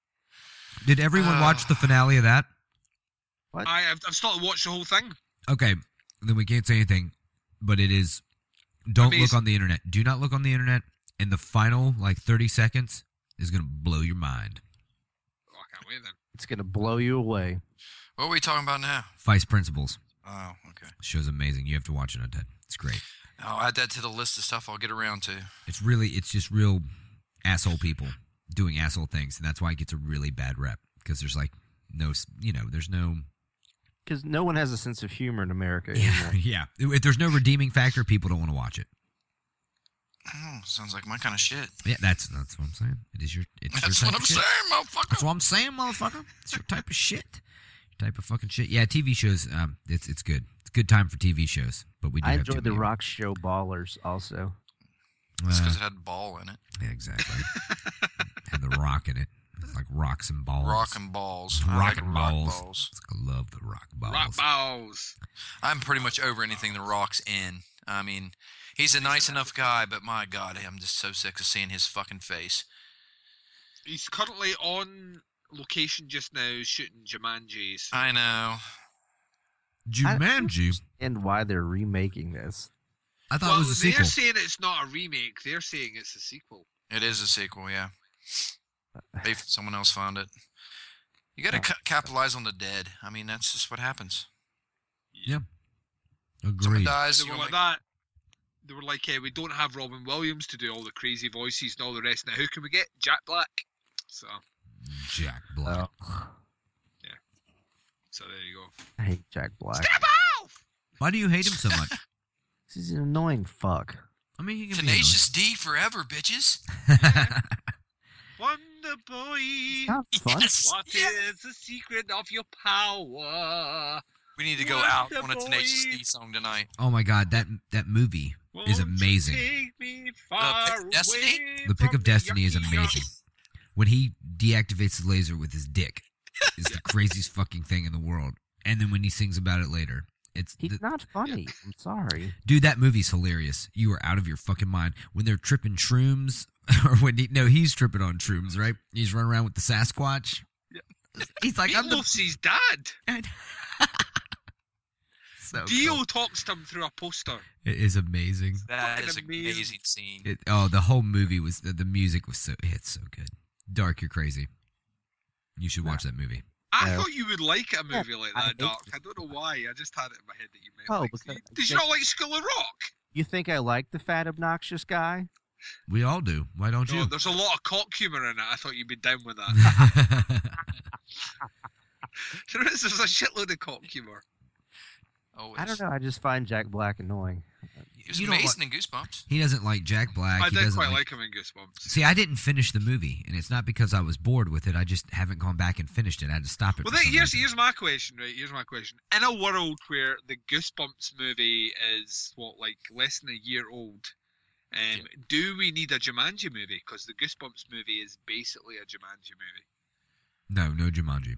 Did everyone Uh, watch the finale of that? What? I, I've, I've started to watch the whole thing. Okay, then we can't say anything, but it is. Don't look Amazing. on the internet. Do not look on the internet. And the final like thirty seconds is going to blow your mind. Oh, I can't wait then. It's gonna blow you away. What are we talking about now? Vice Principals. Oh, okay. The show's amazing. You have to watch it, Undead. It's great. I'll add that to the list of stuff I'll get around to. It's really, it's just real asshole people doing asshole things, and that's why it gets a really bad rep, because there's like no, you know, there's no... Because no one has a sense of humor in America Yeah, anymore. yeah. If there's no redeeming factor, people don't want to watch it. Oh, sounds like my kind of shit. Yeah, that's that's what I'm saying. It is your. It's That's your what type I'm of shit. saying, motherfucker. That's what I'm saying, motherfucker. It's your type of shit. Your type of fucking shit. Yeah, T V shows. Um, it's it's good. It's a good time for T V shows. But we do I have enjoyed too the many. Rock show Ballers also. It's Uh, because it had ball in it. yeah, exactly. Had the rock in it. It's like rocks and balls. Rock and balls. I Rock like and rock balls. balls. I love the rock balls. Rock balls. I'm pretty much over anything the Rock's in. I mean, he's a nice enough guy, but my God, I'm just so sick of seeing his fucking face. He's currently on location just now shooting Jumanji's. I know. Jumanji. And why they're remaking this. I thought well, it was a they're sequel. saying it's not a remake. They're saying it's a sequel. It is a sequel, yeah. If someone else found it. You got to ca- capitalize on the dead. I mean, that's just what happens. Yeah. Someone Agreed. dies. They you were wanna like make- that. They were like, hey, we don't have Robin Williams to do all the crazy voices and all the rest. Now, who can we get? Jack Black. So, Jack Black. Oh, so there you go. I hate Jack Black. Step off! Why do you hate him so much? He's an annoying fuck. I mean, he can Tenacious D forever, bitches. Wonder Boy. It's not fun. Yes. What is the secret of your power? We need to go Wonder out on a Boy. Tenacious D song tonight. Oh my God, that that movie is Won't you amazing. Take me far Pick of Destiny? away The Pick from of Destiny is yucky amazing. yuck. When he deactivates his laser with his dick, is the craziest fucking thing in the world. And then when he sings about it later, it's He's the, not funny. I'm sorry. dude. That movie's hilarious. You are out of your fucking mind when they're tripping shrooms, or when he, no, he's tripping on shrooms, right? He's running around with the Sasquatch. He's like, I'm the Meatloaf's his dad. so Dio cool. talks to him through a poster. It is amazing. That Fucking is an amazing. amazing scene. It, oh, the whole movie was the, the music was so it's so good. Dark, you're crazy. You should watch that movie. I Yeah. thought you would like a movie like I that, hate Dark. it. I don't know why. I just had it in my head that you might Oh, like because it. I Did you think- not like School of Rock? You think I like the fat, obnoxious guy? We all do. Why don't No, you? there's a lot of cock humor in it. I thought you'd be down with that. There is. There's a shitload of cock humor. Always. I don't know. I just find Jack Black annoying. He was You don't amazing in Goosebumps. He doesn't like Jack Black. I he did doesn't quite like, like him in Goosebumps. See, I didn't finish the movie, and it's not because I was bored with it. I just haven't gone back and finished it. I had to stop it. Well, for then, some here's reason. here's my question, right? Here's my question. In a world where the Goosebumps movie is what, like less than a year old, um, do we need a Jumanji movie? Because the Goosebumps movie is basically a Jumanji movie. No, no Jumanji.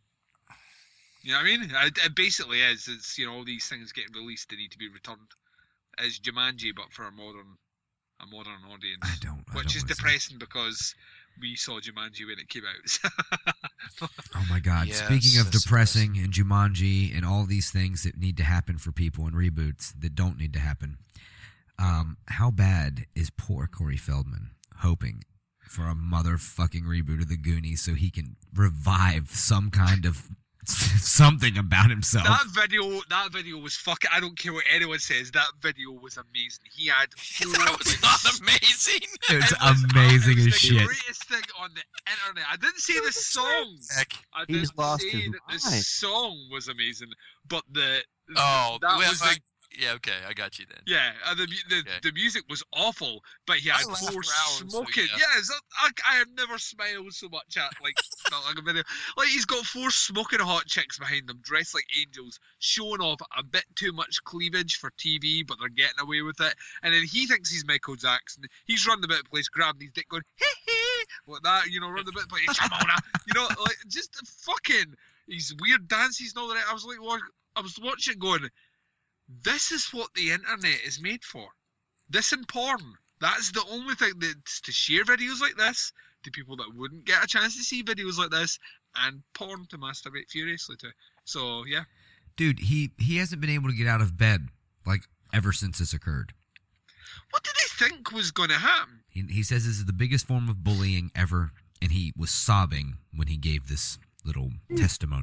You know what I mean? It, it basically is. It's, you know, all these things getting released, they need to be returned as Jumanji, but for a modern, a modern audience. I don't. I Which don't is wanna see it. depressing because we saw Jumanji when it came out. Oh my God! Yes, Speaking of that's depressing and Jumanji and all these things that need to happen for people and reboots that don't need to happen, um, how bad is poor Corey Feldman hoping for a motherfucking reboot of the Goonies so he can revive some kind of something about himself? That video, that video was fucking. I don't care what anyone says. That video was amazing. He had. That was not amazing. It's It was- amazing it was as the shit. greatest thing on the internet. I didn't say the song. Heck. I He's didn't lost say his that the mind. song was amazing, but the Oh, that well, was I- the yeah, okay, I got you then. yeah. Uh, the, mu- the Okay. the music was awful, but he I had laughed four for hours, so smoking. yeah. Yes, I, I have never smiled so much at like felt like a video. Like he's got four smoking hot chicks behind him, dressed like angels, showing off a bit too much cleavage for T V, but they're getting away with it. And then he thinks he's Michael Jackson. He's running about the place, grabbing his dick, going hee hee, like that. You know, running about the place, come on, now. You know, like just fucking. These weird dances and all that. I was like, wa- I was watching, it going, this is what the internet is made for. This and porn. That's the only thing that's to share videos like this to people that wouldn't get a chance to see videos like this, and porn to masturbate furiously to. So yeah. Dude, he he hasn't been able to get out of bed like ever since this occurred. What did they think was going to happen? He, he says this is the biggest form of bullying ever, and he was sobbing when he gave this little testimony.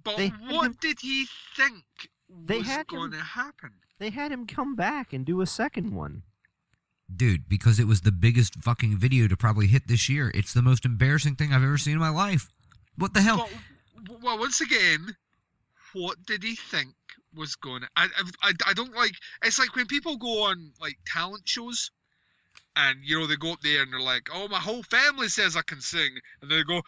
But They had what him- did he think They was had going him- to happen? They had him come back and do a second one. Dude, because it was the biggest fucking video to probably hit this year. It's the most embarrassing thing I've ever seen in my life. What the hell? But, well, once again, what did he think was going to... I, I, I don't like... It's like when people go on, like, talent shows, and, you know, they go up there and they're like, oh, my whole family says I can sing. And they go...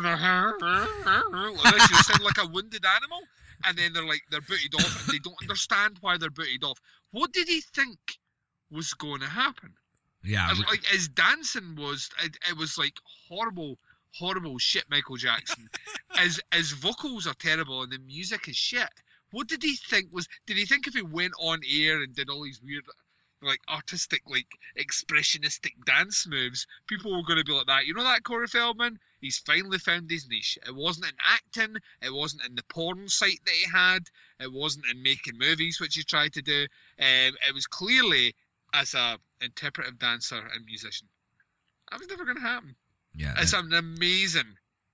like this, you sound like a wounded animal. And then they're like, they're booted off, and they don't understand why they're booted off. What did he think was going to happen? Yeah. As, like his dancing was, it, it was like horrible, horrible shit. Michael Jackson. his his vocals are terrible, and the music is shit. What did he think was? Did he think if he went on air and did all these weird, like artistic, like expressionistic dance moves, people were going to be like that? You know that Corey Feldman? He's finally found his niche. It wasn't in acting. It wasn't in the porn site that he had. It wasn't in making movies, which he tried to do. Um, it was clearly as a interpretive dancer and musician. That was never going to happen. Yeah. It's that- an amazing,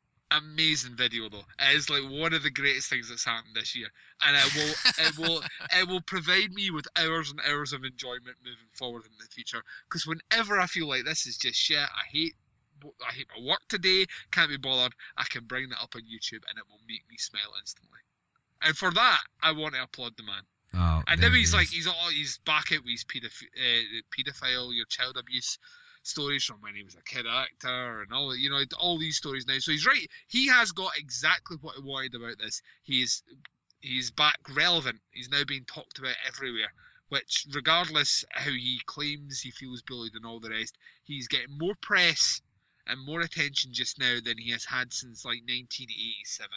amazing video though. It is like one of the greatest things that's happened this year, and it will, it will, it will provide me with hours and hours of enjoyment moving forward in the future. Because whenever I feel like this is just shit, I hate, I hate my work today, can't be bothered, I can bring that up on YouTube and it will make me smile instantly. And for that, I want to applaud the man. Oh, And there now it he's like, is. he's all, he's back at with his pedoph- uh, pedophile, your child abuse stories from when he was a kid actor and all, you know, all these stories now. So he's right. He has got exactly what he wanted about this. He is, he's back relevant. He's now being talked about everywhere. Which, regardless how he claims he feels bullied and all the rest, he's getting more press and more attention just now than he has had since like nineteen eighty-seven.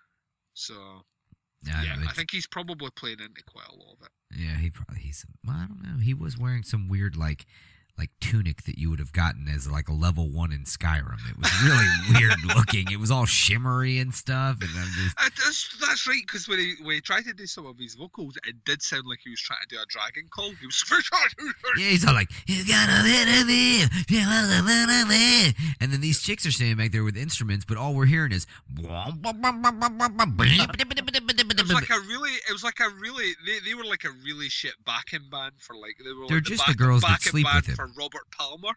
So. Yeah, Yeah, I it's- think he's probably playing into quite a lot of it. Yeah, he probably he's. Well, I don't know. He was wearing some weird like like tunic that you would have gotten as like a level one in Skyrim. It was really weird looking. It was all shimmery and stuff, and I'm just. Uh, that's, that's right, because when he, when he tried to do some of his vocals, it did sound like he was trying to do a dragon call. He was Yeah, he's all like, "You got a bit of me, you got a bit of me," and then these chicks are standing back there with instruments, but all we're hearing is. It was like a really, it was like a really, they, they were like a really shit backing band for like, they were They're like just the, the back, girls that backing sleep band with him. for Robert Palmer.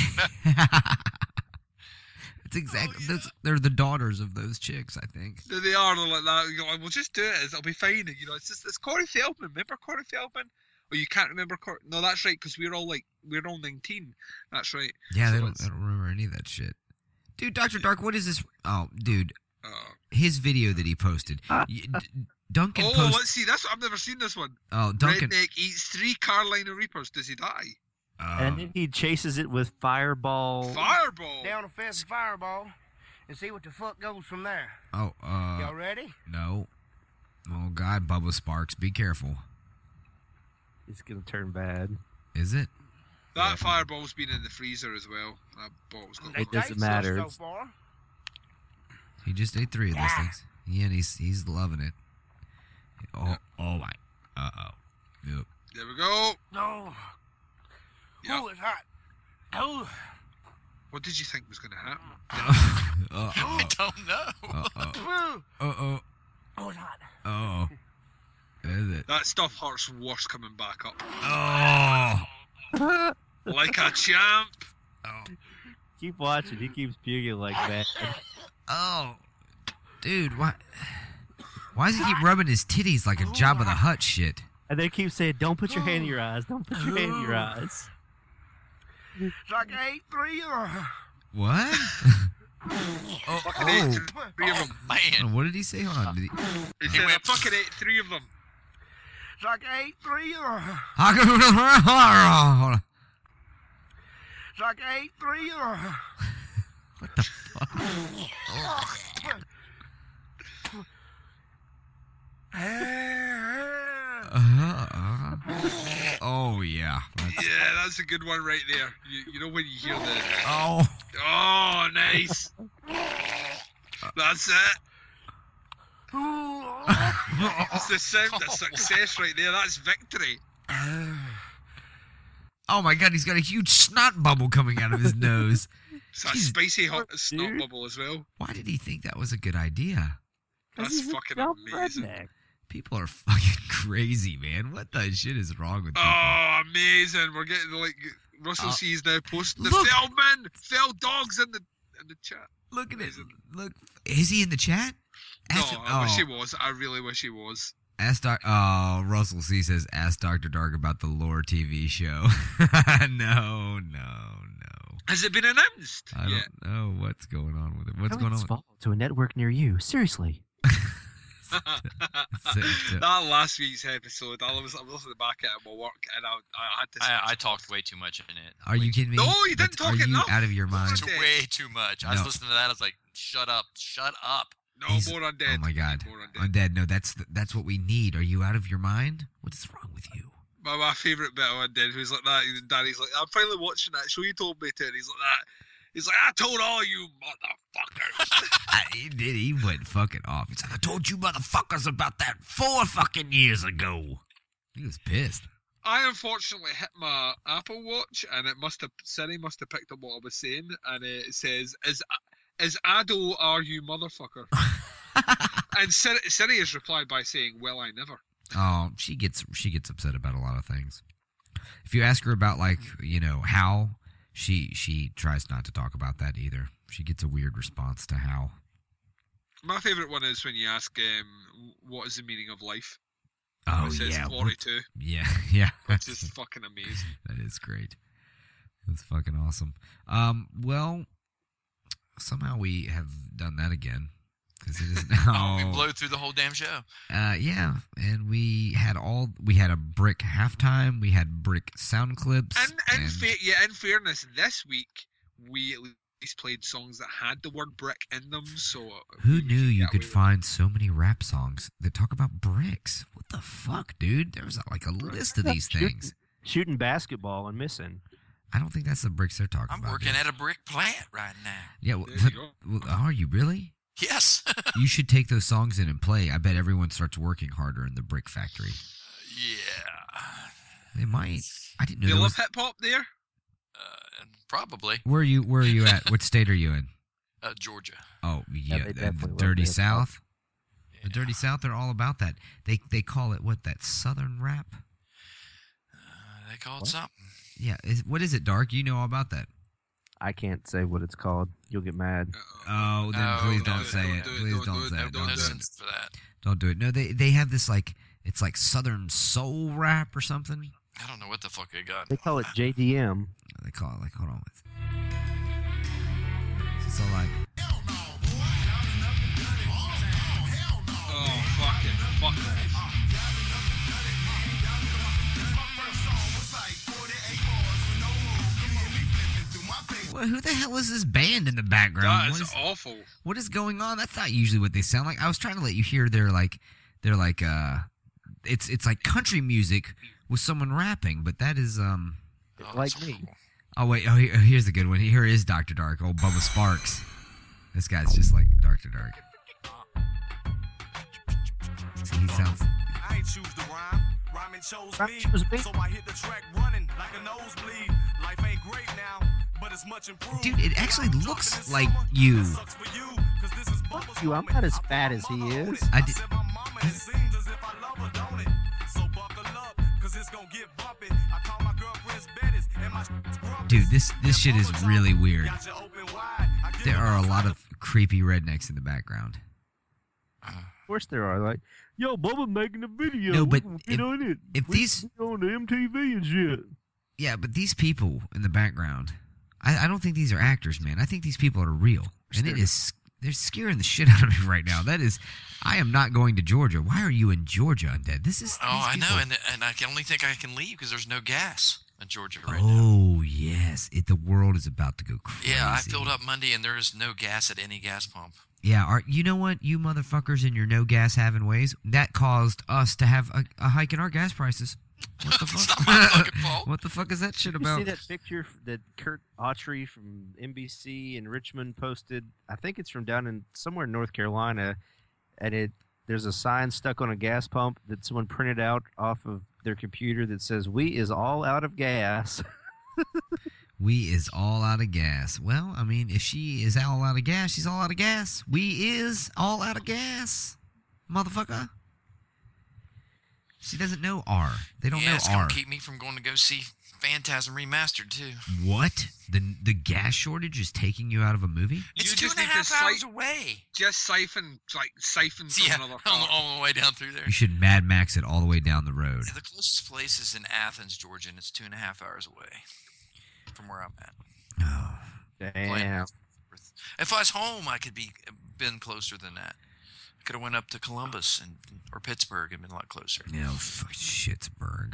It's exactly. those, they're the daughters of those chicks, I think. They, they are, they're like that. You know, we'll just do it, it'll be fine. You know, it's just, it's Corey Feldman. Remember Corey Feldman? Oh, you can't remember Corey? No, that's right, because we're all like, we're all nineteen. That's right. Yeah, So they don't, it's- they don't remember any of that shit. Dude, Doctor Dark, what is this? Oh, dude, Uh, his video that he posted. Y- D- Duncan oh, posted. let's see. That's I've never seen this one. Oh, Duncan. Redneck eats three Carolina Reapers. Does he die? and then he chases it with fireball. Fireball. Down a fast fireball and see what the fuck goes from there. Oh, uh. Y'all ready? No. Oh, God, Bubba Sparks, be careful. It's gonna turn bad. Is it? That fireball's been in the freezer as well. That bottle's got It doesn't matter. So It's- far. He just ate three of those Yeah. things. Yeah, and he's he's loving it. Oh, oh my. Uh oh. Yep. There we go. No. Yep. Oh, it's hot. Oh. What did you think was going to happen? Uh I don't know. oh. Uh Woo. oh. Oh, it's hot. Oh. Is it? That stuff hurts worse coming back up. Oh. Like a champ. Oh. Keep watching. He keeps puking like that. Oh. Dude, why? Why does he keep rubbing his titties like a Jabba the Hutt shit? And they keep saying, "Don't put your hand in your eyes. Don't put your hand in your eyes." It's like I ate three of them. What? oh, Fucking ate oh. th- three of Oh, them. man. What did he say? Hold on. Did he... He said, I fucking ate three of them. It's like I ate three of them. Hold on. It's like I ate three of them. What the fuck? Uh, uh, oh yeah. That's, Yeah, that's a good one right there. You, you know when you hear the... oh. Oh, nice. That's it. That's the sound of success right there. That's victory. Oh my God, he's got a huge snot bubble coming out of his nose. It's a Jeez. spicy hot snot dude. bubble as well. Why did he think that was a good idea? That's fucking amazing. Redneck. People are fucking crazy, man. What the shit is wrong with people? Oh, amazing! We're getting like Russell Uh, C is now posting the look. Feldman, Feld dogs in the in the chat. Look at it. Amazing. Look, is he in the chat? Ask No, him- I wish oh. he was. I really wish he was. Ask Doc. Oh, Russell C says, "Ask Doctor Dark about the Lore T V show." no, no, no. Has it been announced? I Yeah. don't know what's going on with it. What's Coming going on? this With fall to a network near you. Seriously. That last week's episode, I was I was listening back at it at my work, and I I had to. I, I talked way too much in it. Are you kidding me? No, you didn't That's- talk Are you enough. out of your mind? It's way too much. I was No. listening to that. I was like, "Shut up! Shut up!" No He's- more undead. Oh my god, More undead. undead. No, that's the, that's what we need. Are you out of your mind? What is wrong with you? My, my favourite bit of undead, who's like that. And Danny's like, I'm finally watching that show you told me to. And he's like that. He's like, I told all you motherfuckers. I, he did. He went fucking off. He's like, I told you motherfuckers about that four fucking years ago. He was pissed. I unfortunately hit my Apple Watch, and it must have Siri must have picked up what I was saying, and it says, "Is is Ado are you motherfucker?" And Siri, Siri has replied by saying, "Well, I never." Oh, she gets she gets upset about a lot of things. If you ask her about like you know how, she she tries not to talk about that either. She gets a weird response to how. My favourite one is when you ask, um, "What is the meaning of life?" Oh it says yeah, what- forty-two, yeah, yeah. which is fucking amazing. That is great. That's fucking awesome. Um, well, somehow we have done that again because it is Oh, now. we blew through the whole damn show. Uh, yeah, and we had all we had a brick halftime. We had brick sound clips. And, and, and- fa- yeah, in fairness, this week we at least played songs that had the word brick in them. So Who knew you get could away with find so many rap songs that talk about bricks? What the fuck, dude? There was like a list of these Shooting- things. Shooting basketball and missing. I don't think that's the bricks they're talking I'm about. working dude. at a brick plant right now. Yeah, well, There you go. well, are you really? Yes. You should take those songs in and play. I bet everyone starts working harder in the brick factory. yeah. They might. I didn't know. They there love was- hip hop there. Uh, probably. Where are you? Where are you at? What state are you in? Uh, Georgia. Oh, Yeah, yeah, they the, the definitely love dirty the hip-hop. South. The dirty South. They're all about that. They they call it what? That Southern rap. Uh, they call it What? something. Yeah. Is, what is it, Dark? You know all about that. I can't say what it's called. You'll get mad. Oh, then No, please no, don't say don't it. do it, Please don't don't do it, say no, it. don't No Don't do do it. it. sense for that. Don't do it. No, they they have this like it's like Southern soul rap or something. I don't know what the fuck they got. They call it J D M. They call it like hold on. It's all like Oh fucking fuck that. well, who the hell is this band in the background? That What is is, awful. what is going on? That's not usually what they sound like. I was trying to let you hear their like they're like uh it's it's like country music with someone rapping, but that is um Oh, Like that's me. horrible. oh wait, oh here- here's the good one. Here is Doctor Dark, old Bubba Sparks. This guy's just like Doctor Dark. See, he sounds I ain't choose the rhyme. Rhyming chose Rhyme me. chose me. So I hit the track running like a nosebleed. Life ain't great now, but it's much improved. Dude, it actually I'm looks dropping this like summer. you. That sucks for you, 'cause this is Bubba's You, I'm moment. not as I fat put as my he mother on is. it. I did- said my mama, it seems as if I love her, don't it? So buckle up, 'cause it's gonna get bumpy. I call my girlfriend's Betty's and my shit's grumpy. Dude, this this shit is really weird. Got you open wide. I give There her are a those lot of creepy rednecks in the background. Of course there are. Like, yo, Bubba making a video. No, but We gonna get if- on it. if We these- can get on the M T V and shit. Yeah, but these people in the background, I, I don't think these are actors, man. I think these people are real, and it is they're scaring the shit out of me right now. That is, I am not going to Georgia. Why are you in Georgia, Undead? This is Oh, I these know, people- and and I can only think I can leave because there's no gas in Georgia right now. Oh yes, it, the world is about to go crazy. Yeah, I filled up Monday, and there is no gas at any gas pump. Yeah, are, you know what, you motherfuckers in your no gas having ways, that caused us to have a, a hike in our gas prices. What the It's fuck? not my fucking fault. What the fuck is that shit Did you about? see that picture f- that Kurt Autry from N B C in Richmond posted? I think it's from down in somewhere in North Carolina, and it there's a sign stuck on a gas pump that someone printed out off of their computer that says "We is all out of gas." We is all out of gas. Well, I mean, if she is all out of gas, she's all out of gas. We is all out of gas. motherfucker. She doesn't know R. They don't yeah, know it's R. gonna keep me from going to go see Phantasm Remastered too. What? The the gas shortage is taking you out of a movie? It's You two just and a need to half si- hours away. Just siphon, like siphon from Yeah, another on, car. on the way down through there. You should Mad Max it all the way down the road. The closest place is in Athens, Georgia, and it's two and a half hours away from where I'm at. Oh, Damn. If I was home, I could be been closer than that. I could have went up to Columbus and or Pittsburgh and been a lot closer. you know, fuck Shittsburg.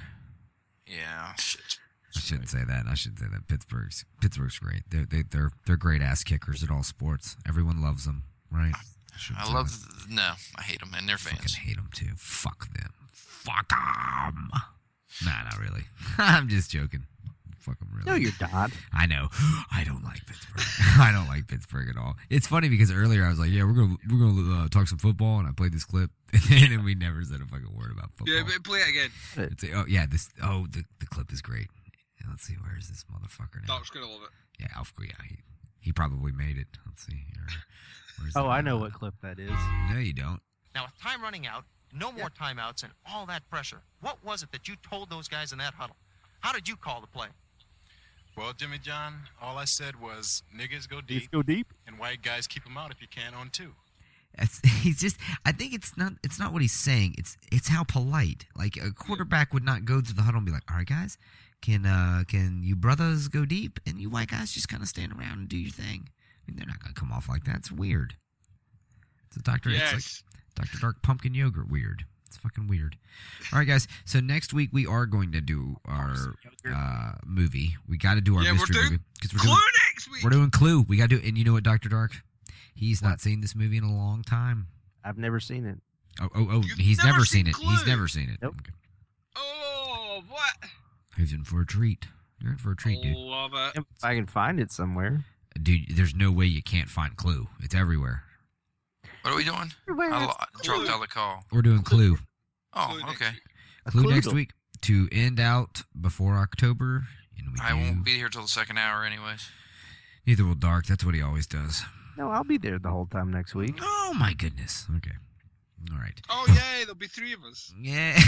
Yeah, shit. I shouldn't say that. I shouldn't say that. Pittsburgh's Pittsburgh's great. They're they, they're they're great ass kickers at all sports. Everyone loves them, right? shouldn't I say love. that. The, no, I hate them and their Fucking fans. hate them too. Fuck them. Fuck them. Nah, not really. I'm just joking. Fuck them really. No, you're not. I know. I don't like Pittsburgh. I don't like Pittsburgh at all. It's funny because earlier I was like, "Yeah, we're gonna we're gonna uh, talk some football," and I played this clip, and then we never said a fucking word about football. Yeah, but play it again. It's, oh yeah, this. Oh, the the clip is great. Yeah, let's see, where is this motherfucker now? Doc's gonna love it. Yeah, Alfco. Yeah, he he probably made it. Let's see. Where, where's Oh, that I know now? what clip that is. No, you don't. Now, with time running out, no more timeouts, and all that pressure, what was it that you told those guys in that huddle? How did you call the play? Well, Jimmy John, all I said was niggas go deep, go deep. and white guys keep them out if you can on two. It's, he's just. I think it's not. It's not what he's saying. It's it's how polite. Like a quarterback would not go to the huddle and be like, "All right, guys, can uh can you brothers go deep and you white guys just kind of stand around and do your thing." I mean, they're not gonna come off like that. It's weird. It's a doctor. Yes. It's like Doctor Dark pumpkin yogurt. Weird. It's fucking weird. All right, guys. So next week we are going to do our uh, movie. We got to do our Yeah, we're mystery doing movie because we're Clue doing next week. we're doing Clue. We got to do. And you know what, Doctor Dark? He's not seen this movie in a long time. I've never seen it. Oh, oh, oh! You've He's never never seen seen it. Clue? He's never seen it. Nope. Okay. Oh, what? He's in for a treat. You're in for a treat, dude. Love it. If I can find it somewhere. Dude, there's no way you can't find Clue. It's everywhere. What are we doing? I lo- dropped out the call. We're doing Clue. Oh, Clue next okay. week. Clue Clue. next week to end out before October. And we I do- won't be here till the second hour, anyways. Neither will Dark. That's what he always does. No, I'll be there the whole time next week. Oh my goodness. Okay. All right. Oh, yay, there'll be three of us. Yeah.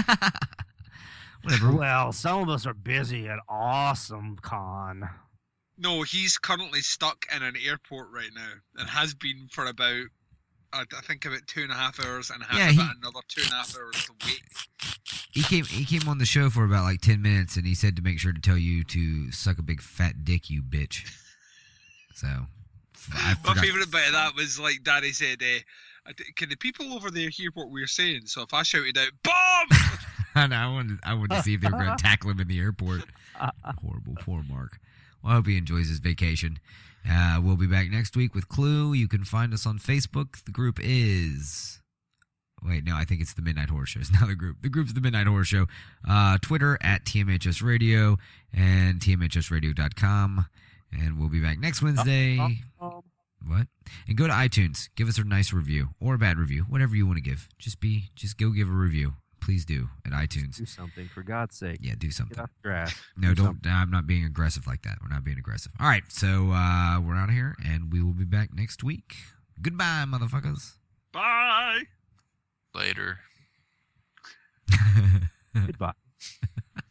Whatever. Well, some of us are busy at Awesome Con. No, he's currently stuck in an airport right now and has been for about, I I think, about two and a half hours and has Yeah, about he- another two and a half hours to wait. He came. He came on the show for about like ten minutes, and he said to make sure to tell you to suck a big fat dick, you bitch. So, I My forgot. favourite bit of that was like Daddy said, uh, I d- "Can the people over there hear what we're saying?" So if I shouted out "bomb," And I wanted. I wanted to see if they were going to tackle him in the airport. Horrible, poor Mark. Well, I hope he enjoys his vacation. Uh, we'll be back next week with Clue. You can find us on Facebook. The group is. Wait, no, I think it's the Midnight Horror Show. It's not the group. The group's the Midnight Horror Show. Uh, Twitter at T M H S Radio and T M H S radio dot com. And we'll be back next Wednesday. What? And go to iTunes. Give us a nice review or a bad review, whatever you want to give. Just be, just go give a review. Please do at iTunes. Do something, for God's sake. Yeah, do Get something. off your ass. No, Do don't. something. I'm not being aggressive like that. We're not being aggressive. All right, so uh, we're out of here, and we will be back next week. Goodbye, motherfuckers. bye. Later. Goodbye.